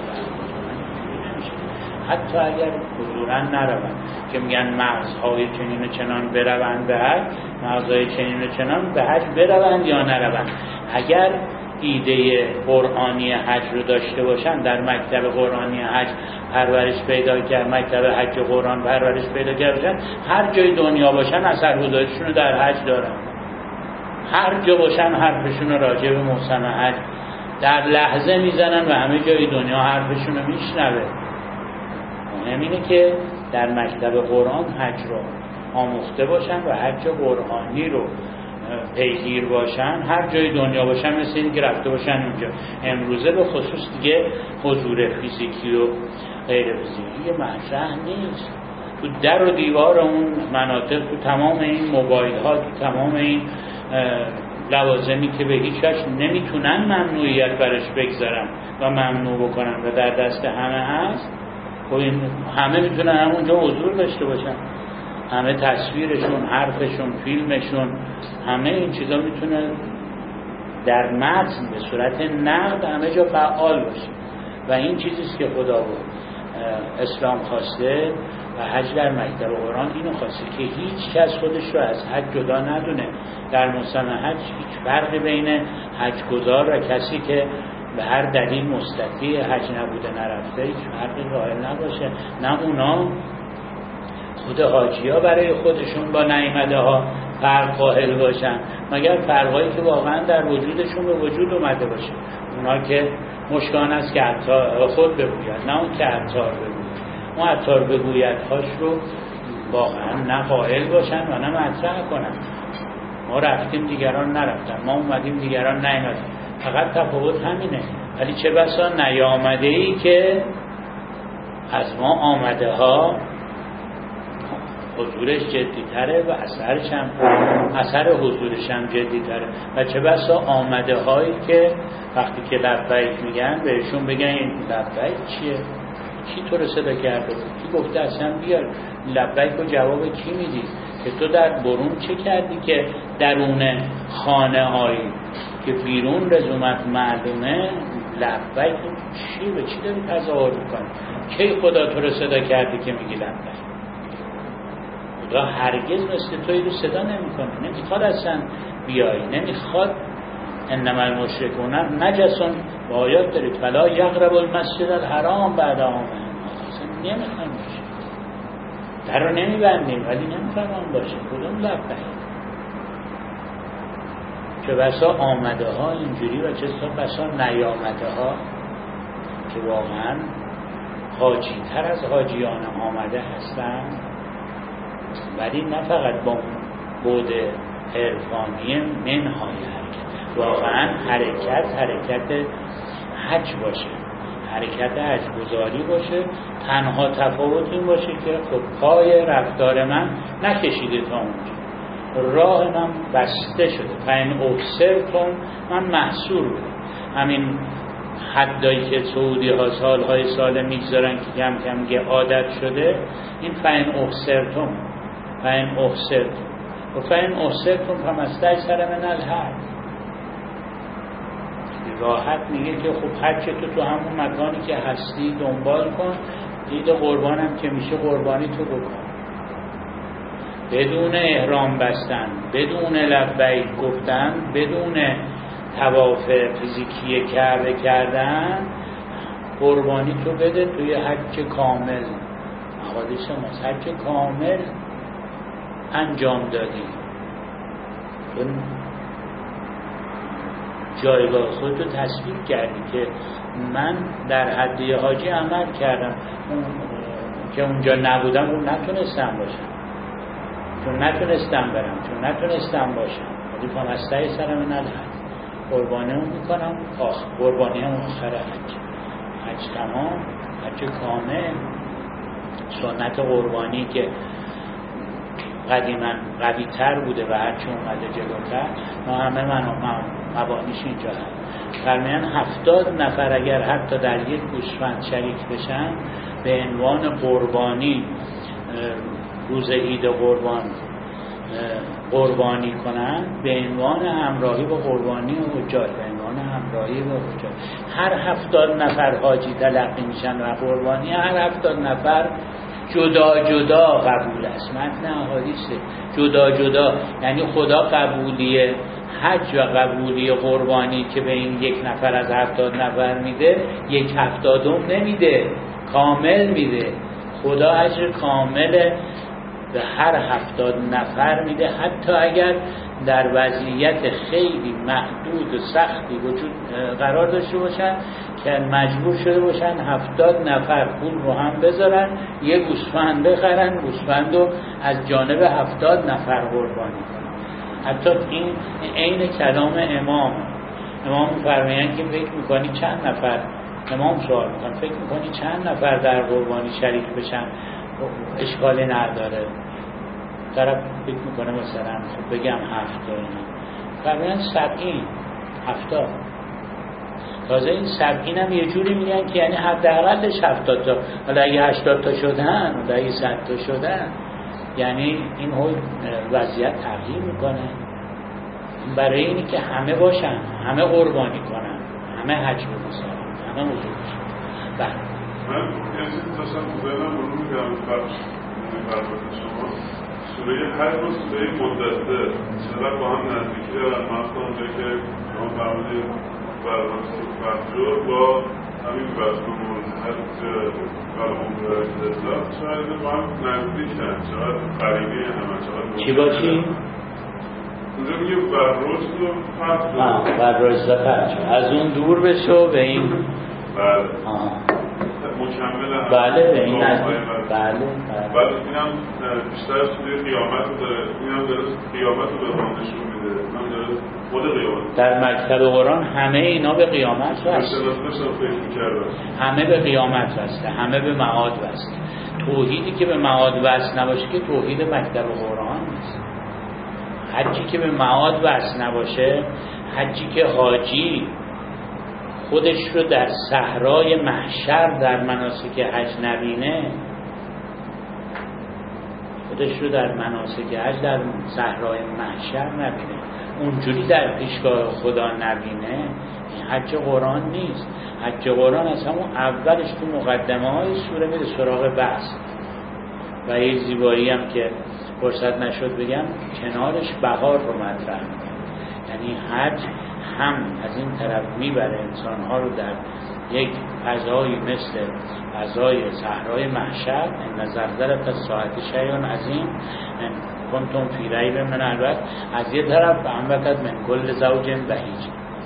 [SPEAKER 7] حتی اگر حضوراً نروند که میگن مغزهای چنین و چنان بروند به حج، مغزهای چنین و چنان به حج بروند یا نروند. اگر ایده قرآنی حج رو داشته باشن، در مکتب قرآنی حج پرورش پیدا کرد، مکتب حج قرآن پرورش پیدا کرد باشن، هر جای دنیا باشن اثرگذاریشون رو در حج دارن. هر جا باشن حرفشون رو راجع به موسم حج در لحظه میزنن و همه جای دنیا حرفشون رو میشنوه. مهم اینه که در مکتب قرآن حج رو آموخته باشن و حج قرآنی رو پیگیر باشن، هر جای دنیا باشن مثل این که رفته باشن اونجا. امروزه به خصوص دیگه حضور فیزیکی و غیر فیزیکی مطرح نیست. تو در و دیوار اون مناطق، تو تمام این موبایل ها، تو تمام این لوازمی که به هیچ وجه نمیتونن ممنوعیت برش بگذارن و ممنوع بکنن و در دست همه هست، خب این همه میتونن همونجا حضور داشته باشن، همه تصویرشون، حرفشون، فیلمشون، همه این چیزا میتونه در متن به صورت نقد همه جا فعال باشه و این چیزیست که خدا بود اسلام خواسته و حج در مکتب قرآن اینو خواسته که هیچ کس خودش رو از حج جدا ندونه. در موسم حج هیچ فرقی بین حج گزار و کسی که به هر دلیل مستطیع حج نبوده نرفته هیچ فرقی قائل نباشه. نه اونا خود حاجی ها برای خودشون با نیامده ها فرق قائل باشن، مگر فرقایی که واقعا در وجودشون به وجود اومده باشه. اونا که مشکان است که عطار خود بگوید، نه اون که عطار بگوید. اون عطار بگوید هاش رو واقعا نه قائل باشن و نه مطرح کنن. ما رفتیم دیگران نرفتن، ما اومدیم دیگران نیامدن، فقط تفاوت همینه. ولی چه بسا نیامده ای که از ما آمده ها حضورش جدی تره و اثرش هم اثر حضورش هم جدی تره و چه بسا آمده هایی که وقتی که لبیک میگن بهشون بگن این لبیک چیه؟ کی تو رو صدا کرده بود؟ کی گفته اصلا بیار لبیک و جواب کی میدی؟ که تو در برون چه کردی که درون خانه هایی که بیرون رزومت معلومه لبیک چی به چی داری تظاهر میکنی؟ کی خدا تو رو صدا کردی که میگی لبیک؟ خدا هرگز مثل توی رو صدا نمیکنه، نمیخواد اصلا بیایی، نمیخواد. انما المشرکون نجسون و آیات دارید فلا یقربوا المسجد الحرام بعد عامهم. اصلا نمیخوام باشه، در رو نمیبندیم ولی نمیخوام باشه. کدوم لبیک؟ چه بسا آمده ها اینجوری و چه بسا نیامده ها که واقعا حاجی تر از حاجیان آمده هستن، ولی نه فقط با بود عرفانی منهای حرکت، واقعا حرکت حرکت حج باشه، حرکت حج گذاری باشه. تنها تفاوت این باشه که خب پای رفتار من نکشیده تا اونجا، راه من بسته شده، فین اکسرتون من محصور بوده. همین حدایی که سعودی ها سالهای سال میگذارن که کم کم گه عادت شده، این فین اکسرتون فین احسرتم و فین احسرتم فمستیسر من الحج. راحت میگه که خب حج تو تو همون مکانی که هستی دنبال کن، دید قربانم که میشه قربانی تو بکن، بدون احرام بستن، بدون لبیک گفتن، بدون طواف فیزیکی کعبه کردن، قربانی تو بده توی حج کامل. حدیث ما حج کامل انجام دادی، جایگاه خود رو تصویر کردی که من در حد حاجی عمل کردم، اون که اونجا نبودم اون نتونستم باشم، چون نتونستم برم، چون نتونستم باشم، ولی فمسته سر من الحج قربانی هم میکنم، آخ قربانی هم آخر حج، حج تمام، حج کامل. سنت قربانی که قدیما قوی تر بوده و هرچی اومده جلوتر، ما همه من مبانیش اینجا هست. فرمیان هفتاد نفر اگر حتی در یک گوسفند شریک بشن به عنوان قربانی روز عید قربان قربانی کنن، به عنوان همراهی با قربانی و حجاج، به عنوان همراهی با حجاج. هر هفتاد نفر حاجی تلقی میشن و قربانی هر هفتاد نفر جدا جدا قبول است. متن احادیثه جدا جدا، یعنی خدا قبولی حج و قبولی قربانی که به این یک نفر از هفتاد نفر میده، یک هفتادم نمیده، کامل میده. خدا اجر کامل به هر هفتاد نفر میده، حتی اگر در وضعیت خیلی محدود و سختی وجود قرار داشته باشن که مجبور شده باشن هفتاد نفر پول رو هم بذارن یه گوسفند بخرن، گوسفند رو از جانب هفتاد نفر قربانی کنن. حتی این عین کلام امام امام می‌فرمایند که فکر می‌کنی چند نفر، امام سوال می‌کنن فکر می‌کنی چند نفر در قربانی شریک بشن؟ اشکالی نداره. طرف فکر میکنه مثلا خب بگم هفت تا اینا فرمایند سبعین هفتاد. تازه این سبعین هم یه جوری میگن که یعنی حداقلش هفتاد تا، حالا اگه هشتاد تا شدن حالا اگه صد تا شدن، یعنی این هول وضعیت تغییر میکنه. برای اینی که همه باشن، همه قربانی کنن، همه حج بگذارن، همه موجود باشن. بله
[SPEAKER 5] من یه چیزی داشتم تو ذهنم مرور می‌کردم فرمایش شما سوره حج و سوره مدثر چقدر با هم نزدیکی دارن. مثلا اونجایی که شما فرمودید برنامه فجر با همین مفهوم حج و عمره اسلام شاید با هم نزدیکن، چقدر قریبه همه، چقدر
[SPEAKER 7] چی با چی؟
[SPEAKER 5] اونجا میگه بررشد و فجر.
[SPEAKER 7] آه بررشد و فجر از اون دور بشو به این.
[SPEAKER 5] بله
[SPEAKER 7] آه
[SPEAKER 5] مکمل هم
[SPEAKER 7] بله به این نزدیک. بله
[SPEAKER 5] بعد اینم بیشتر سوره قیامت رو داره، اینم داره قیامت رو به ما نشون میده، اینم داره خود قیامت.
[SPEAKER 7] در مکتب قرآن همه اینا به قیامت واسه، همه به قیامت واسه، همه به معاد واسه. توحیدی که به معاد واسه نباشه که توحید مکتب قرآن نیست. حجی که به معاد واسه نباشه، حجی که حاجی خودش رو در صحرای محشر در مناسک حج نبینه، خودش رو در مناسک حج در صحرای محشر نبینه، اونجوری در پیشگاه خدا نبینه، این حج قرآن نیست. حج قرآن از همون اولش تو مقدمه های سوره میره سراغ بحث و یه زیبایی هم که فرصت نشد بگم کنارش بهار رو مطرح میکنه. یعنی حج هم از این طرف میبره انسانها رو در یک فضایی مثل فضای صحرای محشر، ان زلزله الساعه شیء عظیم کنتم فی ریب من البته، از یه طرف انبتت من کل زوج بهیج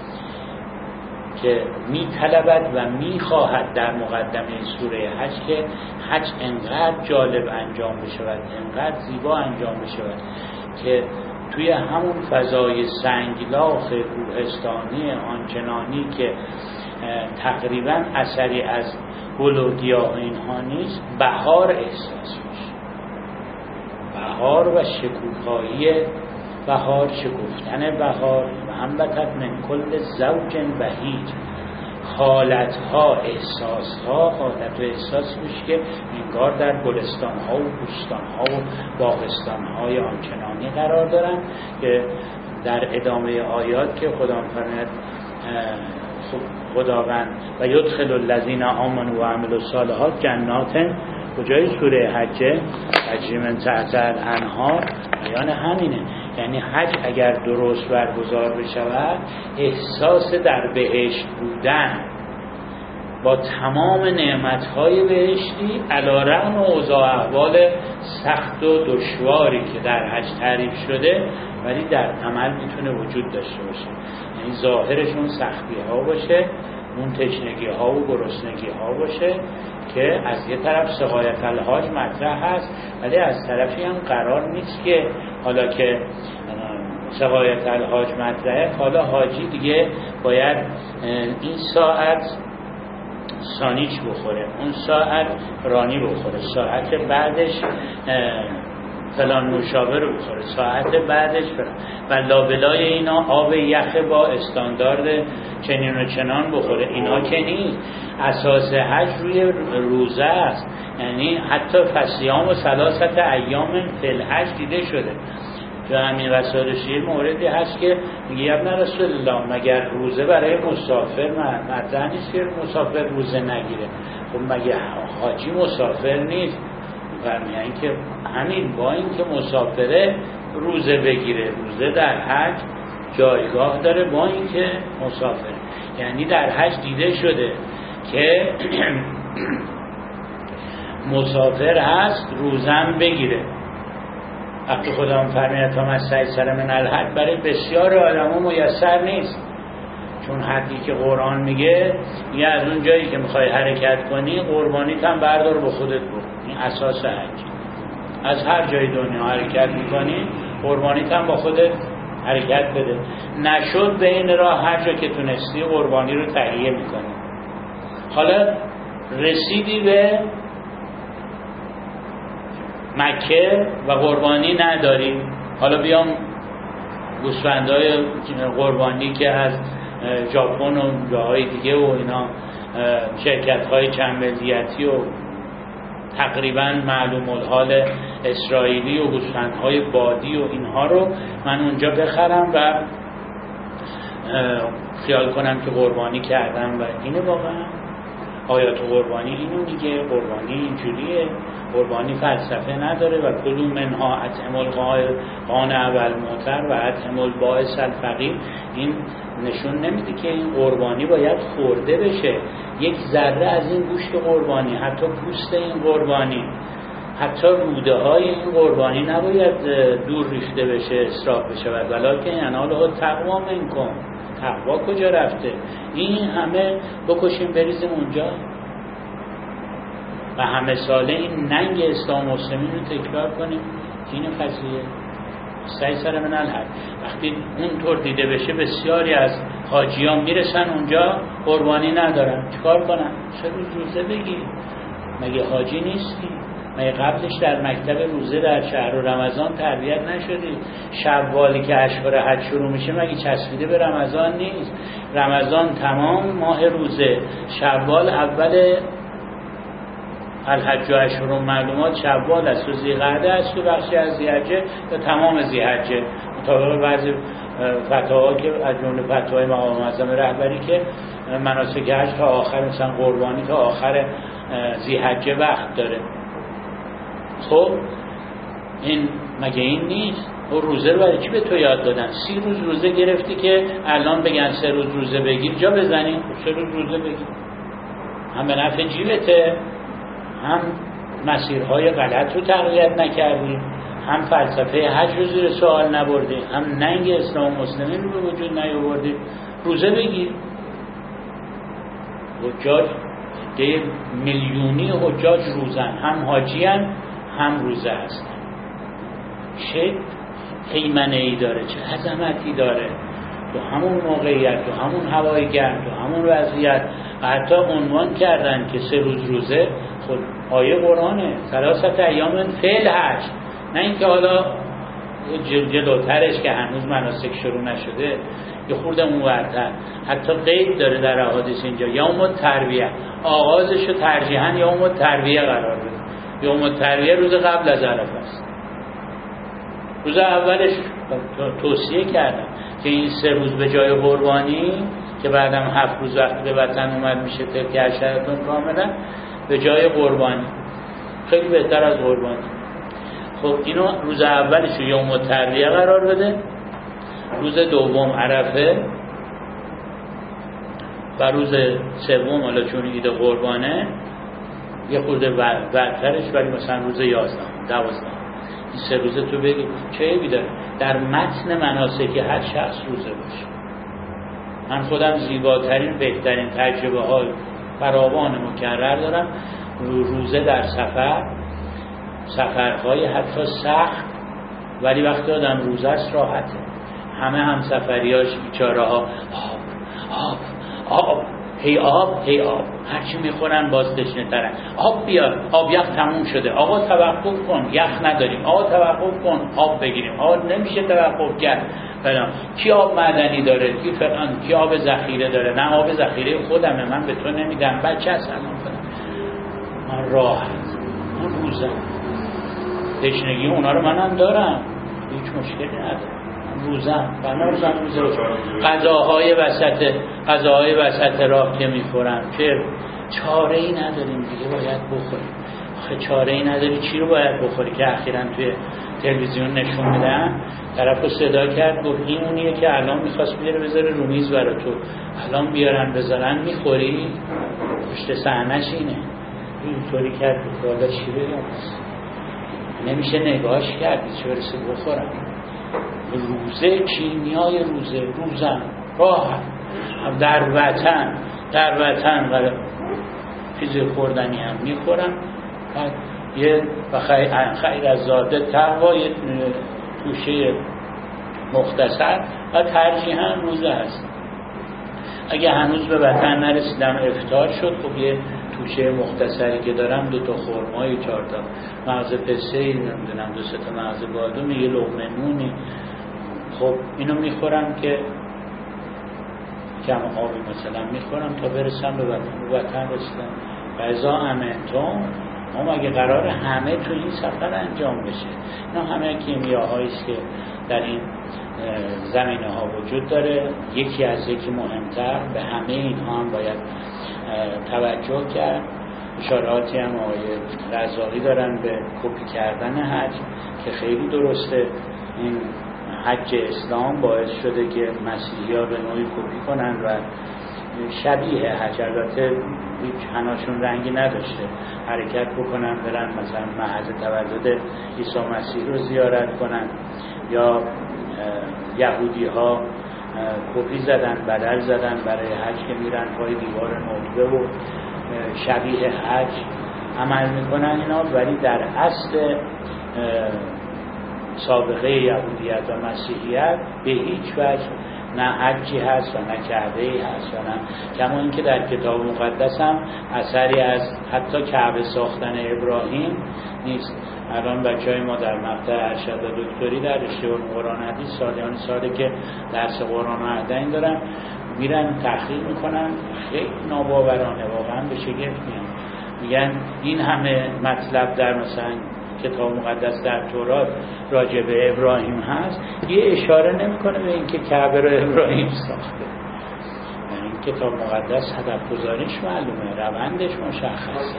[SPEAKER 7] که میطلبد و میخواهد در مقدمه سوره حج که حج انقدر جالب انجام بشود، انقدر زیبا انجام بشود که توی همون فضای سنگلاخ کوهستانی آنچنانی که تقریبا اثری از گل و گیاه اینها نیست، بهار احساس میشه. بهار و شکوفایی بهار، شکفتن بهار و انبتت من کل زوج بهیج، حالتها، احساسها، حالت و احساس میشه که انگار در گلستانها و بوستانها و باغستانهای آنچنانی قرار دارن که در ادامه آیات که خدا فرماید خداوند و یدخل الذین آمنوا و عملوا الصالحات جنات، کجای سوره حج؟ تجری من تحتها الانهار، بیان همینه. یعنی حج اگر درست برگزار بشود، احساس در بهشت بودن با تمام نعمتهای بهشتی علی رغم اوضاع احوال سخت و دشواری که در حج تعریف شده، ولی در عمل میتونه وجود داشته باشه. یعنی ظاهرشون سختی ها باشه، اون تشنگی ها و گرسنگی ها باشه که از یه طرف سقایت الحاج مطرح هست، ولی از طرفی هم قرار نیست که حالا که سقایت الحاج مطرحه، حالا حاجی دیگه باید این ساعت سانیچ بخوره، اون ساعت رانی بخوره، ساعت بعدش فلان نوشابه رو بخوره، ساعت بعدش فلان، و لابلای اینا آب یخ با استاندارد چنین و چنان بخوره. اینا که نیست. اساس حج روی روزه است. یعنی حتی فصیام و ثلاثت ایام فی الحج دیده شده. تو همین وسائل شیعه موردی هست که میگه ابن رسول الله مگر روزه برای مسافر مطرح نیست که مسافر روزه نگیره؟ خب مگه حاجی مسافر نیست؟ فرمیان که همین با این که مسافره روزه بگیره، روزه در حج جایگاه داره با این که مسافره. یعنی در حج دیده شده که مسافر هست روزم بگیره، وقتی خدا فرمید تا مستیسر من الحج، برای بسیار آدما میسر نیست. چون حدی که قرآن میگه یه از اون جایی که میخوای حرکت کنی قربانیت هم بردار به خودت برو. این اساس حج. از هر جای دنیا حرکت میکنی قربانیت هم با خودت حرکت بده. نشد به این راه هر جا که تونستی قربانی رو تهیه میکنی. حالا رسیدی به مکه و قربانی نداری، حالا بیام گوسفندهای قربانی که از ژاپن و جاهای دیگه و اینا شرکت‌های چند ملیتی و تقریبا معلوم الحال اسرائیلی و گوسفندهای بادی و اینها رو من اونجا بخرم و خیال کنم که قربانی کردم. و اینه واقعا آیات قربانی اینو میگه، قربانی اینجوریه، قربانی فلسفه نداره. و کلوا منها اطعموا القانع والمعتر و اطعموا البائس الفقیر. این نشون نمیده که این قربانی باید خورده بشه. یک ذره از این گوشت قربانی، حتی پوست این قربانی، حتی روده های این قربانی نباید دور ریخته بشه، اسراف بشه. ولکن ینالها التقوا منکم. تقوا کجا رفته؟ این همه بکشیم بریزیم اونجا و همه ساله این ننگ اسلام مسلمین رو تکرار کنیم. این قضیه مستیسر من الحج. وقتی اونطور دیده بشه بسیاری از حاجیان میرسن اونجا قربانی ندارن، چیکار کنن؟ چه روز روزه بگیر؟ مگه حاجی نیستی؟ مگه قبلش در مکتب روزه در شهر رمضان تربیت نشدی؟ شوالی که اشهر حج شروع میشه مگه چسبیده به رمضان نیست؟ رمضان تمام ماه روزه، شوال اول الحج و اشهر معلومات شوال است و ذی‌قعده است و بخشی از ذی‌حجه و تمام ذی‌حجه. مطابق بعضی فتاوا که از جمله فتاوای مقام معظم رهبری که مناسک حج تا آخر، مثلا قربانی تا آخر ذی‌حجه وقت داره. خب این مگه این نیست؟ و روزه رو برای چی به تو یاد دادن؟ سی روز روزه گرفتی که الان بگن سه روز روزه بگیر، جا بزنی سه روز روزه بگیر. هم به نفع جیبته، هم مسیرهای غلط رو تقویت نکردی، هم فلسفه حج رو زیر سوال نبردی، هم ننگ اسلام مسلمین رو به وجود نیاوردی. روزه بگیر. حجاج ده میلیونی حجاج روزن، هم حاجیان هم روزه هستن. چه هیمنه ای داره، چه عظمتی داره تو همون موقعیت، تو همون هوای گرم، تو همون وضعیت. حتی عنوان کردن که سه روز روزه، خود آیه قرآنه، ثلاثت ایام فعل حج، نه اینکه حالا جل جلوترش که هنوز مناسک شروع نشده یه خورده اونورتر. حتی قید داره در احادیث اینجا، یوم الترویه، آغازش رو ترجیحاً یوم الترویه قرار بده. یوم الترویه روز قبل از عرفه است. روز اولش توصیه کردم که این سه روز به جای قربانی که بعدم هفت روز وقتی به وطن اومد میشه تلک عشرتون کاملا، به جای قربانی خیلی بهتر از قربانی. خب اینو روز اولش یوم الترویه قرار بده، روز دوم عرفه و روز سوم حالا چون عید قربانه یه خورده بعدترش، ولی مثلا روز یازده دوازده این سه روزه تو بگی چه عیبی داره؟ در متن مناسک هر شخص روزه باشه. من خودم زیباترین بهترین تجربه های فراوان مکرر دارم روزه در سفر، سفرهای حتی سخت، ولی وقتی آدم روزه است راحته. همه هم سفریاش بیچاره ها آب آب آب هی آب هی آب، هرچی میخورن باز تشنه ترن. آب بیار، آب یخ تموم شده، آقا توقف کن، یخ نداریم، آقا توقف کن آب بگیریم، آقا نمیشه توقف کرد فلان. کی آب معدنی داره، کی فلان، کی آب ذخیره داره؟ نه آب ذخیره خودمه، من به تو نمیدم، بچه هست الان کنم. من راحت، من روزم، تشنگی اونا رو منم دارم، هیچ مشکلی ندارم، روزم بنا روزم روزه غذاهای وسط غذاهای وسط راه که میخورم چه چاره ای نداریم دیگه، باید بخوریم. آخه چاره ای نداری چی رو باید بخوری که اخیراً توی تلویزیون نشون میدن؟ طرف رو صدا کرد گفت این اونیه که الان میخواست بیاره بذاره رو میز برا تو، الان بیارن بذارن میخوری؟ پشت صحنه‌ش اینه. اینطوری کرد که حالا چی بگم؟ نمیشه نگاهش کرد چه برسه بخورم. روزه کیمیای روزه روزم راحت در وطن در وطن و چیز خوردنی هم میخورم. بعد یه خیر, خیر از زاده تقوا یه توشه مختصر و ترجیح هم روزه هست. اگه هنوز به وطن نرسیدم افطار شد، خب یه توشه مختصری که دارم دو تا خرمای چهار تا مغز پسه‌ای نمیدونم دو سه تا مغز بادوم یه لقمه نونی، خب اینو میخورم که کم آبی مثلا میخورم تا برسم به وطن. به وطن رسیدم و ازا امنتم. اما اگه قرار همه تو این سفر انجام بشه، اینا همه کیمیاهایی است که در این زمینه ها وجود داره، یکی از یکی مهمتر، به همه اینها هم باید توجه کرد. اشاراتی هم آقای رزاقی دارن به کپی کردن حج که خیلی درسته. این حج اسلام باعث شده که مسیحی ها به نوعی کپی کنن و شبیه حج، البته هیچ هناشون رنگی نداشته، حرکت بکنن برن مثلا محض تولد عیسی مسیح رو زیارت کنن، یا یهودی ها کپی زدن بدل زدن برای حج که میرن پای دیوار نقطه و شبیه حج عمل میکنن اینا، ولی در اصل سابقه یهودیت و مسیحیت به هیچ وجه نه حجی هست و نه کعبه‌ای هست و نه، کما اینکه در کتاب مقدس هم اثری از حتی کعبه ساختن ابراهیم نیست. الان بچهای ما در مقطع ارشد و دکتری در رشته قرآن حدیث سالیان ساله که درس قرآن و حدیث دارن میرن تحقیق میکنن، خیلی ناباورانه واقعا به شگفت میان. میگن این همه مطلب در مثلا کتاب مقدس در تورات راجع به ابراهیم هست، یه اشاره نمیکنه به اینکه کعبه رو ابراهیم ساخته. یعنی این کتاب مقدس هدف گذاریش معلومه، روندش مشخصه.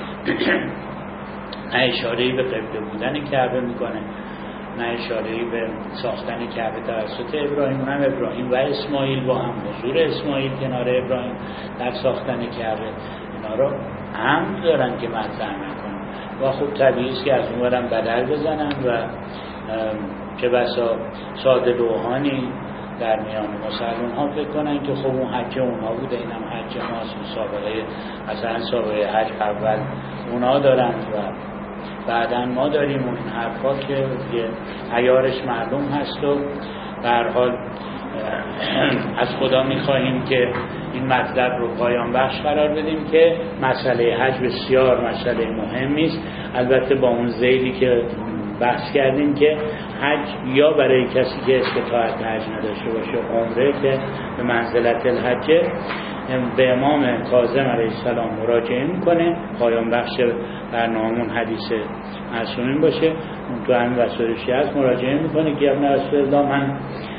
[SPEAKER 7] نه اشاره‌ای به قبله بودن کعبه میکنه، نه اشاره‌ای به ساختن کعبه توسط ابراهیم، اونم ابراهیم و اسماعیل با هم، حضور اسماعیل کنار ابراهیم در ساختن کعبه، اینا رو عمد دارن که مطرح نکنن. و خب طبیعی است که از اون برم بدل بزنن و چه بسا ساده روحانی در میان مسلمان ها فکر کنن که خب اون حج اونها بوده، اینم حج ماست، سابقه مثلا سابقه حج اول اونها دارن و بعدن ما داریم و این حرفا که عیارش معلوم هست. و به هر حال از خدا میخواهیم که این مطلب رو پایان بخش قرار بدیم که مسئله حج بسیار مسئله مهمی است، البته با اون ذیلی که بحث کردیم که حج یا برای کسی که استطاعت حج نداشته باشه، عمره که به منزلت الحج به امام کاظم علیه السلام مراجعه میکنه. پایان بخش برنامه‌مون حدیث معصومین باشه، اون تو همین وسایل شیعه هست، مراجعه میکنه که ابن رسول الله من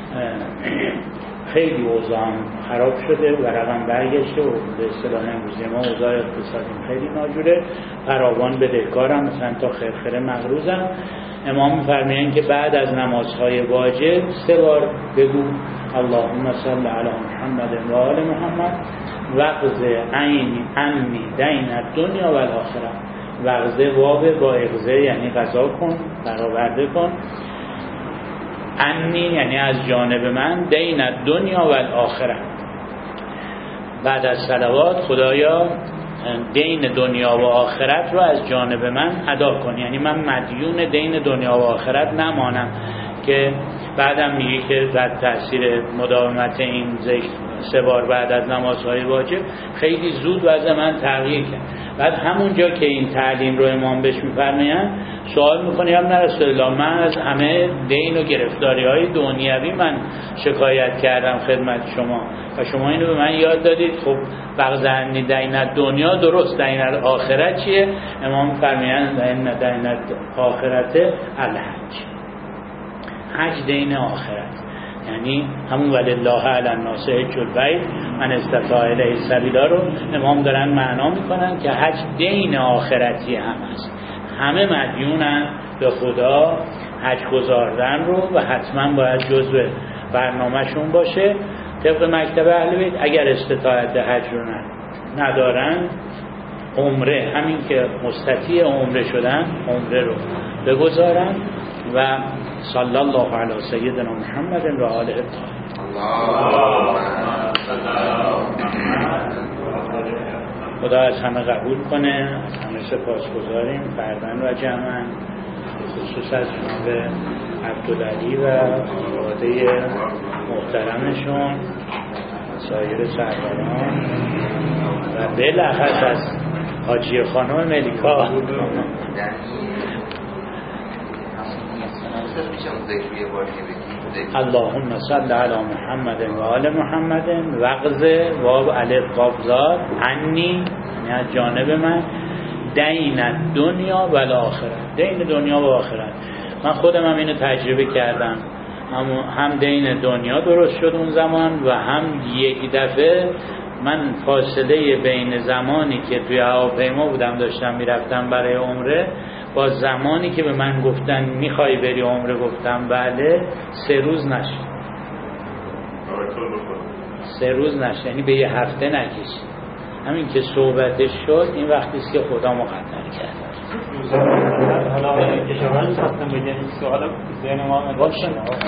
[SPEAKER 7] خیلی اوضاعم خراب شده و رقم برگشته و به اصطلاح امروزی ما اوضاع اقتصادیم خیلی ناجوره، فراوان بدهکارم، مثلا تا خرخره مغروزم. امام می‌فرمایند که بعد از نمازهای واجب سه بار بگو اللهم صل علی محمد و آل محمد وقض عینی عنی دین الدنیا و الاخره. وقض واو با اغضه یعنی قضا کن، برآورده کن، عنی یعنی از جانب من، دین الدنیا و الاخره. بعد از صلوات خدایا دین دنیا و آخرت رو از جانب من ادا کن، یعنی من مدیون دین دنیا و آخرت نمانم. که بعدم میگه که در تاثیر مداومت این زشت سه بار بعد از نمازهای واجب خیلی زود وضع من تغییر کرد. بعد همونجا که این تعلیم رو امام بهش میفرمایند سوال میکنه یا رسول الله من از همه دین و گرفتاری های دنیوی من شکایت کردم خدمت شما و شما اینو به من یاد دادید. خب بغض دین دنیا درست، دین آخرت چیه؟ امام میفرمایند دین دین آخرت الحج، حج دین آخرت، یعنی همون ولله علی الناس حج البیت من استطاع الیه سبیلا رو امام دارن معنا میکنن که حج دین آخرتی هم هست. همه مدیونن به خدا حج گزاردن رو و حتما باید جزء برنامهشون باشه. طبق مکتب اهل بیت اگر استطاعت حج رو ندارن، عمره، همین که مستطیع عمره شدن، عمره رو بگذارم و صلی الله علی سیدنا محمد و آله الطاهرین. خدا از همه قبول کنه، از همه سپاس گذاریم، فردن و جمعن، خصوص از جناب عبدالعلی و خانواده محترمشون، سایر سروران و بالاخص از حاجی خانم ملیکا. اللهم صل علی محمد و آل محمد وغز واب الف قاف زاد عنی، یعنی از جانب من، دین دنیا و آخرت، دین دنیا و آخرت. من خودم هم اینو تجربه کردم، هم, هم دین دنیا درست شد اون زمان و هم یک دفعه من فاصله بین زمانی که توی هواپیما بودم داشتم میرفتم برای عمره با زمانی که به من گفتن میخوای بری عمره گفتم بله، سه روز نشد. سه روز نشد، یعنی به یه هفته نکشید. همین که صحبتش شد این وقتیست که خدا مقدر کرد.
[SPEAKER 1] حالا که شما خواستم بگم سوال ذهن ما باشه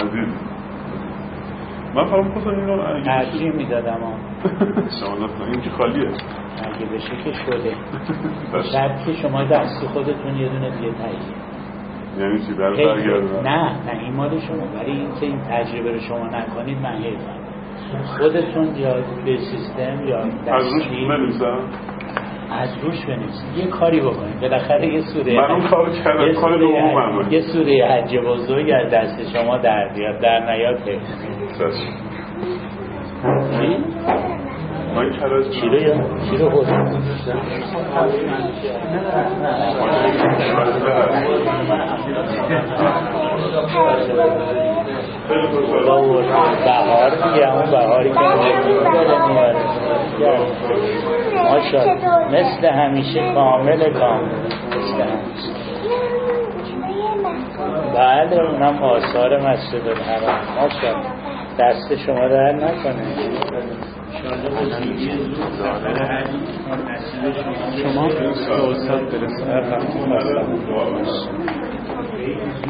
[SPEAKER 5] من فهم خواستم اینو
[SPEAKER 7] ترجیح میدادم ها
[SPEAKER 5] شما دستان این که خالیه
[SPEAKER 7] اگه بشه که شده شرط که شما دستی خودتون یه دونه دیگه تایید.
[SPEAKER 5] یعنی چی در برگردن؟
[SPEAKER 7] نه نه این مال شما، برای این که این تجربه رو شما نکنید من حیفم. خودتون یا به سیستم یا دستی
[SPEAKER 5] از روش بنویسم؟
[SPEAKER 7] از روش بنویسید، یه کاری بکنید بالاخره یه سوره
[SPEAKER 5] من اون کارو کردم، کار دومم
[SPEAKER 7] یه سوره حج بزرگ از دست شما در بیاد، در نیاد حفظ چی؟
[SPEAKER 5] من کرد
[SPEAKER 7] چی رو یا؟ چی رو خود؟ بهار دیگه، همون بهاری که ماشاءالله مثل همیشه کامل کامل مثل همیشه. بله اونم آثار مسجد الحرام. ماشاءالله دست شما در نکنه. شما به استاد برسید.